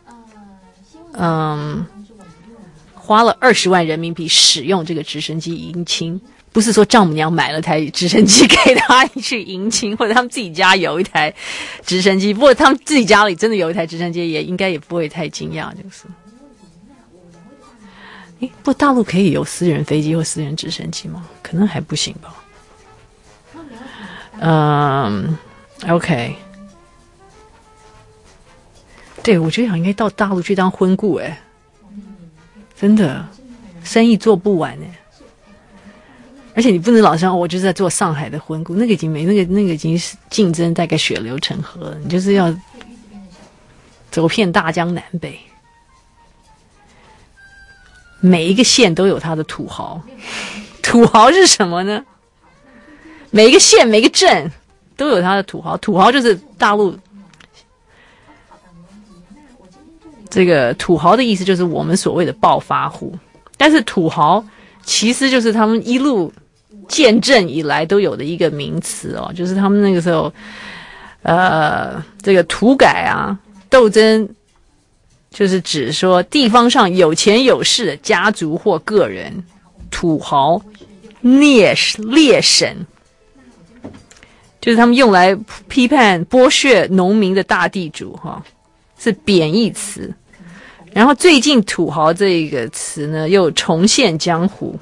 嗯，花了二十万人民币使用这个直升机迎亲。不是说丈母娘买了台直升机给他去迎亲，或者他们自己家有一台直升机，不过他们自己家里真的有一台直升机，也应该也不会太惊讶，就是诶不过大陆可以有私人飞机或私人直升机吗？可可能还不行吧。嗯 ，OK， 对，我觉得应该到大陆去当婚顾，哎，真的，生意做不完哎。而且你不能老想，我就是在做上海的婚顾，那个已经没那个那个已经是竞争大概血流成河了，你就是要走遍大江南北，每一个县都有它的土豪。土豪是什么呢？每一个县每个镇都有它的土豪，土豪就是大陆这个土豪的意思就是我们所谓的暴发户，但是土豪其实就是他们一路建政以来都有的一个名词哦，就是他们那个时候呃这个土改啊斗争，就是指说地方上有钱有势的家族或个人，土豪劣劣绅，就是他们用来批判剥削农民的大地主哈，是贬义词。然后最近土豪这个词呢又重现江湖，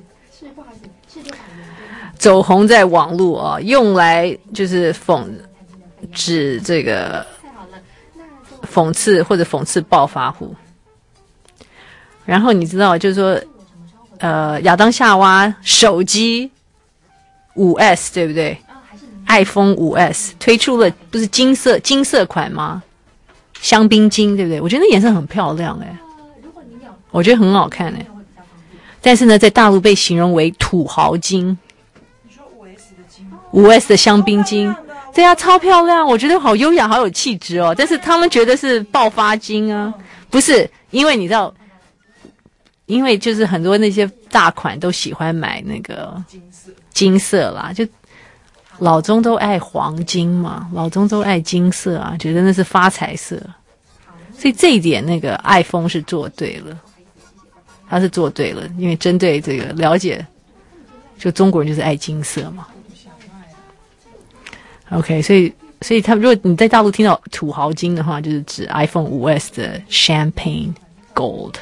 走红在网络啊，用来就是讽指这个讽刺或者讽刺暴发户。然后你知道就是说呃亚当夏娃手机 五 S 对不对？iPhone 五 S 推出了不是金色金色款吗？香槟金对不对？我觉得那颜色很漂亮哎，我觉得很好看哎。但是呢，在大陆被形容为土豪金。五 S 的香槟金，对啊，超漂亮，我觉得好优雅，好有气质哦。但是他们觉得是爆发金啊，不是，因为你知道，因为就是很多那些大款都喜欢买那个金色啦，就老中都爱黄金嘛，老中都爱金色啊，觉得那是发财色，所以这一点那个iPhone是做对了，他是做对了，因为针对这个了解，就中国人就是爱金色嘛。OK， 所以所以他如果你在大陆听到土豪金的话，就是指 iPhone 五 S 的 Champagne Gold。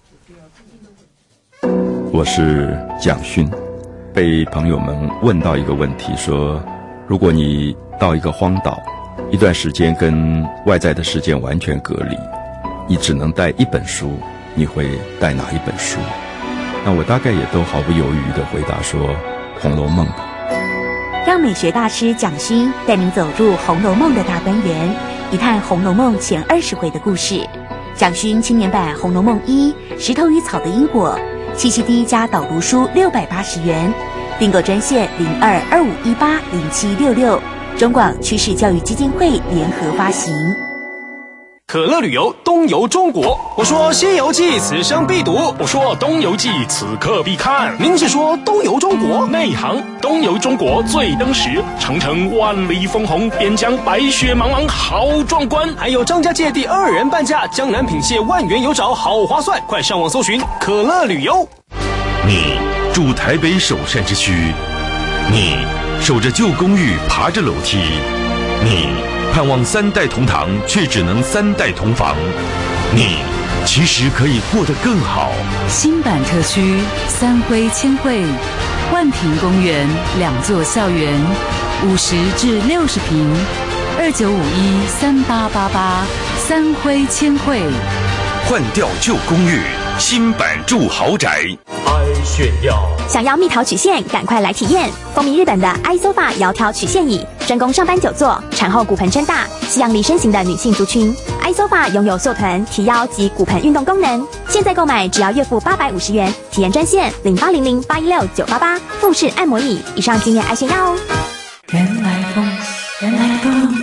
我是蒋勋，被朋友们问到一个问题，说如果你到一个荒岛，一段时间跟外在的世界完全隔离，你只能带一本书，你会带哪一本书？那我大概也都毫不犹豫地回答说《红楼梦》。 让美学大师蒋勋带您走入《红楼梦》的大观园，一探《红楼梦》前二十回的故事。蒋勋青年版《红楼梦一》石头与草的因果，七七 D 加导读书六百八十元，订购专线零二二五一八零七六六，中广趋势教育基金会联合发行。 可乐旅游东游中国，我说《西游记》此生必读，我说《东游记》此刻必看。您是说东游中国？内行，东游中国最登时，长城万里风红，边疆白雪茫茫，好壮观。还有张家界第二人半价，江南品蟹万元有找，好划算。快上网搜寻可乐旅游。 你住台北首善之区，你守着旧公寓，爬着楼梯，你盼望三代同堂，却只能三代同房。你其实可以过得更好。 新版特区三辉千惠，万平公园两座校园，五十至六十平，二九五一三八八八，三辉千惠。 换掉旧公寓，新版住豪宅。 爱炫耀， 想要蜜桃曲线，赶快来体验风靡日本的 iSofa 窈窕曲线椅，专供上班久坐、产后骨盆撑大、西洋离身型的女性族群。iSofa 拥有塑臀、提腰及骨盆运动功能，现在购买只要月付八百五十元，体验专线零八零零八一六九八八，富士按摩椅，以上经验爱炫耀哦。 原来风，原来风。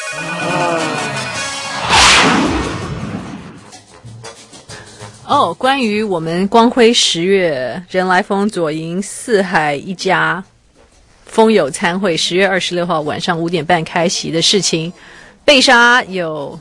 哦，关于我们光辉十月人来疯左营四海一家风友餐会十月二十六号晚上五点半开席的事情，贝莎有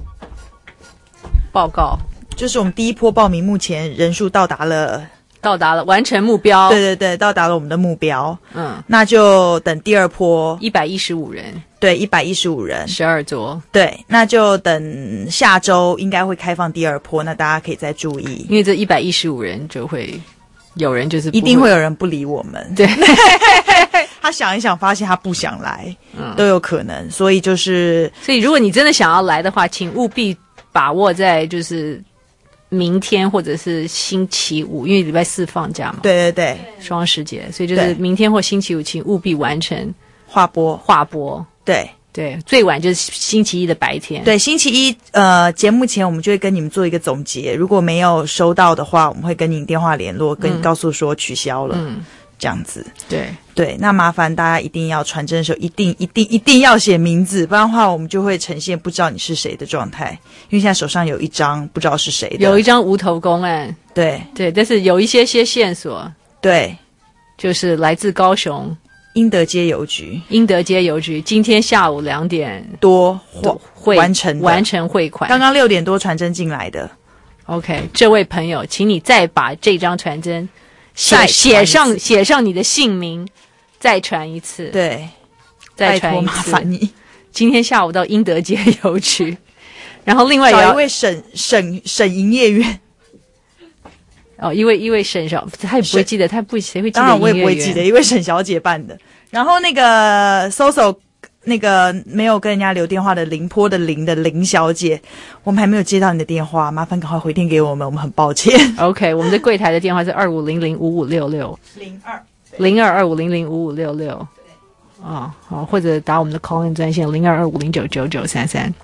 报告， 就是我们第一波报名目前人数到达了， 到达了完成目标， 对对对，到达了我们的目标， 嗯， 那就等第二波一百一十五人， 对，一百一十五人， 十二桌， 对，那就等下周应该会开放第二波，那大家可以再注意， 因为这一百一十五人就会有人就是不一定会有人不理我们。 对， 他想一想，发现他不想来，嗯、都有可能。所以就是， 所以如果你真的想要来的话，请务必把握在就是明天或者是星期五，因为礼拜四放假嘛。 对对对， 双十节，所以就是明天或星期五，请务必完成划拨划拨。 对。 对，最晚就是星期一的白天。 对，星期一呃节目前我们就会跟你们做一个总结，如果没有收到的话，我们会跟你电话联络，跟你告诉说取消了，嗯，这样子。 对对，那麻烦大家一定要传真的时候，一定一定一定要写名字，不然的话我们就会呈现不知道你是谁的状态，因为现在手上有一张不知道是谁的， 有一张无头公案。 对对，但是有一些些线索， 对， 就是来自高雄。 英德街邮局， 英德街邮局今天下午两点多会完成完成汇款， 刚刚六点多传真进来的。 OK， 这位朋友，请你再把这张传真写写上写上你的姓名，再传一次。 对， 再传一次， 麻烦你。 今天下午到英德街邮局，然后另外找一位省省省营业员。 哦，一位一位沈小，他也不会记得，他不谁会记得？ 当然我也不会记得，一位沈小姐办的。然后那个搜搜那个没有跟人家留电话的林坡的林的林小姐，我们还没有接到你的电话，麻烦赶快回电给我们，我们很抱歉。 OK， 我们的柜台的电话是二五零零五五六六零二零二二五零零五五六六哦，好，或者打我们的 call in 专线零二二五零九九九三三。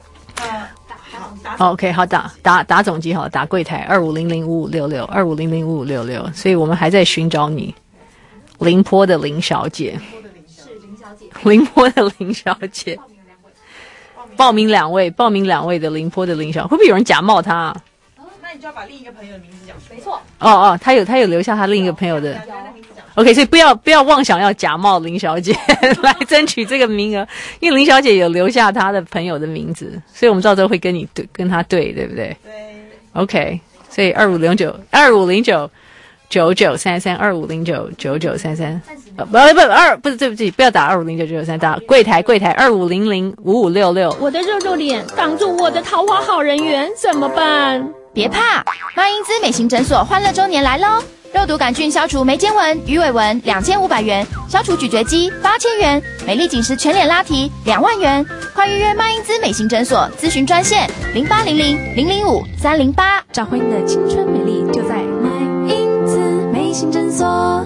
好 ，OK， 好，打打打总机好，打柜台二五零零五五六六二五零零五五六六，所以我们还在寻找你，林坡的林小姐，林坡的林小姐，报名两位，报名两位的林坡的林小姐，会不会有人假冒他、啊？ 那你就要把另一个朋友的名字讲出来。 没错。哦哦，他有他有留下他另一个朋友的。OK， 所以不要不要妄想要假冒林小姐来争取这个名额，因为林小姐有留下她的朋友的名字，所以我们到时候会跟你对跟她对，对不对？对。OK， 所以二五零九二五零九九九三三二五零九九九三三，不不不二不是对不起，不要打二五零九九九三，打柜台柜台二五零零五五六六。 我的肉肉脸挡住我的桃花好人缘，怎么办？ 别怕，妈英姿美型诊所欢乐周年来喽！肉毒杆菌消除眉间纹、鱼尾纹两千五百元，消除咀嚼肌八千元，美丽紧实全脸拉提两万元。快预约麦英姿美型诊所咨询专线零八零零零零五三零八， 找回你的青春美丽，就在麦英姿美型诊所。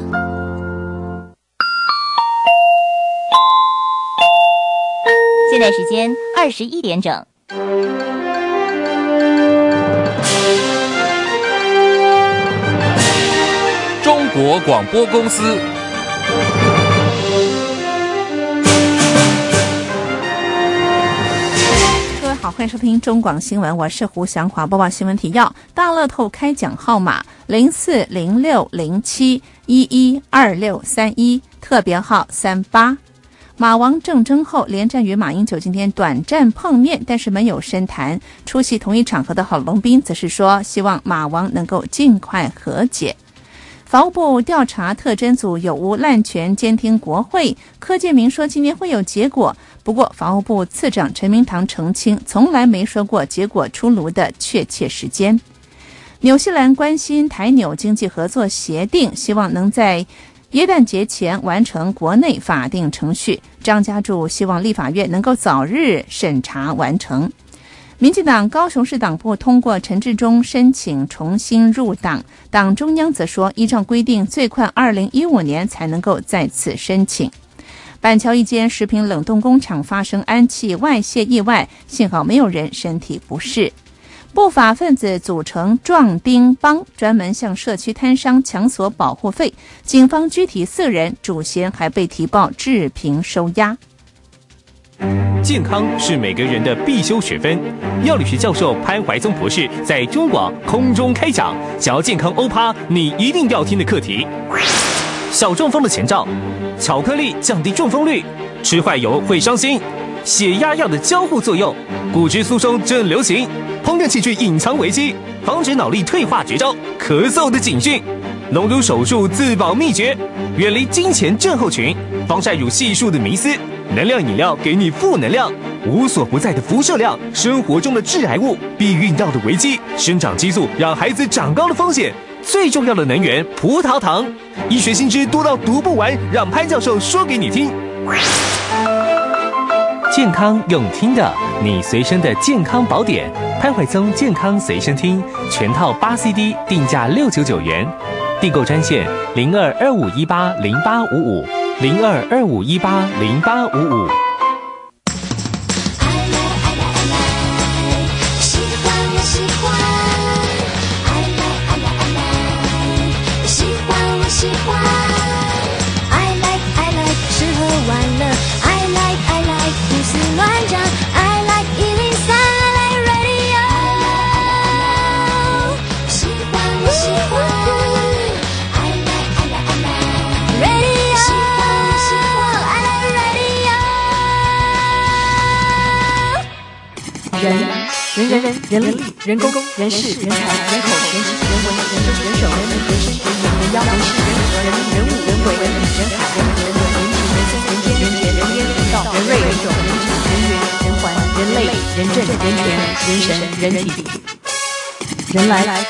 现在时间二十一点整。 中国广播公司。 各位好，欢迎收听中广新闻，我是胡祥华，播报新闻提要。大乐透开奖号码零四零六零七一一二六三一，特别号三八。马王郑争后，连战与马英九今天短暂碰面，但是没有深谈。出席同一场合的郝龙斌则是说，希望马王能够尽快和解。法务部调查特侦组有无滥权监听国会，柯建铭说今年会有结果，不过法务部次长陈明堂澄清，从来没说过结果出炉的确切时间。纽西兰关心台纽经济合作协定，希望能在耶诞节前完成国内法定程序。张家柱希望立法院能够早日审查完成。民进党高雄市党部通过陈致中申请重新入党，党中央则说依照规定最快二零一五年才能够再次申请。板桥一间食品冷冻工厂发生氨气外泄意外，幸好没有人身体不适。不法分子组成壮丁帮，专门向社区摊商抢索保护费，警方拘提四人，主嫌还被提报治平收押。 健康是每个人的必修学分。药理学教授潘怀宗博士在中广空中开讲，想要健康欧趴，你一定要听的课题：小中风的前兆，巧克力降低中风率，吃坏油会伤心，血压药的交互作用，骨质疏松正流行，烹饪器具隐藏危机，防止脑力退化绝招，咳嗽的警讯，隆乳手术自保秘诀，远离金钱症候群，防晒乳系数的迷思。能量饮料给你负能量，无所不在的辐射量，生活中的致癌物，避孕药的危机，生长激素让孩子长高的风险， 最重要的能源葡萄糖。医学新知多到读不完，让潘教授说给你听。健康用听的，你随身的健康宝典，潘怀宗健康随身听，全套八 C D， 定价六九九元。订购专线零二二五一八零八五五零二二五一八零八五五。 人人人人人力人工人事人才人口人情人文人政人手人民人生人言人妖人事人和人人物人鬼人理人海人人文人情人生人间人杰人烟人道人瑞人种人质人缘人环人类人政人权人神人体人来来。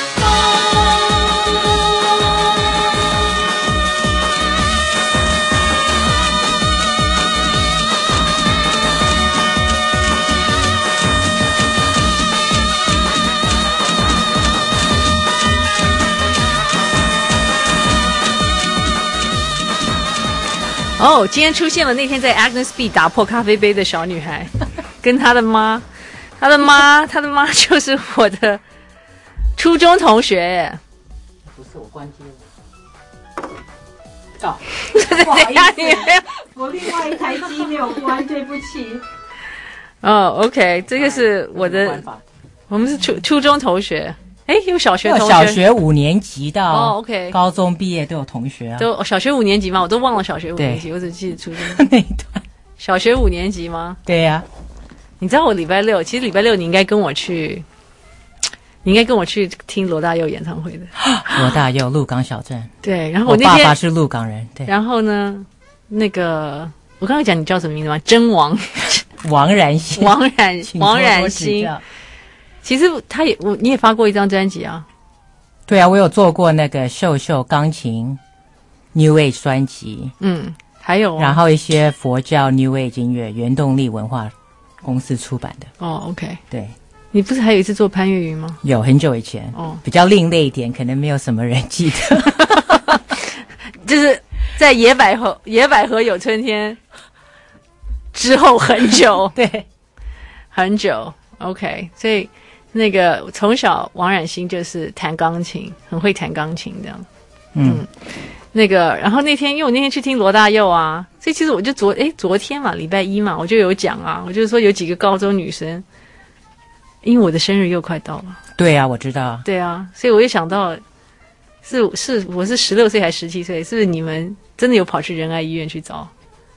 哦，今天出现了那天在 Agnes B 打破咖啡杯的小女孩，跟她的妈，她的妈，她的妈就是我的初中同学耶。 不是我关机了。哦， 不好意思， 我另外一台机没有关，对不起。 哦 ，OK， 这个是我的，我们是初初中同学。哎，有小学同学， 小学五年级到哦 ，OK， 高中毕业都有同学啊。 都小学五年级吗？我都忘了小学五年级，我只记得初中那一段。 小学五年级吗？ 对呀、啊。 你知道我礼拜六，其实礼拜六你应该跟我去，你应该跟我去听罗大佑演唱会的。 罗大佑，鹿港小镇。 对，然后我那天我爸爸是鹿港人。对。 然后呢，那个我刚刚讲你叫什么名字吗？真王， 王冉星， 王冉，王冉星。其实他也我你也发过一张专辑啊。 对啊，我有做过那个秀秀钢琴 New Age 专辑， 嗯，还有、啊， 然后一些佛教 New Age 音乐，原动力文化公司出版的。 哦 ，OK， 对， 你不是还有一次做潘越云吗？ 有，很久以前， 哦， 比较另类一点，可能没有什么人记得， 就是在野百合野百合有春天之后很久， 对， 很久 ，OK， 所以。那个从小王冉星就是弹钢琴，很会弹钢琴这样。嗯，嗯那个然后那天因为我那天去听罗大佑啊，所以其实我就昨诶昨天嘛，礼拜一嘛，我就有讲啊，我就是说有几个高中女生，因为我的生日又快到了。 对啊，我知道。 对啊，所以我就想到是是我是十六岁还十七岁，是不是你们真的有跑去仁爱医院去找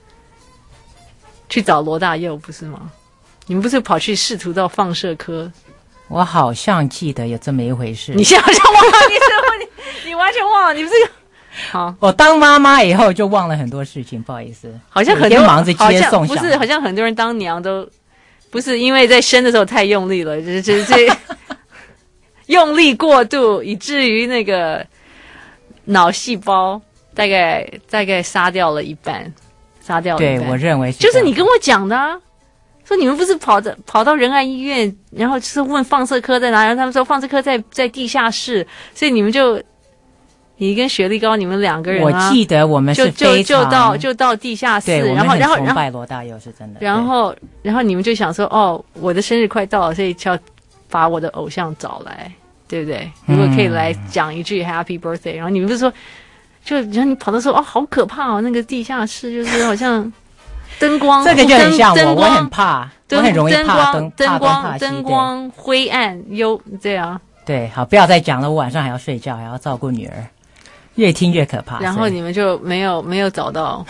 去找罗大佑不是吗？你们不是跑去试图到放射科？ 我好像记得有这么一回事。 你现在好像忘了，你是你你完全忘了，你不是好？ 我当妈妈以后就忘了很多事情，不好意思。 好像很多忙着接送， 不是？好像很多人当娘都不是因为在生的时候太用力了，就是这这用力过度，以至于那个脑细胞大概大概杀掉了一半，杀掉了一半。 对，我认为是就是你跟我讲的啊。说你们不是跑着跑到仁爱医院，然后就是问放射科在哪？然后他们说放射科在在地下室，所以你们就你跟雪莉高你们两个人、啊， 我记得我们是非常就就就到就到地下室， 对， 然后然后崇拜罗大佑是真的， 然后然后你们就想说哦，我的生日快到了，所以就要把我的偶像找来，对不对？如果可以来讲一句 Happy Birthday，、嗯、然后你们不是说，就然后你跑到说哦，好可怕哦，那个地下室就是好像。灯光这个就很像我，我很怕，我很容易怕灯， 灯光灯光灰暗幽这样。 对，好，不要再讲了，我晚上还要睡觉，还要照顾女儿，越听越可怕。 然后你们就没有没有找到，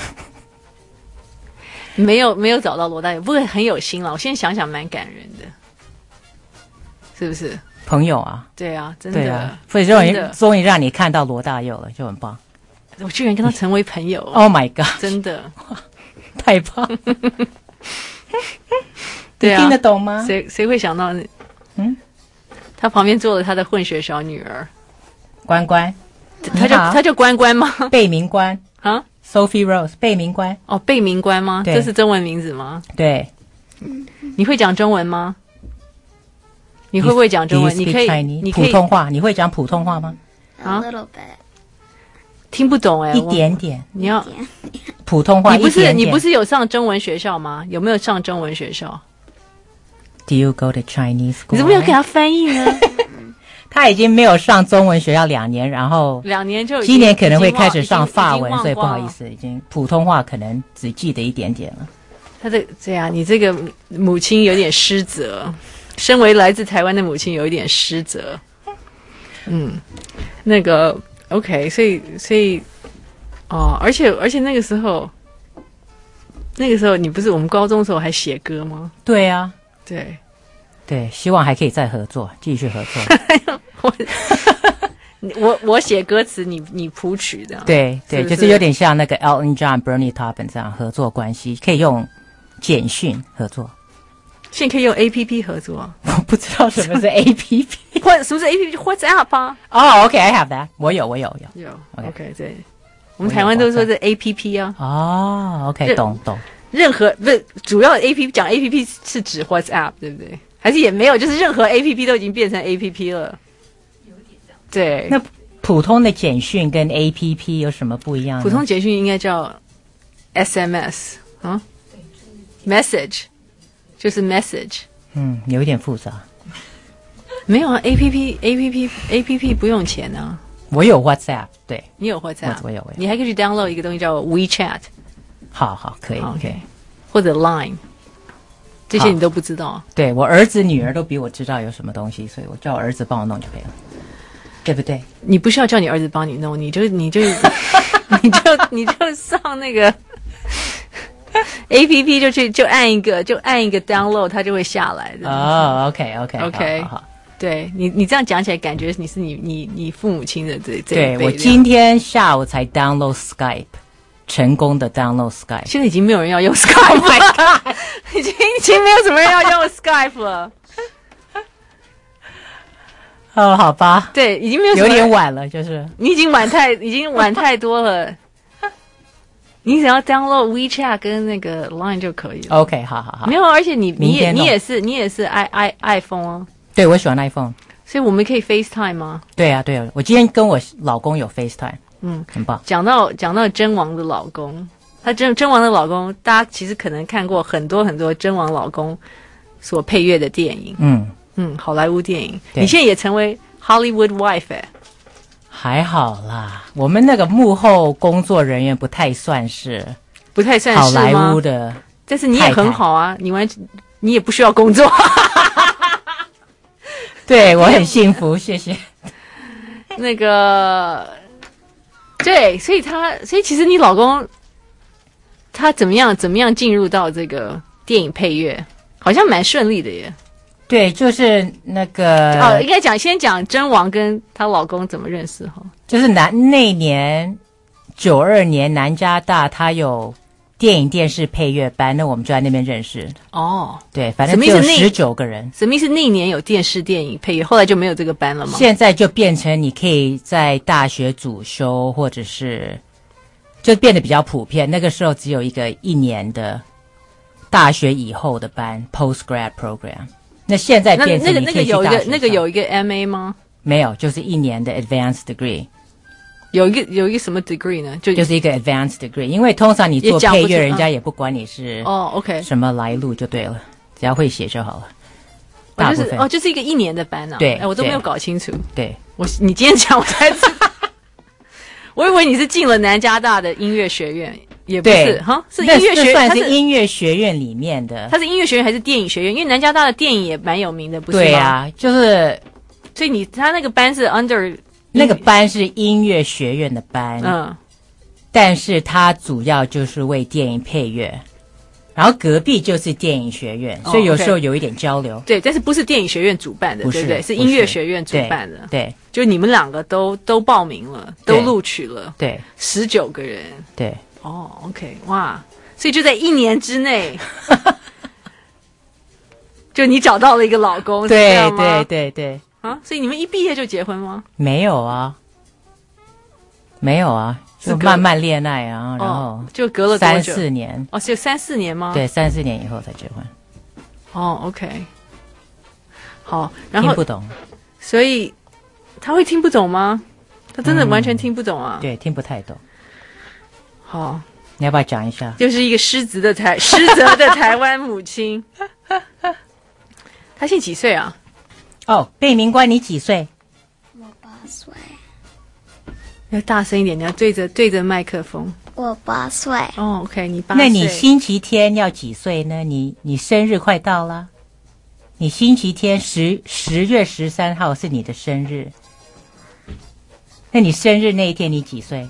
没有没有找到罗大佑，不过很有心了。我现在想想蛮感人的，是不是？ 朋友啊， 对啊，真的， 对啊，所以终于终于让你看到罗大佑了，就很棒。 我居然跟他成为朋友 ！Oh my god！ 真的。 太棒！ 对啊， 你听得懂吗？ 谁谁会想到？嗯，他旁边坐了他的混血小女儿。 关关， 他叫他叫关关吗？ 贝明关啊 ，Sophie Rose， 贝明关。 哦，贝明关吗？ 对， 这是中文名字吗？ 对。 你会讲中文吗？你会不会讲中文？你可以，你可以普通话，你会讲普通话吗？ 啊 A little bit， 听不懂哎、欸， 一点点。 你要普通话， 你不是一点点你不是有上中文学校吗？有没有上中文学校 ？Do you go to Chinese school？ 你怎么没有给他翻译呢？ 他已经没有上中文学校两年，然后两年就今年可能会开始上法文，所以不好意思，已经普通话可能只记得一点点了。 他的这样，你这个母亲有点失责，身为来自台湾的母亲有一点失责。嗯，那个 OK， 所以所以哦，而且而且那个时候，那个时候你不是我们高中的时候还写歌吗？ 对啊， 对对，希望还可以再合作，继续合作。 我我我写歌词，你你谱曲的。 对对， 是是就是有点像那个 Elton John、Bernie Taupin 这样合作关系，可以用简讯合作。 现在可以用 A P P 合作。 我不知道什么是 A P P， 或什么是 A P P？WhatsApp 啊？ 哦、oh, ，OK，I、okay, have that， 我有，我有，有， 有 ，OK，, okay 对，我们台湾都说是 A P P 啊。 哦、oh, ，OK， 懂懂。 任何不是主要 A P P 讲 A P P 是指 WhatsApp 对不对？还是也没有，就是任何 A P P 都已经变成 A P P 了。有点这样。对。 那普通的简讯跟 A P P 有什么不一样呢？ 普通简讯应该叫 S M S 啊 ，message 就是 message。 嗯，有一点复杂。 没有啊 ，A P P A P P A P P 不用钱啊。 我有 WhatsApp， 对， 你有 WhatsApp， 我有，我有。 你还可以去 download 一个东西叫 WeChat。 好好，可以 ，OK， 或者 Line， 这些你都不知道。 对，我儿子女儿都比我知道有什么东西，所以我叫我儿子帮我弄就可以了，对不对？ 你不需要叫你儿子帮你弄，你就你就你就你就上那个 A P P 就去就按一个就按一个 download， 它就会下来的。 哦 ，OK OK OK， 好好好， 对你你这样讲起来，感觉你是你你你父母亲的这这一辈。 对，我今天下午才 download Skype。成功的 download Skype， 现在已经没有人要用 Skype， Oh my God， 已经已经没有什么人要用 Skype 了。 哦，好吧， 对，已经没有什有么点晚了，就是你已经晚太已经晚太多了。你只要 download WeChat 跟那个 Line 就可以了。 OK， 好好好。 没有，而且你你也你也是你也是 i i iPhone 啊。 对，我喜欢 iPhone， 所以我们可以 FaceTime 吗？ 对啊，对啊，我今天跟我老公有 FaceTime。 嗯， 很棒。 讲到讲到真王的老公，他真真王的老公，大家其实可能看过很多很多真王老公所配乐的电影。 嗯嗯，好莱坞电影。你现在也成为 Hollywood wife 哎、欸？ 还好啦，我们那个幕后工作人员不太算是， 不太算是好莱坞的。 但是你也很好啊，你完你也不需要工作。 对我很幸福，谢谢。 那个，对，所以他，所以其实你老公他怎么样，怎么样进入到这个电影配乐，好像蛮顺利的耶。 对，就是那个哦，应该讲先讲真王跟她老公怎么认识哈。 就是南那年九二年南加大，他有电影电视配乐班，那我们就在那边认识。 哦， 对，反正只有十九个人。 什么意思？那一年有电视电影配乐，后来就没有这个班了吗？ 现在就变成你可以在大学主修，或者是就变得比较普遍。那个时候只有一个一年的大学以后的班 （postgrad program）。那现在变成你可以去大学上。那个那个有一个那个有一个 M A 吗？ 没有，就是一年的 advanced degree。 有一个有一个什么 degree 呢？就就是一个 advanced degree， 因为通常你做配乐，人家也不管你是哦 OK 什么来路就对了，只要会写就好了。大部分哦，就是一个一年的班啊。 对， 哎，我都没有搞清楚。 对， 我你今天讲我才知道，我以为你是进了南加大的音乐学院，也不是哈，是音乐学院， 算是音乐学院里面的。 它是音乐学院还是电影学院？因为南加大的电影也蛮有名的，不是吗？ 对啊，就是， 所以你他那个班是 under。 那个班是音乐学院的班， 嗯， 但是它主要就是为电影配乐，然后隔壁就是电影学院， 哦、 所以有时候有一点交流。 对，但是不是电影学院主办的， 不是对不对？是音乐学院主办的。 对，对就你们两个都都报名了，都录取了， 对， 十九个人， 对。 哦 ，OK， 哇，所以就在一年之内，就你找到了一个老公， 对对对对。 啊，所以你们一毕业就结婚吗？ 没有啊， 没有啊，就慢慢恋爱啊，然后、 哦、就隔了多三久四年。 哦，是三四年吗？ 对，三四年以后才结婚。 哦 ，OK， 好，然后听不懂， 所以他会听不懂吗？他真的完全听不懂啊？ 嗯、对，听不太懂。 好， 你要不要讲一下？ 就是一个失职的台失责的台湾母亲。他现在几岁啊？ 哦，贝明官，你几岁？ 我八岁。 要大声一点，你要对着对着麦克风。 我八岁。 哦 ，OK， 你八岁。 那你星期天要几岁呢？你你生日快到了，你星期天十十月十三号是你的生日。那你生日那一天你几岁？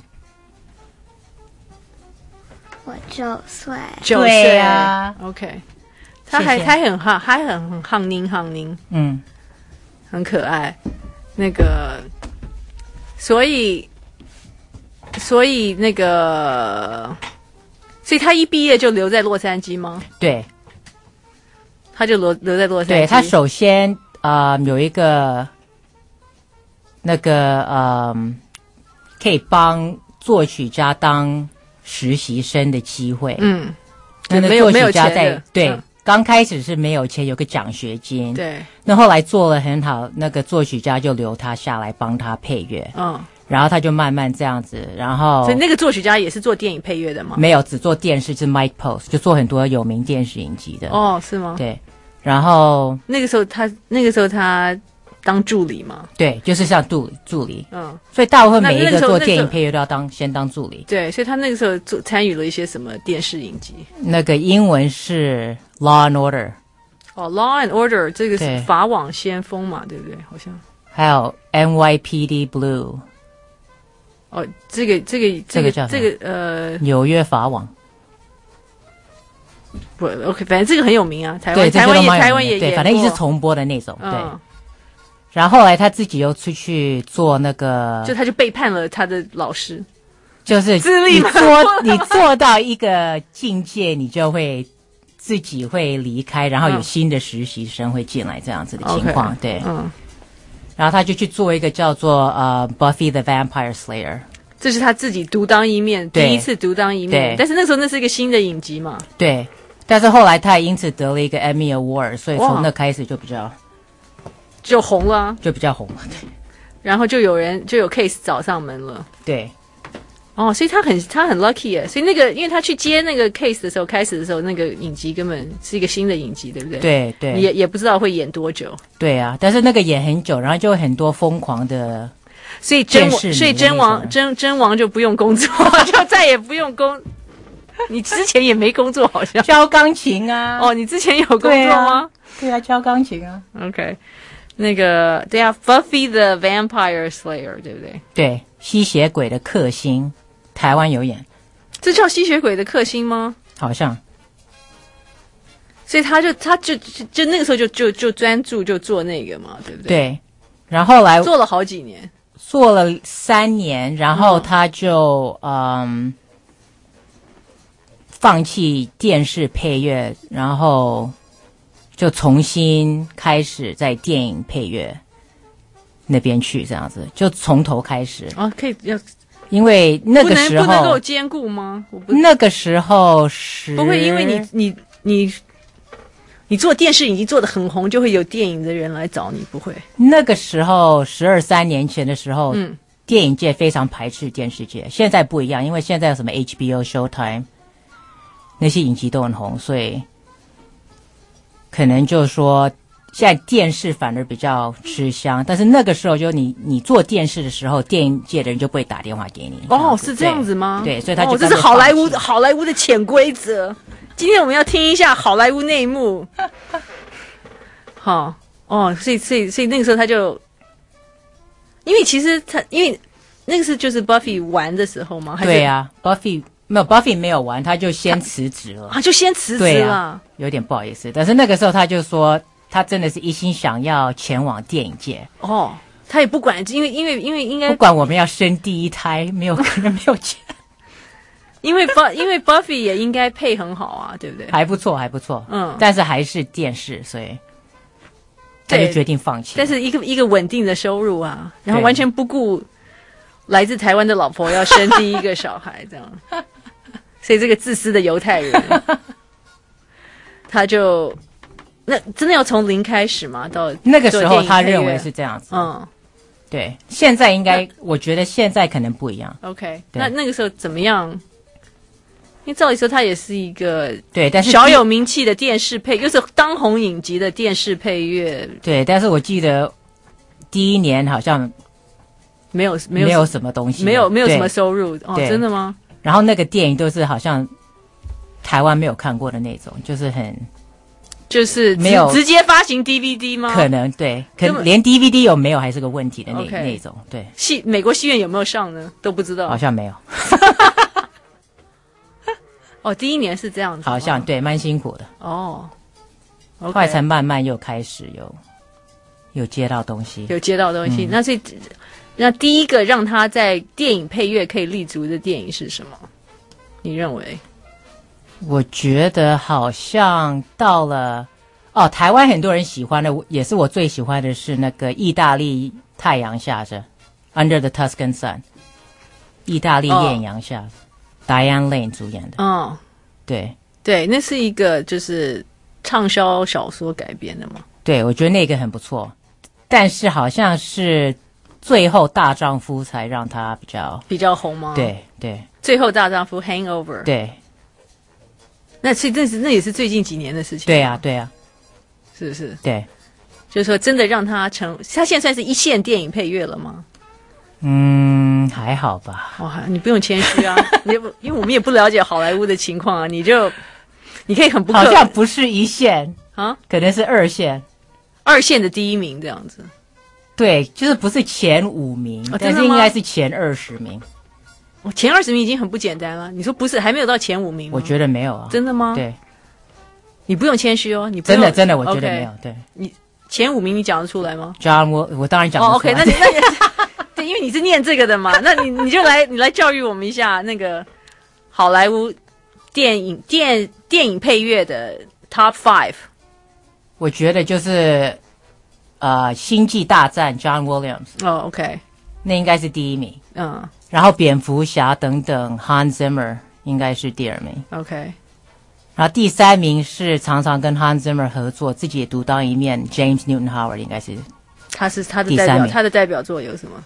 我九岁。 九岁啊 ，OK。他还他很哈，还很很憨宁憨宁， 嗯， 很可爱。那个，所以所以那个，所以他一毕业就留在洛杉矶吗？ 对， 他就留留在洛杉矶。 对，他首先呃有一个那个呃可以帮作曲家当实习生的机会。 嗯， 那没有没有钱在的对。 嗯刚开始是没有钱，有个奖学金。 对， 那后来做了很好，那个作曲家就留他下来帮他配乐。 嗯， 然后他就慢慢这样子，然后所以那个作曲家也是做电影配乐的吗？ 没有，只做电视，是 Mike Post， 就做很多有名电视影集的。 哦，是吗？ 对，然后那个时候他那个时候他当助理嘛？ 对，就是像助助理。 嗯， 所以大部分每一那那个时候个做电影配乐都要当先当助理。 对，所以他那个时候做参与了一些什么电视影集？ 那个英文是 Law and Order。 哦 ，Law and Order 这个是对法网先锋嘛，对不对？好像还有 N Y P D Blue。 哦，这个这个这个这个叫什么这个呃， 纽约法网。 不 OK， 反正这个很有名啊，台对， 湾台湾也这些都蛮有名的台湾也对，反正一直重播的那种。 嗯、 对。然后后来他自己又出去做那个， 就他就背叛了他的老师， 就是自立嘛你做你做到一个境界，你就会自己会离开，然后有新的实习生会进来这样子的情况。 Okay， 对， 嗯， 然后他就去做一个叫做呃 Buffy the Vampire Slayer， 这是他自己独当一面， 对第一次独当一面。 对但是那时候那是一个新的影集嘛， 对，但是后来他也因此得了一个 Emmy Award， 所以哇从那开始就比较就红了啊， 就比较红了。对， 然后就有人就有 case 找上门了。 对， 哦，所以他很他很 lucky 耶，所以那个因为他去接那个 case 的时候，开始的时候那个影集根本是一个新的影集，对不对？ 对对也也不知道会演多久。 对啊，但是那个演很久，然后就有很多疯狂的。 所以真王， 电视迷所以真王真真王就不用工作，就再也不用工。你之前也没工作，好像教钢琴啊。 哦，你之前有工作吗？ 对啊，教钢琴啊。 OK， 那个对啊 ，Buffy the Vampire Slayer， 对不对？ 对，吸血鬼的克星，台湾有演。 这叫吸血鬼的克星吗？ 好像。 所以他就他就就就那个时候就就就专注就做那个嘛，对不对？ 对，然后后来做了好几年。 做了三年，然后他就 嗯, 嗯放弃电视配乐，然后就重新开始在电影配乐那边去，这样子就从头开始啊，可以要， 因为那个时候不能不能够兼顾吗？我不那个时候是不会，因为你你你。你做电视已经做得很红，就会有电影的人来找你，不会？ 那个时候十二三年前的时候， 嗯， 电影界非常排斥电视界，现在不一样，因为现在有什么 H B O、Showtime 那些影集都很红，所以可能就是说现在电视反而比较吃香。但是那个时候，就你你做电视的时候，电影界的人就不会打电话给你。 哦，是这样子吗？ 对，所以他就、 哦、这是好莱坞好莱坞的潜规则。今天我们要听一下好莱坞内幕。好哦，所以所以所以那个时候他就，因为其实他因为那个是就是 Buffy 玩的时候吗？还是对啊 ，Buffy 没有 Buffy 没有玩，他就先辞职了啊，就先辞职了、啊， 有点不好意思。但是那个时候他就说，他真的是一心想要前往电影界哦，他也不管，因为因为因为应该不管我们要生第一胎，没有可能没有钱。 因为 Buff 因为 Buffy 也应该配很好啊，对不对？ 还不错，还不错， 嗯， 但是还是电视，所以他就决定放弃。 但是一个一个稳定的收入啊，然后完全不顾来自台湾的老婆要生第一个小孩，这样。所以这个自私的犹太人，他就那真的要从零开始吗？到那个时候他认为是这样子。 嗯， 对，现在应该，我觉得现在可能不一样。 OK， 那那个时候怎么样？因为照理说他也是一个对，但是小有名气的电视配，又是当红影集的电视配乐。 对，但是我记得第一年好像没有没有没有什么东西， 没有没有什么收入哦，真的吗？ 然后那个电影都是好像台湾没有看过的那种，就是很就是没有直接发行 D V D 吗？ 可能对，可能连 D V D 有没有还是个问题的那、okay. 那种。对， 戏美国戏院有没有上呢？都不知道， 好像没有。 哦，第一年是这样子， 好像对，蛮辛苦的。 哦， okay. 后来才慢慢又开始有有接到东西， 有接到东西。嗯、那所以，那第一个让他在电影配乐可以立足的电影是什么？你认为？ 我觉得好像到了哦，台湾很多人喜欢的，也是我最喜欢的是那个意大利太阳下着 Under the Tuscan Sun， 意大利艳阳下。哦Diane Lane 主演的， 嗯， 对对，那是一个就是畅销小说改编的嘛。 对，我觉得那个很不错，但是好像是最后大丈夫才让他比较比较红吗？ 对对， 最后大丈夫 Hangover， 对， 那所以这是那也是最近几年的事情。 对啊，对啊， 是不是？ 对， 就是说真的让他成，他现在算是一线电影配乐了吗？ 嗯，还好吧。 哇，你不用谦虚啊，你因为我们也不了解好莱坞的情况啊，你就你可以很不好像不是一线啊，可能是二线， 二线的第一名这样子。 对，就是不是前五名，哦、但是应该是前二十名。 哦，前二十名已经很不简单了。你说不是，还没有到前五名吗？ 我觉得没有啊。 真的吗？ 对， 你不用谦虚哦，你不真的真的，我觉得没有。 Okay, 对， 你前五名你讲得出来吗 ？John， 我我当然讲得出来。 哦 ，OK， 那你那你。对，因为你是念这个的嘛，那你你就来你来教育我们一下那个好莱坞电影电电影配乐的 Top Five。 我觉得就是呃《星际大战》John Williams。 哦 ，OK， 那应该是第一名。 嗯， 然后蝙蝠侠等等 Hans Zimmer 应该是第二名。 OK， 然后第三名是常常跟 Hans Zimmer 合作，自己也独当一面 James Newton Howard 应该是。 他是他的代表，他的代表作有什么？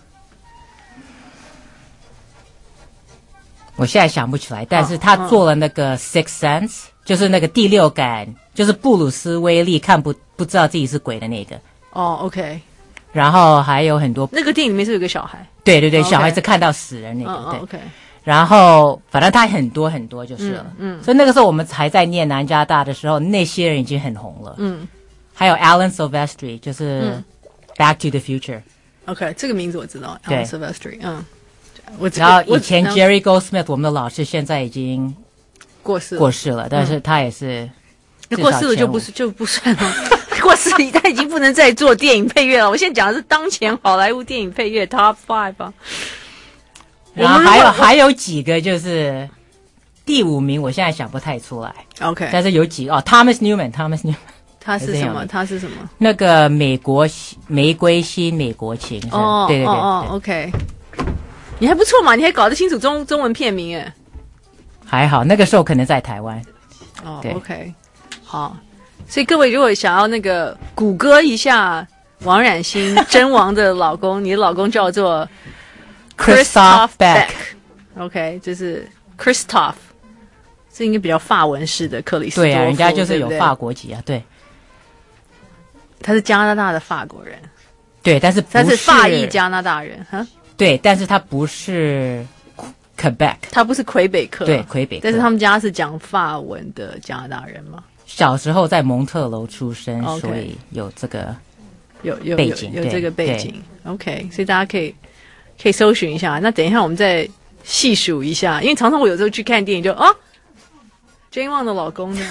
我现在想不起来，但是他做了那个 Sixth Sense，、哦、就是那个第六感，就是布鲁斯威利看不不知道自己是鬼的那个。 哦 ，OK。 然后还有很多， 那个电影里面是有个小孩。 对对对， 哦、 小孩是看到死人那个。 哦、 对 ，OK。 然后反正他很多很多就是了。 嗯。嗯所以那个时候我们还在念南加大的时候，那些人已经很红了。 嗯。 还有 Alan Silvestri， 就是Back to the Future。OK， 这个名字我知道 ，Alan Silvestri。嗯。我然后以前 Jerry Goldsmith 我们的老师现在已经过世过世了，但是他也是那过世了就不是就不算了，过世他已经不能再做电影配乐了。我现在讲的是当前好莱坞电影配乐 Top Five 啊。 然后还有还有几个就是第五名，我现在想不太出来。 OK， 但是有几个哦 ，Thomas Newman，Thomas Newman， 他是什么？他是什么？ 那个美国玫瑰新美国情。 哦， 对对对哦 ，OK。你还不错嘛，你还搞得清楚中中文片名哎。 还好，那个时候可能在台湾。 哦 ，OK， 好，所以各位如果想要那个谷歌一下王冉星真王的老公，你的老公叫做 Christoph Beck，OK， 就是 Christoph， 这应该比较法文式的克里斯多夫。 对啊，人家就是有法国籍啊，对。 他是加拿大的法国人。 对，但是不是他是法裔加拿大人，哈。 对，但是他不是 Quebec， 他不是魁北克， 对，魁北克。 但是他们家是讲法文的加拿大人吗？ 小时候在蒙特楼出生， okay. 所以有这个有有背景， 有, 有这个背景。OK， 所以大家可以可以搜寻一下。那等一下我们再细数一下，因为常常我有时候去看电影就啊 ，Jane Wang 的老公呢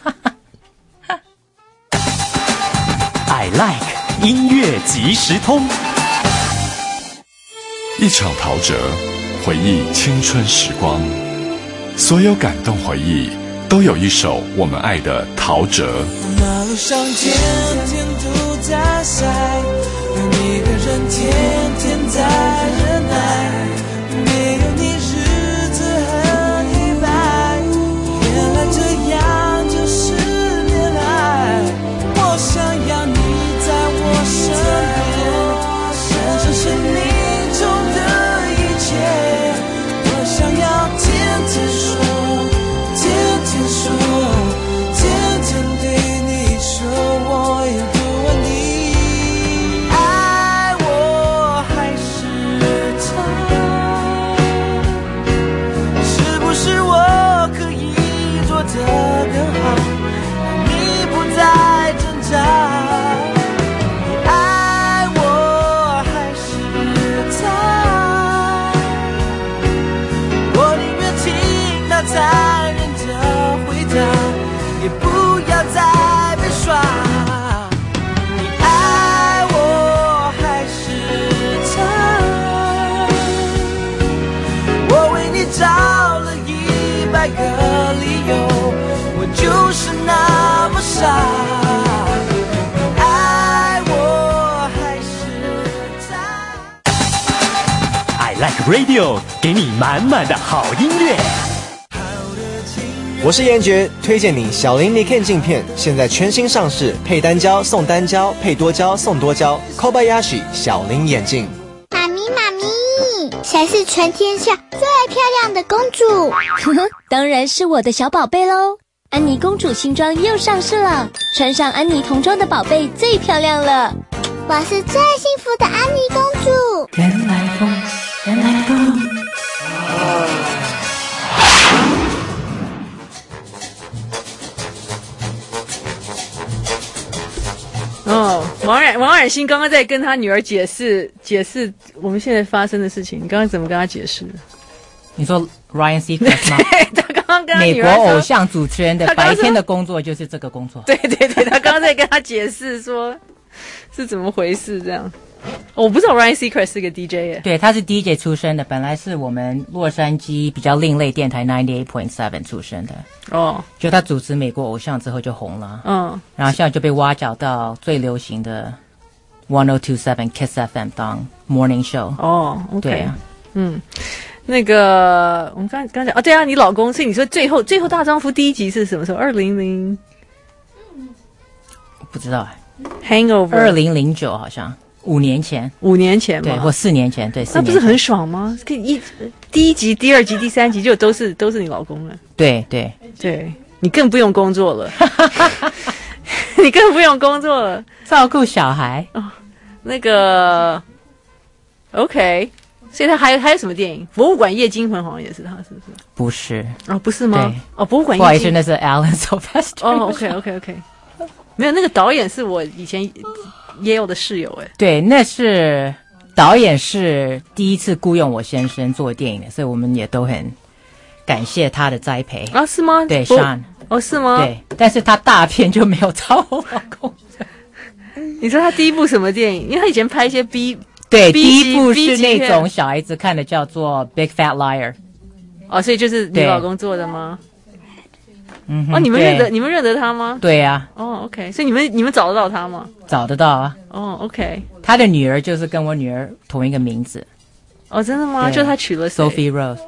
？I like 音乐即时通。 一场陶喆，回忆青春时光，所有感动回忆都有一首我们爱的陶喆。 马路上天天都在晒，而一个人天天在忍耐。 百个理由，我就是那么傻，爱我还是他。 I Like Radio， 给你满满的好音乐。 我是严爵，推荐你小林 Niken 镜片，现在全新上市，配单焦送单焦，配多焦送多焦 ，Kobayashi 小林眼镜。 妈咪妈咪，谁是全天下最漂亮的公主？ 呵呵，当然是我的小宝贝喽！安妮公主新装又上市了，穿上安妮童装的宝贝最漂亮了。 我是最幸福的安妮公主。 原来风，原来风。 哦，王冉王冉星刚刚在跟他女儿解释解释我们现在发生的事情，你刚刚怎么跟他解释？ 你说 Ryan Seacrest 吗？ 对，他刚刚跟他美女儿说国偶像主持人的白天的工作就是这个工作。 对对对，他刚刚在跟他解释说是怎么回事这样。哦、我不知道 Ryan Seacrest 是个 D J 耶。 对，他是 D J 出身的，本来是我们洛杉矶比较另类电台 ninety-eight point seven 出身的。哦，就他主持美国偶像之后就红了。嗯，然后现在就被挖角到最流行的one oh two seven Kiss F M 当 morning show。哦 ，OK， 对啊，嗯， 那个我们刚刚讲哦，对啊，你老公，所以你说最后最后大丈夫第一集是什么时候？二零零， 不知道哎 ，Hangover 二零零九好像。五年前， 五年前嘛， 对，或四年前，对，四那年前不是很爽吗？可以一第一集、第二集、第三集就都是都是你老公了。 对对对，你更不用工作了，你更不用工作了， 照顾小孩哦。那个 ，OK， 所以他还有还有什么电影？《博物馆夜惊魂》好像也是他，是不是？ 不是哦，不是吗？ 对哦，博物馆夜惊。 不好意思，那是 Alan Silvestri。 哦 ，OK OK OK， 没有那个导演是我以前。也有的室友哎， 对，那是导演是第一次雇佣我先生做电影的，所以我们也都很感谢他的栽培啊，是吗？ 对 ，Sean， 哦，是吗？ 对，但是他大片就没有找我老公。 你说他第一部什么电影？因为他以前拍一些 B， 对，第一部是那种小孩子看的，叫做《Big Fat Liar》。 哦，所以就是你老公做的吗？ 嗯， 哦，你们认得你们认得他吗？ 对呀、 啊。哦 ，OK， 所以你们你们找得到他吗？ 找得到啊。 哦 ，OK。 他的女儿就是跟我女儿同一个名字。 哦，真的吗？就他娶了谁 Sophie Rose。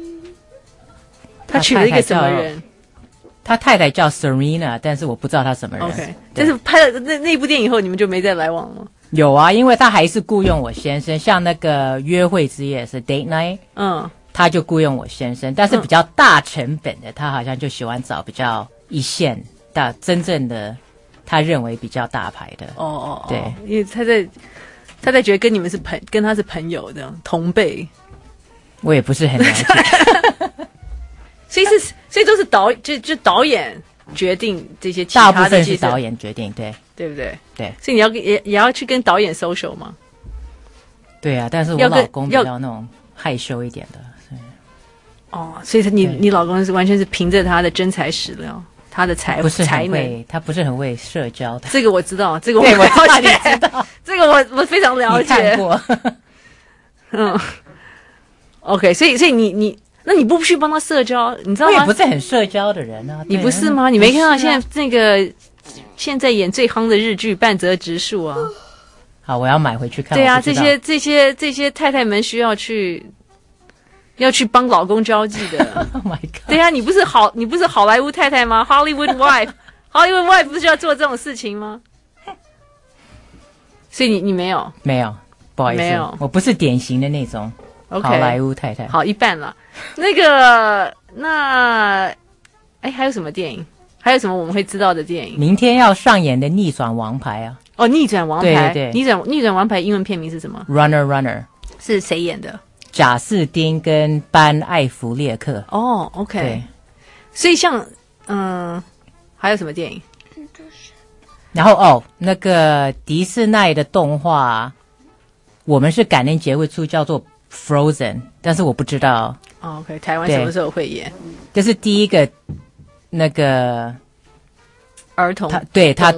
他娶了一个什么人？ 他太太叫 Serena， 但是我不知道他什么人。 OK， 但是拍了那那部电影以后，你们就没再来往了。 有啊，因为他还是雇佣我先生，像那个约会之夜是 Date Night， 嗯。他就雇佣我先生，但是比较大成本的，嗯、他好像就喜欢找比较一线大真正的，他认为比较大牌的。哦哦，对， 因为他在他在觉得跟你们是朋，跟他是朋友这样同辈。 我也不是很了解， 所以是所以都是导就就导演决定这些其他的， 大部分是导演决定，对对不对？ 对， 所以你要也也要去跟导演 social 吗？ 对啊，但是我老公比较那种害羞一点的。 哦，所以你你老公是完全是凭着他的真材实料，他的才不是才能，他不是很会社交的。 这个我知道，这个我了解，知道这个我我非常了解。 你看过？ 嗯 ，OK， 所以所以你你那你不去帮他社交，你知道吗？ 我也不是很社交的人啊。 你不是吗？你没看到现在那个现在演最夯的日剧《半泽直树》啊？ 好，我要买回去看。 对啊，这些这些这些太太们需要去。要去帮老公交际的 ，Oh my God！ 对啊，你不是好，你不是好莱坞太太吗 ？Hollywood wife，Hollywood wife 不是要做这种事情吗？所以你你没有， 没有，不好意思，没有，我不是典型的那种好莱坞太太。 Okay, 好，一半了。那个，那，哎，还有什么电影？还有什么我们会知道的电影？ 明天要上演的《逆转王牌》啊！ 哦，《逆转王牌》 对对对， 逆转逆转王牌英文片名是什么 ？Runner Runner 是谁演的？ 贾士丁跟班艾弗列克。 哦 ，OK。对，所以像嗯，还有什么电影？ 然后哦，那个迪士尼的动画，我们是感恩节会出，叫做 Frozen， 但是我不知道。 哦 ，OK， 台湾什么时候会演？ 这是第一个那个儿童， 他对他对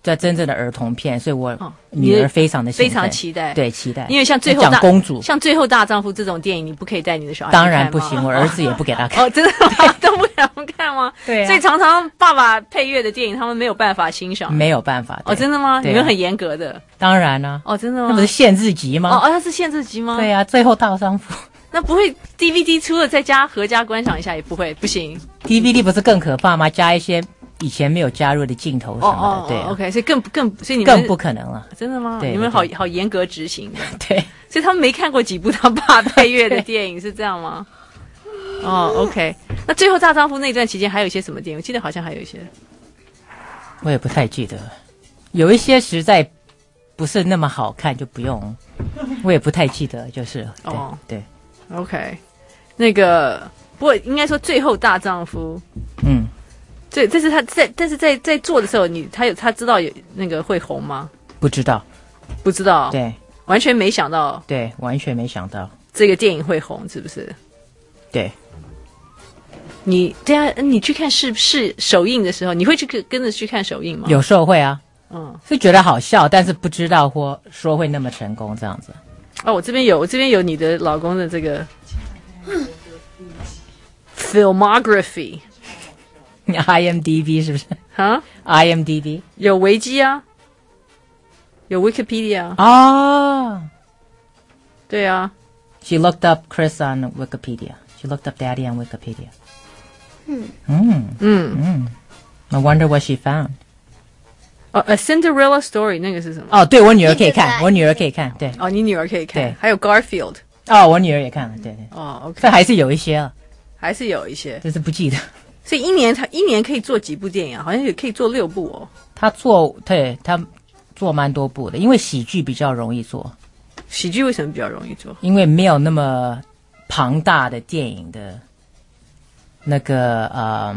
这真正的儿童片，所以我哦女儿非常的非常期待， 对，期待。 因为像最后大讲公主， 像最后大丈夫这种电影，你不可以带你的小孩当去看吗？ 然不行，我儿子也不给他看。 哦，真的吗？都不给他们看吗？ 对啊所以常常爸爸配乐的电影，他们没有办法欣赏。 没有办法。 哦，真的吗？ 对啊你们很严格的。 当然啦、 哦，真的吗？ 那不是限制级吗？ 哦哦，它是限制级吗？ 对啊，最后大丈夫。 那不会 D V D 出了在家合家观赏一下也不会，不行。 D V D 不是更可怕吗？加一些以前没有加入的镜头什么的， 哦哦对、啊、 ，OK， 所以更更，所以你们更不可能了。 真的吗？ 对， 你们好好严格执行的。 对， 所以他们没看过几部他爸配乐的电影，是这样吗？哦 ，OK。那最后大丈夫那段期间还有一些什么电影？我记得好像还有一些， 我也不太记得，有一些实在不是那么好看，就不用。我也不太记得，就是对、哦、对 ，OK。那个，不过应该说最后大丈夫， 嗯。 对，但是他在，但是在在做的时候，你他有他知道有那个会红吗？ 不知道， 不知道， 对， 完全没想到， 对，完全没想到这个电影会红，是不是？ 对， 你对啊，你去看是是首映的时候，你会去跟跟着去看首映吗？ 有时候会啊， 嗯， 是觉得好笑，但是不知道或说会那么成功这样子。 哦，我这边有，我这边有你的老公的这个 filmography。 I M D B 是不是？ 啊 ，I M D B 有维基啊，有 Wikipedia 哦， 对啊。 She looked up Chris on Wikipedia. She looked up Daddy on Wikipedia. 嗯嗯嗯嗯 I wonder what she found. 哦、oh, ，A Cinderella Story 那个是什么？ 哦，对我女儿可以看，我女儿可以看，对。 哦，你女儿可以看， 对， 还有 Garfield。 哦，我女儿也看了，对对。 哦 ，OK， 这还是有一些啊， 还是有一些， 就是不记得。 所以一年他一年可以做几部电影啊？好像也可以做六部哦。 他做对他做蛮多部的，因为喜剧比较容易做。 喜剧为什么比较容易做？ 因为没有那么庞大的电影的那个呃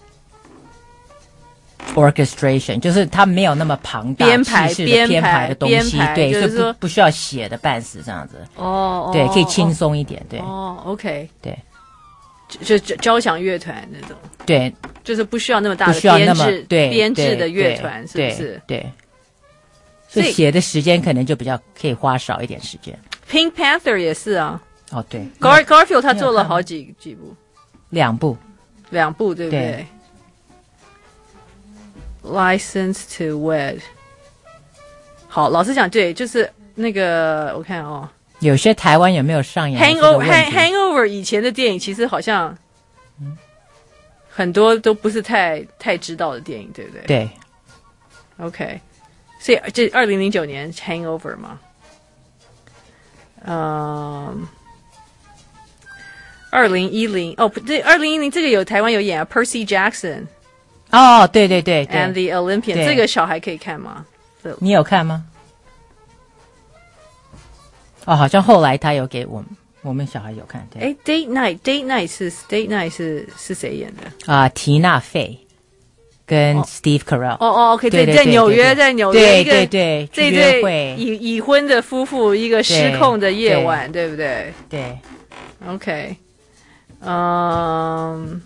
orchestration， 就是他没有那么庞大编排气势的编排的东西，对， 就是说不不需要写的半死这样子。 哦， 对，可以轻松一点，对。 哦 ，OK， 对。 就就交响乐团那种， 对， 就是不需要那么大的编制， 对编制的乐团，是不是？ 对，所以写的时间可能就比较可以花少一点时间。 Pink Panther 也是啊， 哦对 ，Gar Garfield 他做了好几几部， 两部， 两部对不对？对 License to Wed， 好，老实讲，对，就是那个我看哦。 有些台湾有没有上演 Hangover Hangover 以前的电影其实好像很多都不是太太知道的电影，对不对？ 对。 OK， 所以这二零零九年 Hangover 嘛，嗯，二零一零哦，不对，二零一零这个有台湾有演啊 ，Percy Jackson。 哦，对对对对 ，And the Olympian， 这个小孩可以看吗？ 你有看吗？哦，好像后来他有给我们，我们小孩有看。对， 哎 ，Date Night，Date Night 是 Date Night 是是谁演的？ 啊，缇娜费跟 Steve Carell。 哦哦 ，OK， 对， 在纽约，在纽约， 对对对， 这对已已婚的夫妇一个失控的夜晚，对不对？ 对 ，OK， 嗯，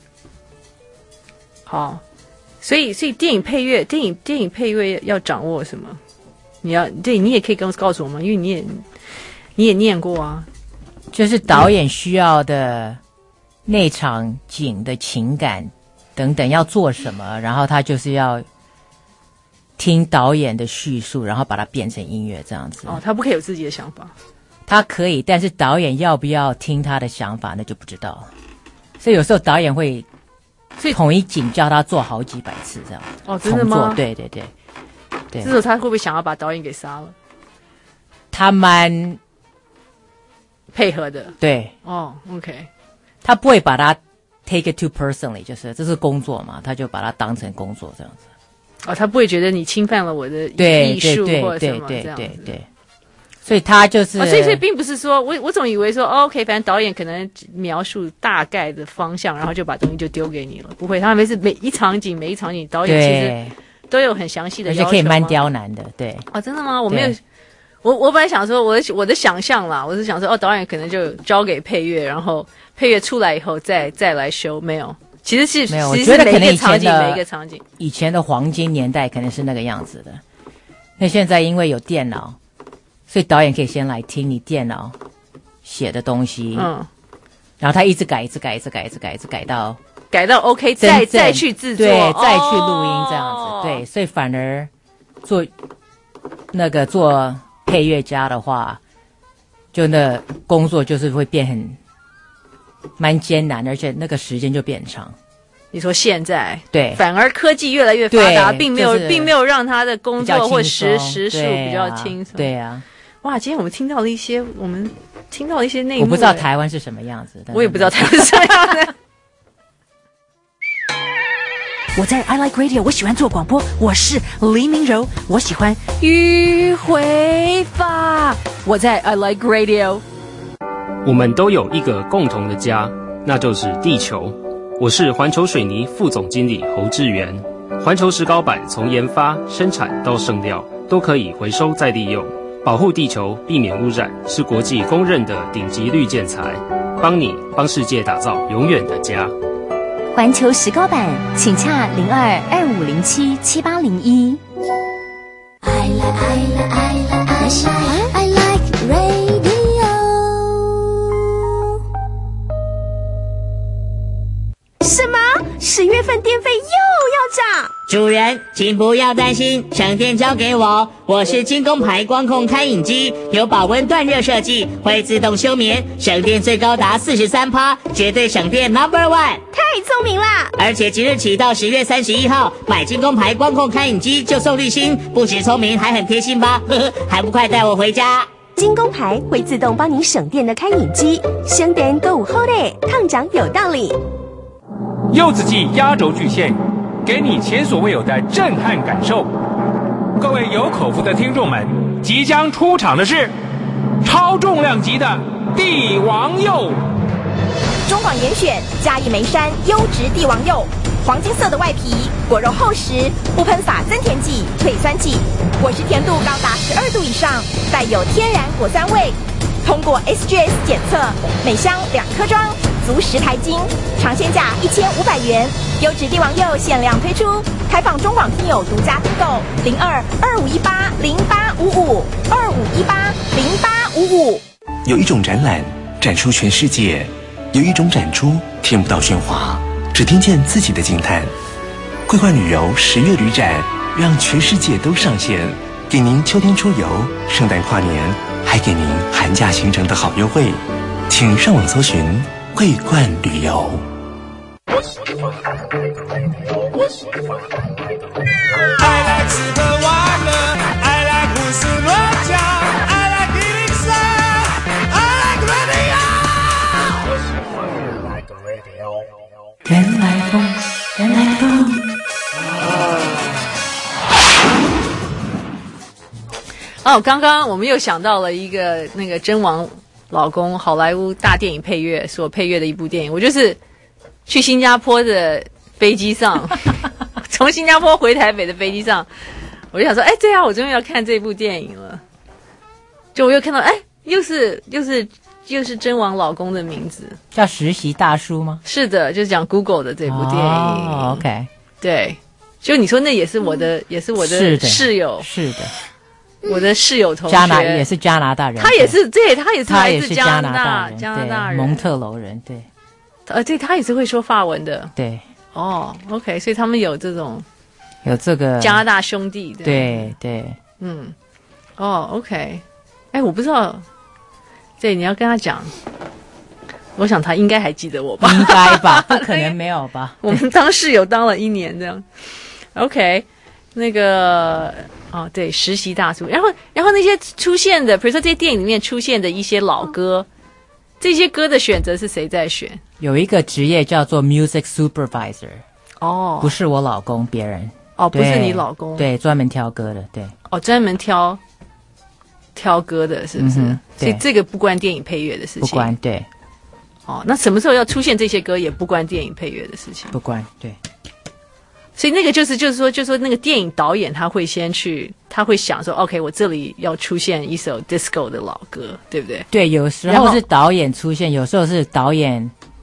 好，所以所以电影配乐，电影电影配乐要掌握什么？你要对你也可以跟告诉我们，因为你也你也念过啊， 就是导演需要的那场景的情感等等要做什么，然后他就是要听导演的叙述，然后把它变成音乐这样子。 哦，他不可以有自己的想法。 他可以，但是导演要不要听他的想法，那就不知道了。所以有时候导演会同一景叫他做好几百次这样。 哦，真的吗？ 对对对。对， 这时候他会不会想要把导演给杀了？ 他蛮配合的。 对， 哦 ，OK， 他不会把他 take it too personally， 就是这是工作嘛，他就把它当成工作这样子。 哦，他不会觉得你侵犯了我的艺术或者什么这样子。对对对， 所以他就是， 哦、所以所以并不是说我我总以为说、哦、，OK， 反正导演可能描述大概的方向，然后就把东西就丢给你了，不会，他们是每一场景每一场景导演其实都有很详细的要求， 而且可以蛮刁难的，对。 哦，真的吗？我没有，我我本来想说我的我的想象啦，我是想说哦，导演可能就交给配乐，然后配乐出来以后再再来修，没有， 其实是没有，我其实觉得可能每一个场景以前的每一个场景， 以前的黄金年代可能是那个样子的。那现在因为有电脑，所以导演可以先来听你电脑写的东西，嗯，然后他一直改，一直改，一直改，一直改，一直改到改到 OK， 再再去制作， 对， 哦、 再去录音这样子，对，所以反而做那个做配乐家的话，就那工作就是会变很蛮艰难，而且那个时间就变长。 你说现在对， 反而科技越来越发达，并没有、 就是、 并没有让他的工作或时时数比较轻松。 对啊， 哇，今天我们听到了一些，我们听到了一些内幕。 我不知道台湾是什么样子， 我也不知道台湾是什么样的。 我在 I Like Radio， 我喜欢做广播，我是黎明柔，我喜欢迂回法。 我在 I Like Radio。 我们都有一个共同的家，那就是地球。我是环球水泥副总经理侯志源。环球石膏板从研发、生产到剩料都可以回收再利用，保护地球，避免污染，是国际公认的顶级绿建材，帮你帮世界打造永远的家。 环球石膏板，请洽零二二五零七七八零一。 I like I like I like I like radio。 什么？十月份电费又要涨？ 主人，请不要担心，省电交给我。我是金工牌光控开饮机，有保温断热设计，会自动休眠，省电最高达 百分之四十三， 绝对省电 number one。 太聪明啦！ 而且即日起到十月三十一号，买金工牌光控开饮机就送滤芯，不止聪明，还很贴心吧？呵呵，还不快带我回家？ 金工牌会自动帮您省电的开饮机，省电购物后嘞，烫长有道理。 柚子季压轴巨献，给你前所未有的震撼感受。各位有口福的听众们，即将出场的是超重量级的帝王柚。 中广严选嘉义梅山优质帝王柚，黄金色的外皮，果肉厚实，不喷洒增甜剂、退酸剂，果实甜度高达十二度以上，带有天然果酸味。通过 S G S 检测，每箱两颗装，足十台斤，尝鲜价一千五百元。优质帝王柚限量推出，开放中广听友独家订购，零二二五一八零八五五二五一八零八五五。 有一种展览展出全世界，有一种展出听不到喧哗，只听见自己的惊叹。桂冠旅游十月旅展，让全世界都上线，给您秋天出游、圣诞跨年，还给您寒假行程的好优惠，请上网搜寻桂冠旅游。 I like 吃喝玩乐 I like 胡思乱想 I like 一零三 I like radio 原来风原来风哦，刚刚我们又想到了一个那个真王老公好莱坞大电影配乐所配乐的一部电影，我就是去新加坡的飞机上从新加坡回台北的飞机上，我就想说，哎，对啊，我终于要看这部电影了。就我又看到，哎，又是又是又是真王老公的名字， 叫实习大叔吗？ 是的，就是讲 Google 的这部电影。 哦 ，OK， 对，就你说那也是我的，嗯、也是我的室友， 是的。 我的室友同学， 加拿也是加拿大人， 他也是，对，他也是来自加拿大加拿大人， 蒙特楼人，对， 呃，对，他也是会说法文的， 对， 哦 ，OK， 所以他们有这种有这个加拿大兄弟， 对对， 嗯，哦 ，OK， 哎，我不知道，对，你要跟他讲，我想他应该还记得我吧， 应该吧，不可能没有吧， 我们当室友当了一年这样 ，OK。那个哦，对，实习大叔，然后然后那些出现的，比如说这些电影里面出现的一些老歌，这些歌的选择是谁在选？ 有一个职业叫做 music supervisor， 哦， 不是我老公，别人哦，不是你老公， 对，专门挑歌的，对， 哦，专门挑挑歌的，是不是？嗯、所以这个不关电影配乐的事情， 不关，对。 哦，那什么时候要出现这些歌也不关电影配乐的事情， 不关，对。 所以那个就是就是说就是说那个电影导演他会先去他会想说 OK 我这里要出现一首 disco 的老歌，对不对？ 对，有时候是导演出现，有时候是导演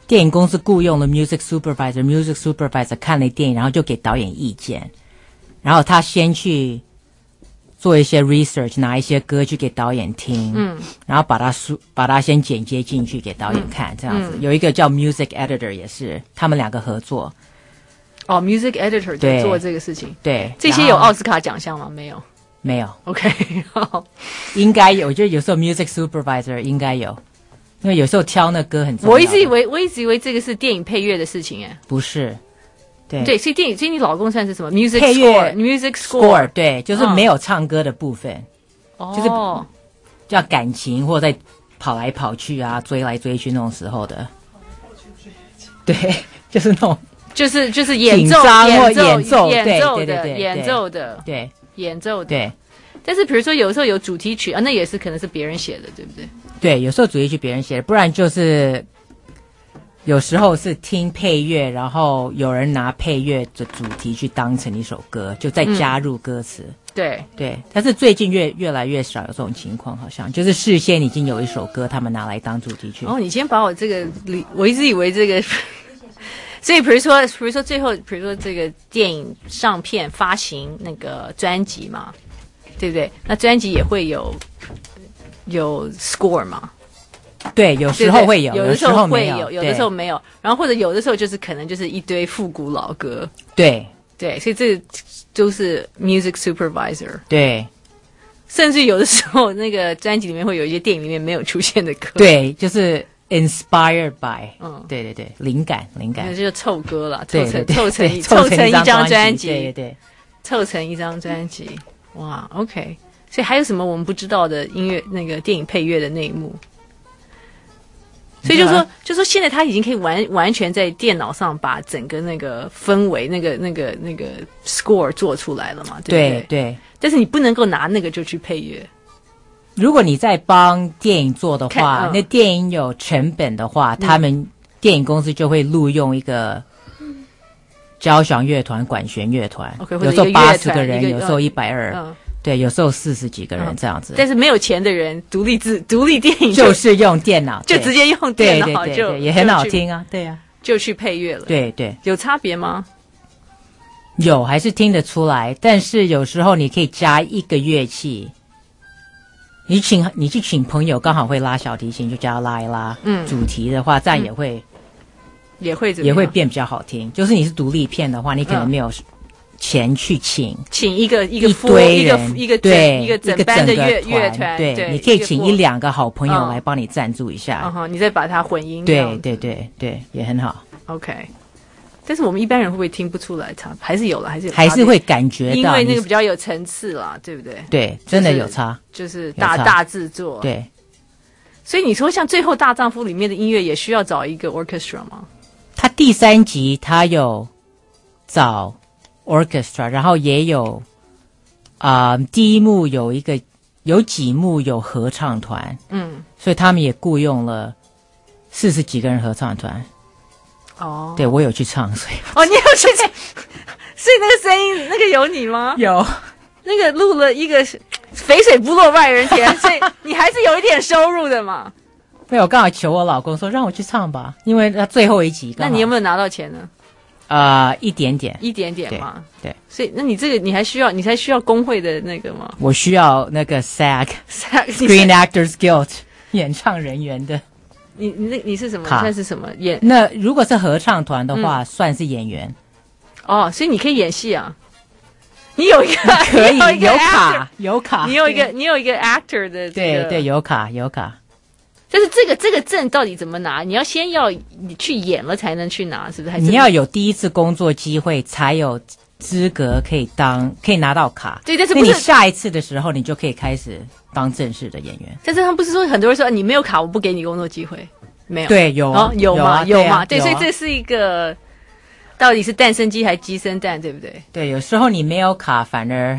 电影公司雇佣了 music supervisor，music supervisor 看了电影，然后就给导演意见，然后他先去做一些 research， 拿一些歌去给导演听，嗯，然后把它把它先剪接进去给导演看，嗯、这样子、嗯。有一个叫 music editor 也是，他们两个合作。 哦 ，music editor 在做这个事情， 对， 这些有奥斯卡奖项吗？没有， 没有。 OK， 应该有，我觉得有时候 music supervisor 应该有。因为有时候挑那歌很重要。 我一直以为，我一直以为这个是电影配乐的事情，哎， 不是，对对，所以电影，所以你老公算是什么 music 配乐 score，music score， 对，就是没有唱歌的部分， 哦、 就是叫感情或在跑来跑去啊、追来追去那种时候的，对，就是那种， 就是就是演奏、 演奏、 演奏、 演奏的、 对对对对演奏的， 对， 演奏的， 对。 但是比如说有时候有主题曲啊，那也是可能是别人写的，对不对？ 对，有时候主题曲别人写的，不然就是有时候是听配乐，然后有人拿配乐的主题去当成一首歌，就再加入歌词。 嗯、对对，但是最近越越来越少有这种情况，好像就是事先已经有一首歌，他们拿来当主题曲。 哦，你先把我这个，我一直以为这个。所以，比如说，比如说最后，比如说这个电影上片发行那个专辑嘛，对不对？那专辑也会有有 score 嘛？ 对，有时候会有， 有的时候会有， 有，有的时候没有。然后或者有的时候就是可能就是一堆复古老歌。 对对，所以这就是 music supervisor。 对， 甚至有的时候那个专辑里面会有一些电影里面没有出现的歌。 对，就是。Inspired by， 嗯，对对对，灵感灵感， 那就凑歌了， 凑成凑成凑成一张专辑， 对对对， 凑成一张专辑，哇 ，OK， 所以还有什么我们不知道的音乐那个电影配乐的内幕？所以就说，就说现在他已经可以完完全在电脑上把整个那个氛围、那个那个那个 score 做出来了嘛，对不对？ 对对， 但是你不能够拿那个就去配乐。 如果你在帮电影做的话， 嗯、 那电影有成本的话，嗯、他们电影公司就会录用一个交响乐团、管弦乐团， okay, 有时候八十个人，有时候一百二，对，有时候四十几个人、嗯、这样子。 但是没有钱的人，独立自独立电影就、就是用电脑， 就直接用电脑， 对对对就对也很好听啊，对啊， 就去配乐了。 对对， 有差别吗？ 有，还是听得出来，但是有时候你可以加一个乐器。你请你去请朋友，刚好会拉小提琴，就叫他拉一拉。嗯，主题的话，这样也会、嗯、 也会也会变比较好听。就是你是独立片的话，你可能没有钱去请请一个一个一堆人，一个一个对一个整班的乐乐团， 对， 对你可以请一两个好朋友来帮你赞助一下。 嗯哼，你再把它混音。 对对对对，也很好。 OK。但是我们一般人会不会听不出来差？还是有了，还是有还是会感觉到， 因为那个比较有层次啦，对不对？ 对，真的有差， 就是大大制作。 对， 所以你说像《最后大丈夫》里面的音乐也需要找一个 orchestra 吗？ 他第三集他有找 orchestra， 然后也有啊、呃，第一幕有一个有几幕有合唱团，嗯，所以他们也雇佣了四十几个人合唱团。 哦， 对我有去唱，所以哦，你有去唱，所以那个声音，那个有你吗？ 有， 那个录了一个肥水不落外人田，所以你还是有一点收入的嘛。 没有，我刚好求我老公说让我去唱吧，因为他最后一集。 那你有没有拿到钱呢？ 呃，一点点， 一点点嘛。 对，对所以那你这个你还需要，你才需要工会的那个吗？ 我需要那个 S A G Screen Actors Guild 演唱人员的。 你你那你是什么？算是什么演？ 那如果是合唱团的话，嗯、算是演员。 哦，所以你可以演戏啊。你有一个可以有, 一个有卡有卡， 你有一个你有一个 actor 的、这个、 对对有卡有卡。 但是这个这个证到底怎么拿？你要先要你去演了才能去拿，是不是？还是你要有第一次工作机会才有资格可以当可以拿到卡。 对，但是不是你下一次的时候你就可以开始当正式的演员。 但是他们不是说很多人说你没有卡我不给你工作机会？没有。 对，有、啊哦、有吗？ 有吗？对， 啊、 所以这是一个到底是蛋生鸡还是鸡生蛋，对不对？ 对，有时候你没有卡反而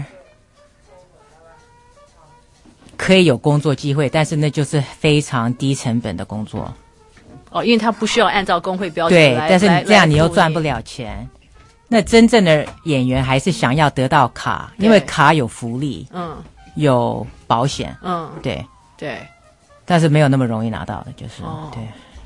可以有工作机会，但是那就是非常低成本的工作。 哦，因为他不需要按照工会标准对， 来但是你这样你又赚不了。 了钱。那真正的演员还是想要得到卡，因为卡有福利，嗯，有保险， 嗯， 对对， 但是没有那么容易拿到的，就是、哦、对。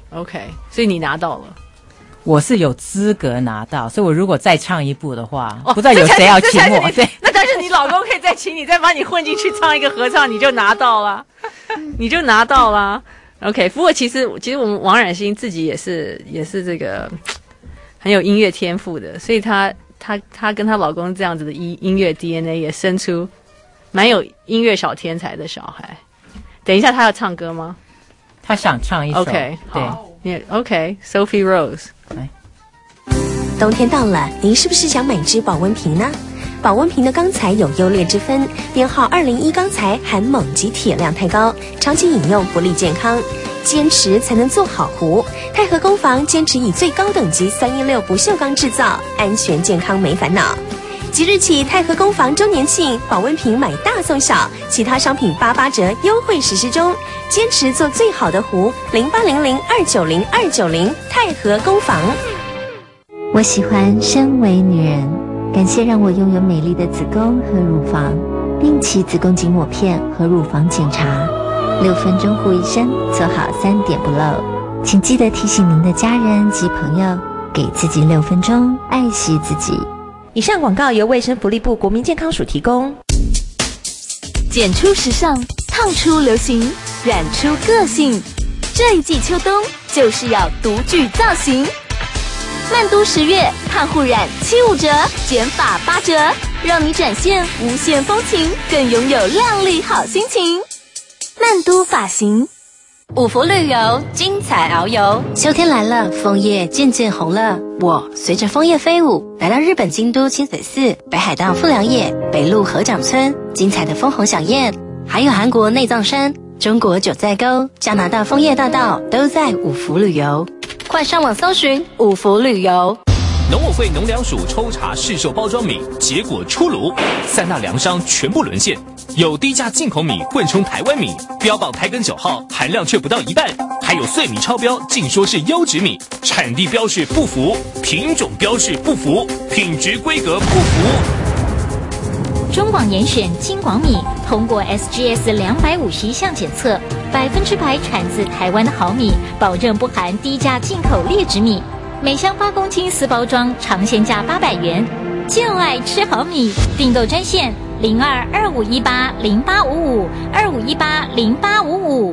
OK， 所以你拿到了。 我是有资格拿到，所以我如果再唱一部的话， 哦、 不知道有谁要请我。 对，那但是你老公可以再请你，再把你混进去唱一个合唱，你就拿到了，你就拿到了。OK， 不过其实其实我们王冉星自己也是也是这个很有音乐天赋的，所以她她她跟她老公这样子的音音乐 D N A 也生出蛮有音乐小天才的小孩。等一下，他要唱歌吗？ 他想唱一首。 OK， 好，你 OK，Sophie Rose。 冬天到了，您是不是想买支保温瓶呢？保温瓶的钢材有优劣之分，编号二零一钢材含锰及铁量太高，长期饮用不利健康。坚持才能做好壶。太和工坊坚持以最高等级三一六不锈钢制造，安全健康没烦恼。即日起，太和工坊周年庆保温瓶买大送小，其他商品八八折优惠实施中。坚持做最好的壶，零八零零二九零二九零太和工坊。 我喜欢身为女人，感谢让我拥有美丽的子宫和乳房，定期子宫颈抹片和乳房检查，六分钟护一生，做好三点不漏。请记得提醒您的家人及朋友，给自己六分钟，爱惜自己。 以上广告由卫生福利部国民健康署提供。 剪出时尚，烫出流行，染出个性。这一季秋冬就是要独具造型。曼都十月看护染七五折，剪发八折，让你展现无限风情，更拥有靓丽好心情。曼都发型。 五福旅游，精彩遨游。秋天来了，枫叶渐渐红了。我随着枫叶飞舞，来到日本京都清水寺、北海道富良野、北陆合掌村，精彩的枫红响宴，还有韩国内藏山、中国九寨沟、加拿大枫叶大道，都在五福旅游。快上网搜寻五福旅游。 农委会农粮署抽查市售包装米，结果出炉，三大粮商全部沦陷，有低价进口米混充台湾米，标榜台梗九号，含量却不到一半，还有碎米超标，竟说是优质米，产地标示不符，品种标示不符，品质规格不符。 中广严选金广米，通过 S G S 两百五十一项检测，百分之百产自台湾的好米，保证不含低价进口劣质米。每箱八公斤私包装，尝鲜价八百元。就爱吃好米，订购专线零二二五一八零八五五二五一八零八五五。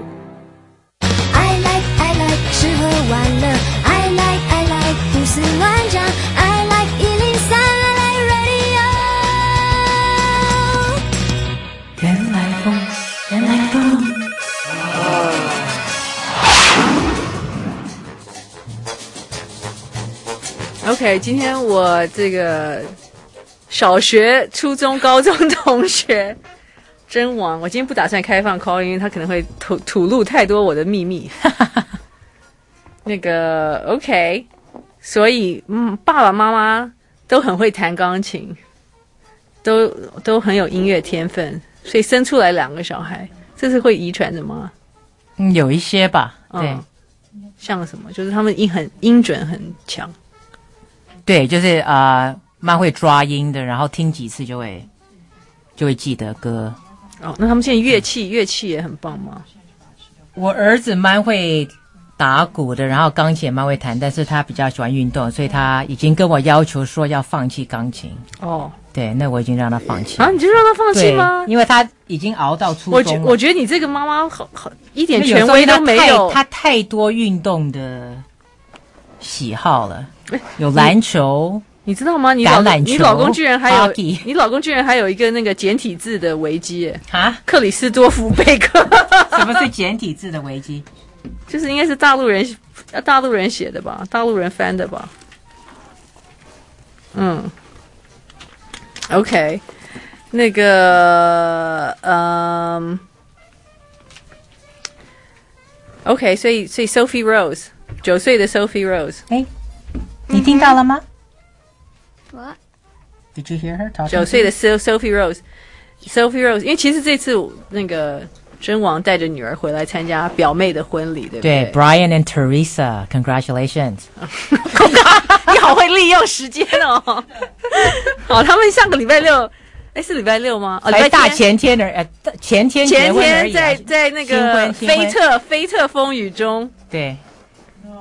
I like I like 吃喝玩乐 ，I like I like 胡思乱想 ，I like 一零三 I like radio。 原来风，原来风。 OK， 今天我这个小学、初中、高中同学真王，我今天不打算开放 call， 因为他可能会吐吐露太多我的秘密。那个 OK， 所以嗯，爸爸妈妈都很会弹钢琴，都都很有音乐天分，所以生出来两个小孩，这是会遗传的吗？ 嗯，有一些吧，对， 嗯、像什么，就是他们音很音准很强。 对，就是呃，蛮会抓音的，然后听几次就会就会记得歌。 哦，那他们现在乐器乐器也很棒吗？ 我儿子蛮会打鼓的，然后钢琴也蛮会弹，但是他比较喜欢运动，所以他已经跟我要求说要放弃钢琴。 哦， 对，那我已经让他放弃啊，你就让他放弃吗？ 因为他已经熬到初中了。 我觉我觉得你这个妈妈好好一点权威都没有， 他太多运动的喜好了。有篮球， 你知道吗？你老你老公居然还有，你老公居然还有一个那个简体字的维基啊！ 克里斯多夫贝克， 什么是简体字的维基？ 就是应该是大陆人大陆人写的吧，大陆人翻的吧。嗯 ，OK， 那个，嗯 ，OK， 所以所以 Sophie Rose， 九岁的 Sophie Rose， 哎。你听到了吗 ？What? Did you hear her talking? 九岁的 Sophie Rose，Sophie Rose， 因为其实这次那个真王带着女儿回来参加表妹的婚礼，对不对？ 对 ，Brian and Teresa， congratulations！ 你好会利用时间哦。好，他们上个礼拜六，哎，是礼拜六吗？哦， 才大前天的，呃，前天前天在在那个菲特菲特风雨中， 对。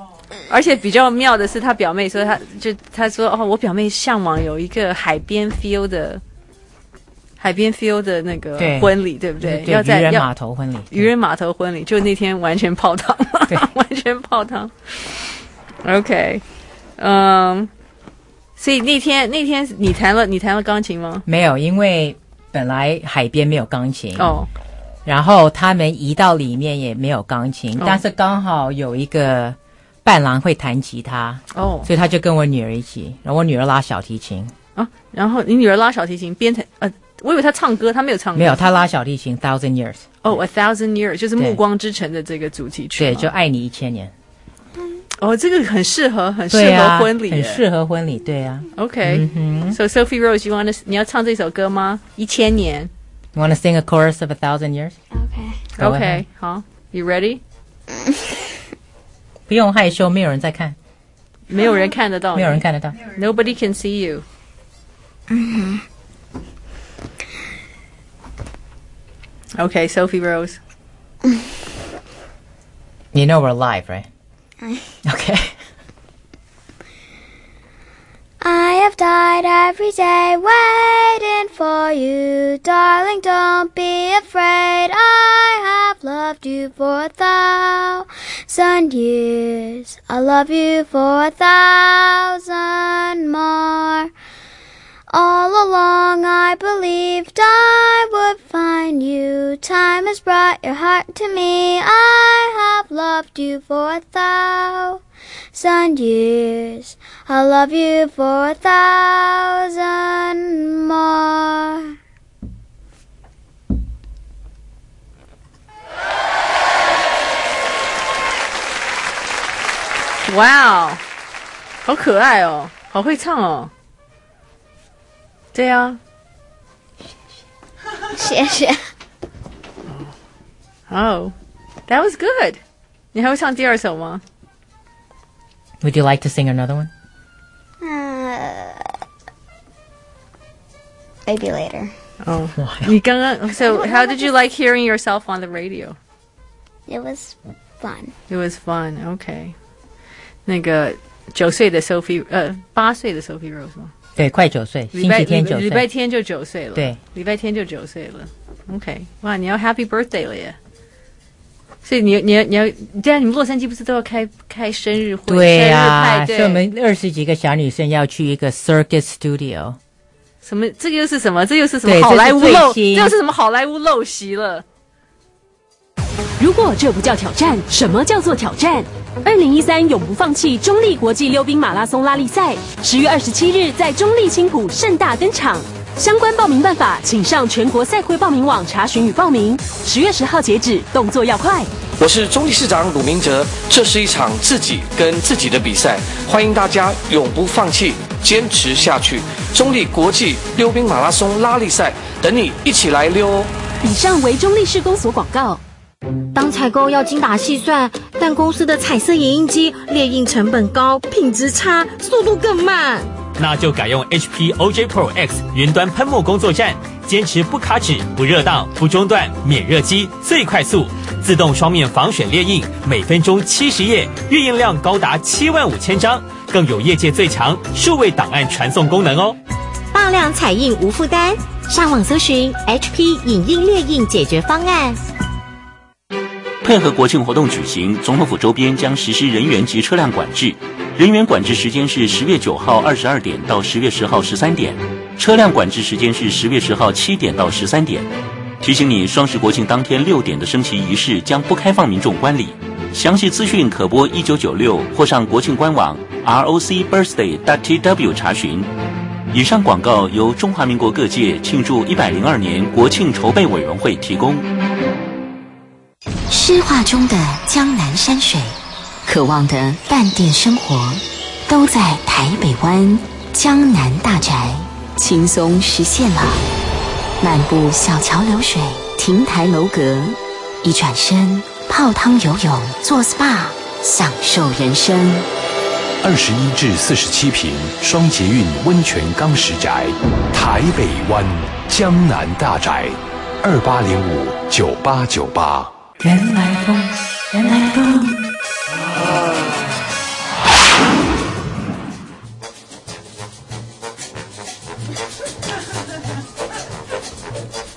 而且比较妙的是，他表妹说他就他说哦，我表妹向往有一个海边 feel 的海边 feel 的那个婚礼， 对, 对不对？ 对， 要在渔人码头婚礼， 渔人码头婚礼，就那天完全泡汤，完全泡汤。OK， 嗯，所以那天那天你弹了你弹了钢琴吗？ 没有，因为本来海边没有钢琴哦。 然后他们移到里面也没有钢琴， 哦、 但是刚好有一个伴郎会弹吉他哦， 所以他就跟我女儿一起，然后我女儿拉小提琴啊，然后你女儿拉小提琴边弹呃，我以为她唱歌，她没有唱歌， 没有，她拉小提琴 Thousand Years 哦 A Thousand Years 就是《暮光之城》的这个主题曲， 对，就爱你一千年。 哦，这个很适合，很适合婚礼、啊， 很适合婚礼，对啊。 OK， 嗯、 so Sophie Rose，you want to 你要唱这首歌吗？一千年。 You want to sing a chorus of a thousand years? Okay. Okay, 好 You ready? 不用害羞，没有人在看， 没有人看得到， 没有人看得到。 Nobody can see you. Mm-hmm. Okay, Sophie Rose. You know we're live, right? Okay. I have died every day waiting for you, darling, don't be afraid. I have loved you for a thousand years. I'll love you for a thousand more. All along I believed I would find you. Time has brought your heart to me. I have loved you for a thousand years. I'll love you for a thousand more. Wow， 好可爱哦，好会唱哦。对啊， 谢谢。 Oh, that was good. 你还会唱第二首吗？ Would you like to sing another one? Uh, maybe later. Oh, 你刚刚 So, how did you like hearing yourself on the radio? It was fun. It was fun. Okay. 那个九岁的 Sophie， 呃，八岁的 Sophie Rose 吗？ 对，快九岁，星期天九岁， 礼拜天就九岁了。 对， 礼拜天就九岁了。OK， 哇，你要 Happy Birthday 了耶！所以你你要你要，对啊，你们洛杉矶不是都要开开生日会？ 对呀、 啊， 所以我们二十几个小女生要去一个 Circus Studio。 什么？这个又是什么？这又是什么好莱坞陋？这又是什么好莱坞陋习了？ 如果这不叫挑战，什么叫做挑战？二零一三永不放弃中立国际溜冰马拉松拉力赛，十月二十七日在中立青埔盛大登场。相关报名办法，请上全国赛会报名网查询与报名。十月十号截止，动作要快。 我是中立市长鲁明哲，这是一场自己跟自己的比赛，欢迎大家永不放弃，坚持下去。中立国际溜冰马拉松拉力赛，等你一起来溜哦。 以上为中立市公所广告。 当采购要精打细算，但公司的彩色影印机列印成本高，品质差，速度更慢。 那就改用 H P O J Pro X 云端喷墨工作站，坚持不卡纸、不热档、不中断，免热机最快速，自动双面防水列印，每分钟七十页，阅印量高达七万五千张，更有业界最强数位档案传送功能哦。 大量彩印无负担，上网搜寻 H P 影印列印解决方案。 配合国庆活动举行，总统府周边将实施人员及车辆管制。人员管制时间是十月九号二十二点到十月十号十三点，车辆管制时间是十月十号七点到十三点。提醒你，双十国庆当天六点的升旗仪式将不开放民众观礼。详细资讯可拨一九九六或上国庆官网 R O C birthday dot T W 查询。以上广告由中华民国各界庆祝一百零二年国庆筹备委员会提供。 诗画中的江南山水，渴望的饭店生活，都在台北湾江南大宅轻松实现了。漫步小桥流水，亭台楼阁，一转身泡汤游泳，做 S P A， 享受人生。 二十一至四十七坪双捷运温泉钢石宅，台北湾江南大宅，二八零五九八九八。 原来风，原来风。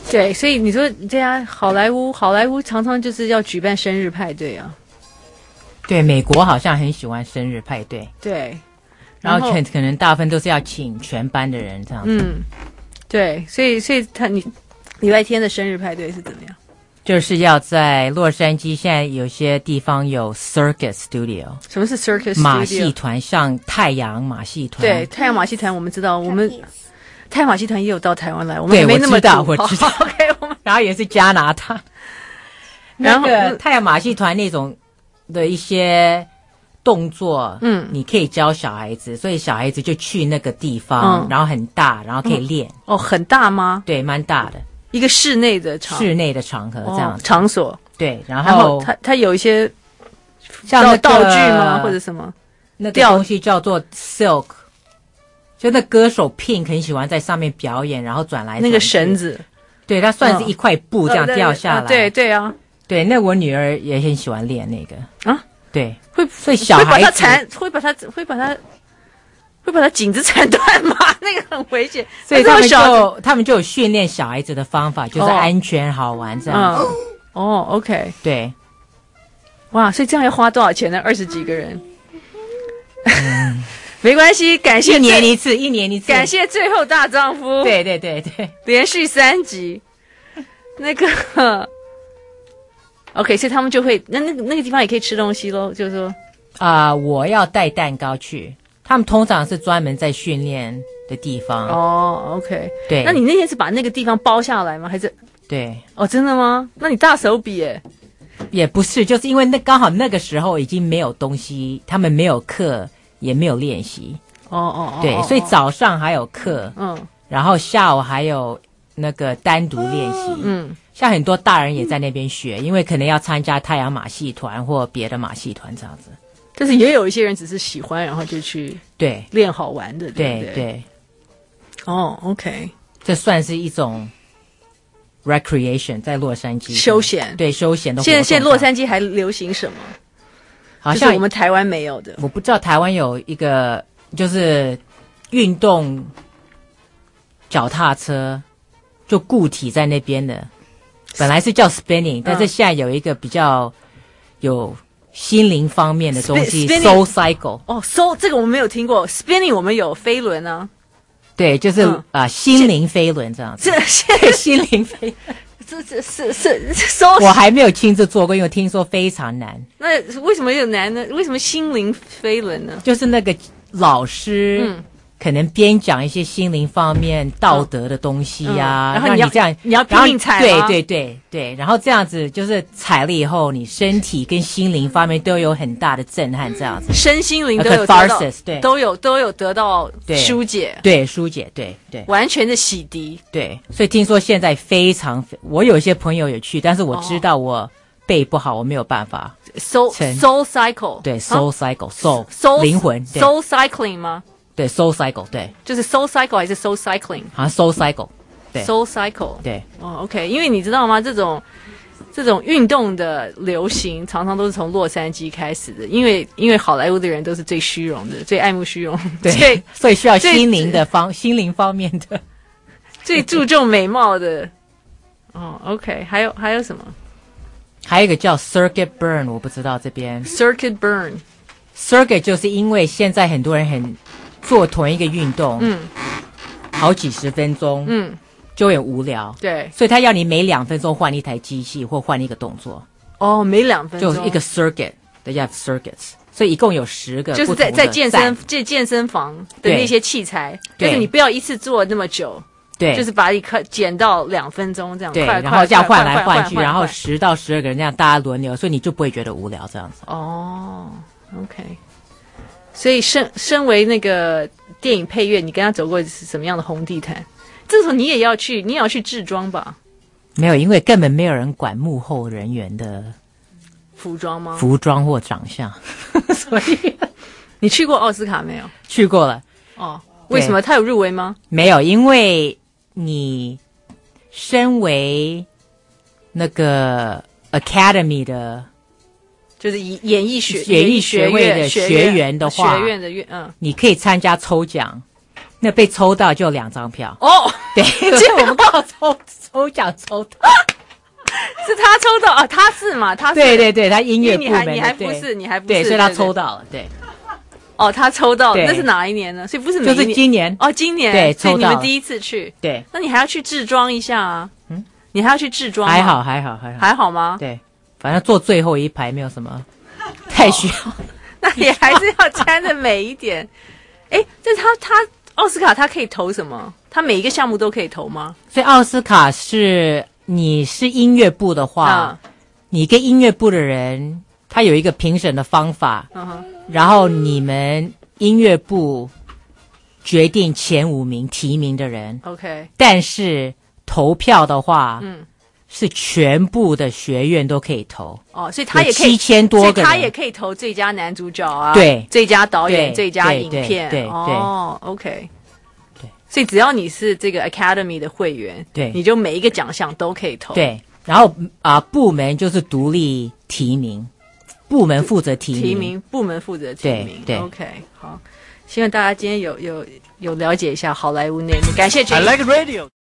对，所以你说这家好莱坞，好莱坞常常就是要举办生日派对啊。 对，美国好像很喜欢生日派对。 对， 然后全可能大部分都是要请全班的人这样子。 嗯，对，所以所以他你礼拜天的生日派对是怎么样？ 就是要在洛杉矶，现在有些地方有 circus studio。 什么是 circus studio？ 马戏团，像太阳马戏团。 对，太阳马戏团我们知道，我们太阳马戏团也有到台湾来，我们还没那么我知道，我知道。 OK， 我们然后也是加拿大。 然后那个太阳马戏团那种的一些动作，嗯，你可以教小孩子，所以小孩子就去那个地方，嗯、然后很大，然后可以练。 嗯、哦，很大吗？ 对，蛮大的。 一个室内的场， 室内的场合这样、哦、 场所， 对，然后, 然后它它有一些像那道具吗，或者什么？ 那个东西叫做 silk， 就那歌手 Pink 很喜欢在上面表演，然后转来转去那个绳子， 对，它算是一块布这样掉下来， 哦、对, 对, 对, 对啊， 对，那我女儿也很喜欢练那个啊， 对， 会所以小孩子会把它缠，会把它会把它。会把他颈子缠断吗？那个很危险， 所以他们就他们就有训练小孩子的方法，就是安全好玩这样子。 哦、嗯哦 ，OK， 对， 哇，所以这样要花多少钱呢？二十几个人，嗯、没关系，感谢一年一次，一年一次， 感谢最后大丈夫， 对对对对， 连续三集，那个 ，OK， 所以他们就会那那个那个地方也可以吃东西咯，就是说啊、呃，我要带蛋糕去。他们通常是专门在训练的地方哦 ，OK， 对。 那你那天是把那个地方包下来吗？还是？ 对。 哦，真的吗？那你大手笔耶？ 也不是，就是因为那刚好那个时候已经没有东西，他们没有课，也没有练习。 哦哦哦。 对，所以早上还有课，嗯，然后下午还有那个单独练习，嗯，像很多大人也在那边学，因为可能要参加太阳马戏团或别的马戏团这样子。 但是也有一些人只是喜欢，然后就去对练好玩的，对对 对, 对。 哦 ，OK， 这算是一种 recreation， 在洛杉矶休闲， 对休闲的活动。 现在现在洛杉矶还流行什么？ 好像、 就是、我们台湾没有的， 我不知道台湾有一个就是运动脚踏车，就固体在那边的，本来是叫 spinning，、嗯、但是现在有一个比较有。心灵方面的东西 Spin, ，Soul Cycle。 哦 ，Soul 这个我们没有听过 ，Spinning 我们有飞轮啊。 对，就是啊、嗯呃，心灵飞轮这样子。 这心灵飞， 这这是是 Soul。 我还没有亲自做过，因为我听说非常难。 那为什么有难呢？为什么心灵飞轮呢？ 就是那个老师。嗯可能边讲一些心灵方面道德的东西呀、啊嗯嗯， 然后你让你这样， 你要拼命踩， 对对对对，然后这样子就是踩了以后，你身体跟心灵方面都有很大的震撼，这样子， 身心灵都有得到， 对， 都有都有得到疏解， 对疏解，对对， 完全的洗涤， 对，所以听说现在非常，我有一些朋友有去，但是我知道我背不好，我没有办法。 Soul Soul Cycle， 对 Soul Cycle Soul Soul 灵魂 Soul Cycling 吗？ 对 ，Soul Cycle 对， 就是 Soul Cycle 还是 Soul Cycling？ 好像 Soul Cycle， 对 ，Soul Cycle 对， 哦 ，OK， 因为你知道吗？这种这种运动的流行，常常都是从洛杉矶开始的，因为因为好莱坞的人都是最虚荣的，最爱慕虚荣， 对，所以需要心灵的方心灵方面的， 最注重美貌的。哦 ，OK， 还有还有什么？ 还有一个叫 Circuit Burn， 我不知道这边 Circuit Burn。Circuit 就是因为现在很多人很做同一个运动，嗯，好几十分钟，嗯，就很无聊， 对， 所以他要你每两分钟换一台机器或换一个动作。 哦，每两分钟就是一个 circuit， they have circuits， 所以一共有十个不同的赛， 就是在在健身健健身房的那些器材，就是你不要一次做那么久。 对， 就是把你减到两分钟这样， 对， 快然后这样换来换去，然后十到十二个人这样大家轮流，所以你就不会觉得无聊这样子。 哦 ，OK。所以身身为那个电影配乐，你跟他走过是什么样的红地毯？这时候你也要去，你也要去制装吧？ 没有，因为根本没有人管幕后人员的服装吗？ 服装或长相，所以你去过奥斯卡没有？ 去过了。 哦，为什么他有入围吗？ 没有，因为你身为那个 Academy 的。 就是以演艺学演艺学会的学员的话， 学院的院，嗯， 你可以参加抽奖， 那被抽到就两张票哦。 对，所以我们刚好抽抽奖抽到， 是他抽到啊，他是嘛？他是对对对，他音乐部门的， 你还你还不是，你还不是， 对，所以他抽到了，对。 哦，他抽到，那是哪一年呢？所以不是每一年， 就是今年哦，今年对， 所以抽到你们第一次去， 对， 那你还要去置装一下啊？嗯，你还要去置装吗？ 还好还好还好还好吗？ 对，反正坐最后一排没有什么太需要， 哦、那也还是要穿的美一点。哎，这他他奥斯卡他可以投什么？他每一个项目都可以投吗？ 所以奥斯卡是你是音乐部的话，嗯、你跟音乐部的人。他有一个评审的方法， uh-huh. 然后你们音乐部决定前五名提名的人 ，OK。 但是投票的话， 嗯， 是全部的学院都可以投。 哦，所以他也可以七千多个人， 他也可以投最佳男主角啊， 对， 最佳导演、最佳影片， 对对哦 ，OK。对，所以只要你是这个 Academy 的会员， 对， 你就每一个奖项都可以投。 对，然后啊、呃，部门就是独立提名。部门负责提名， 提名部门负责提名， 对对 ，OK， 好，希望大家今天有有有了解一下好莱坞内幕，感谢 J。I like radio。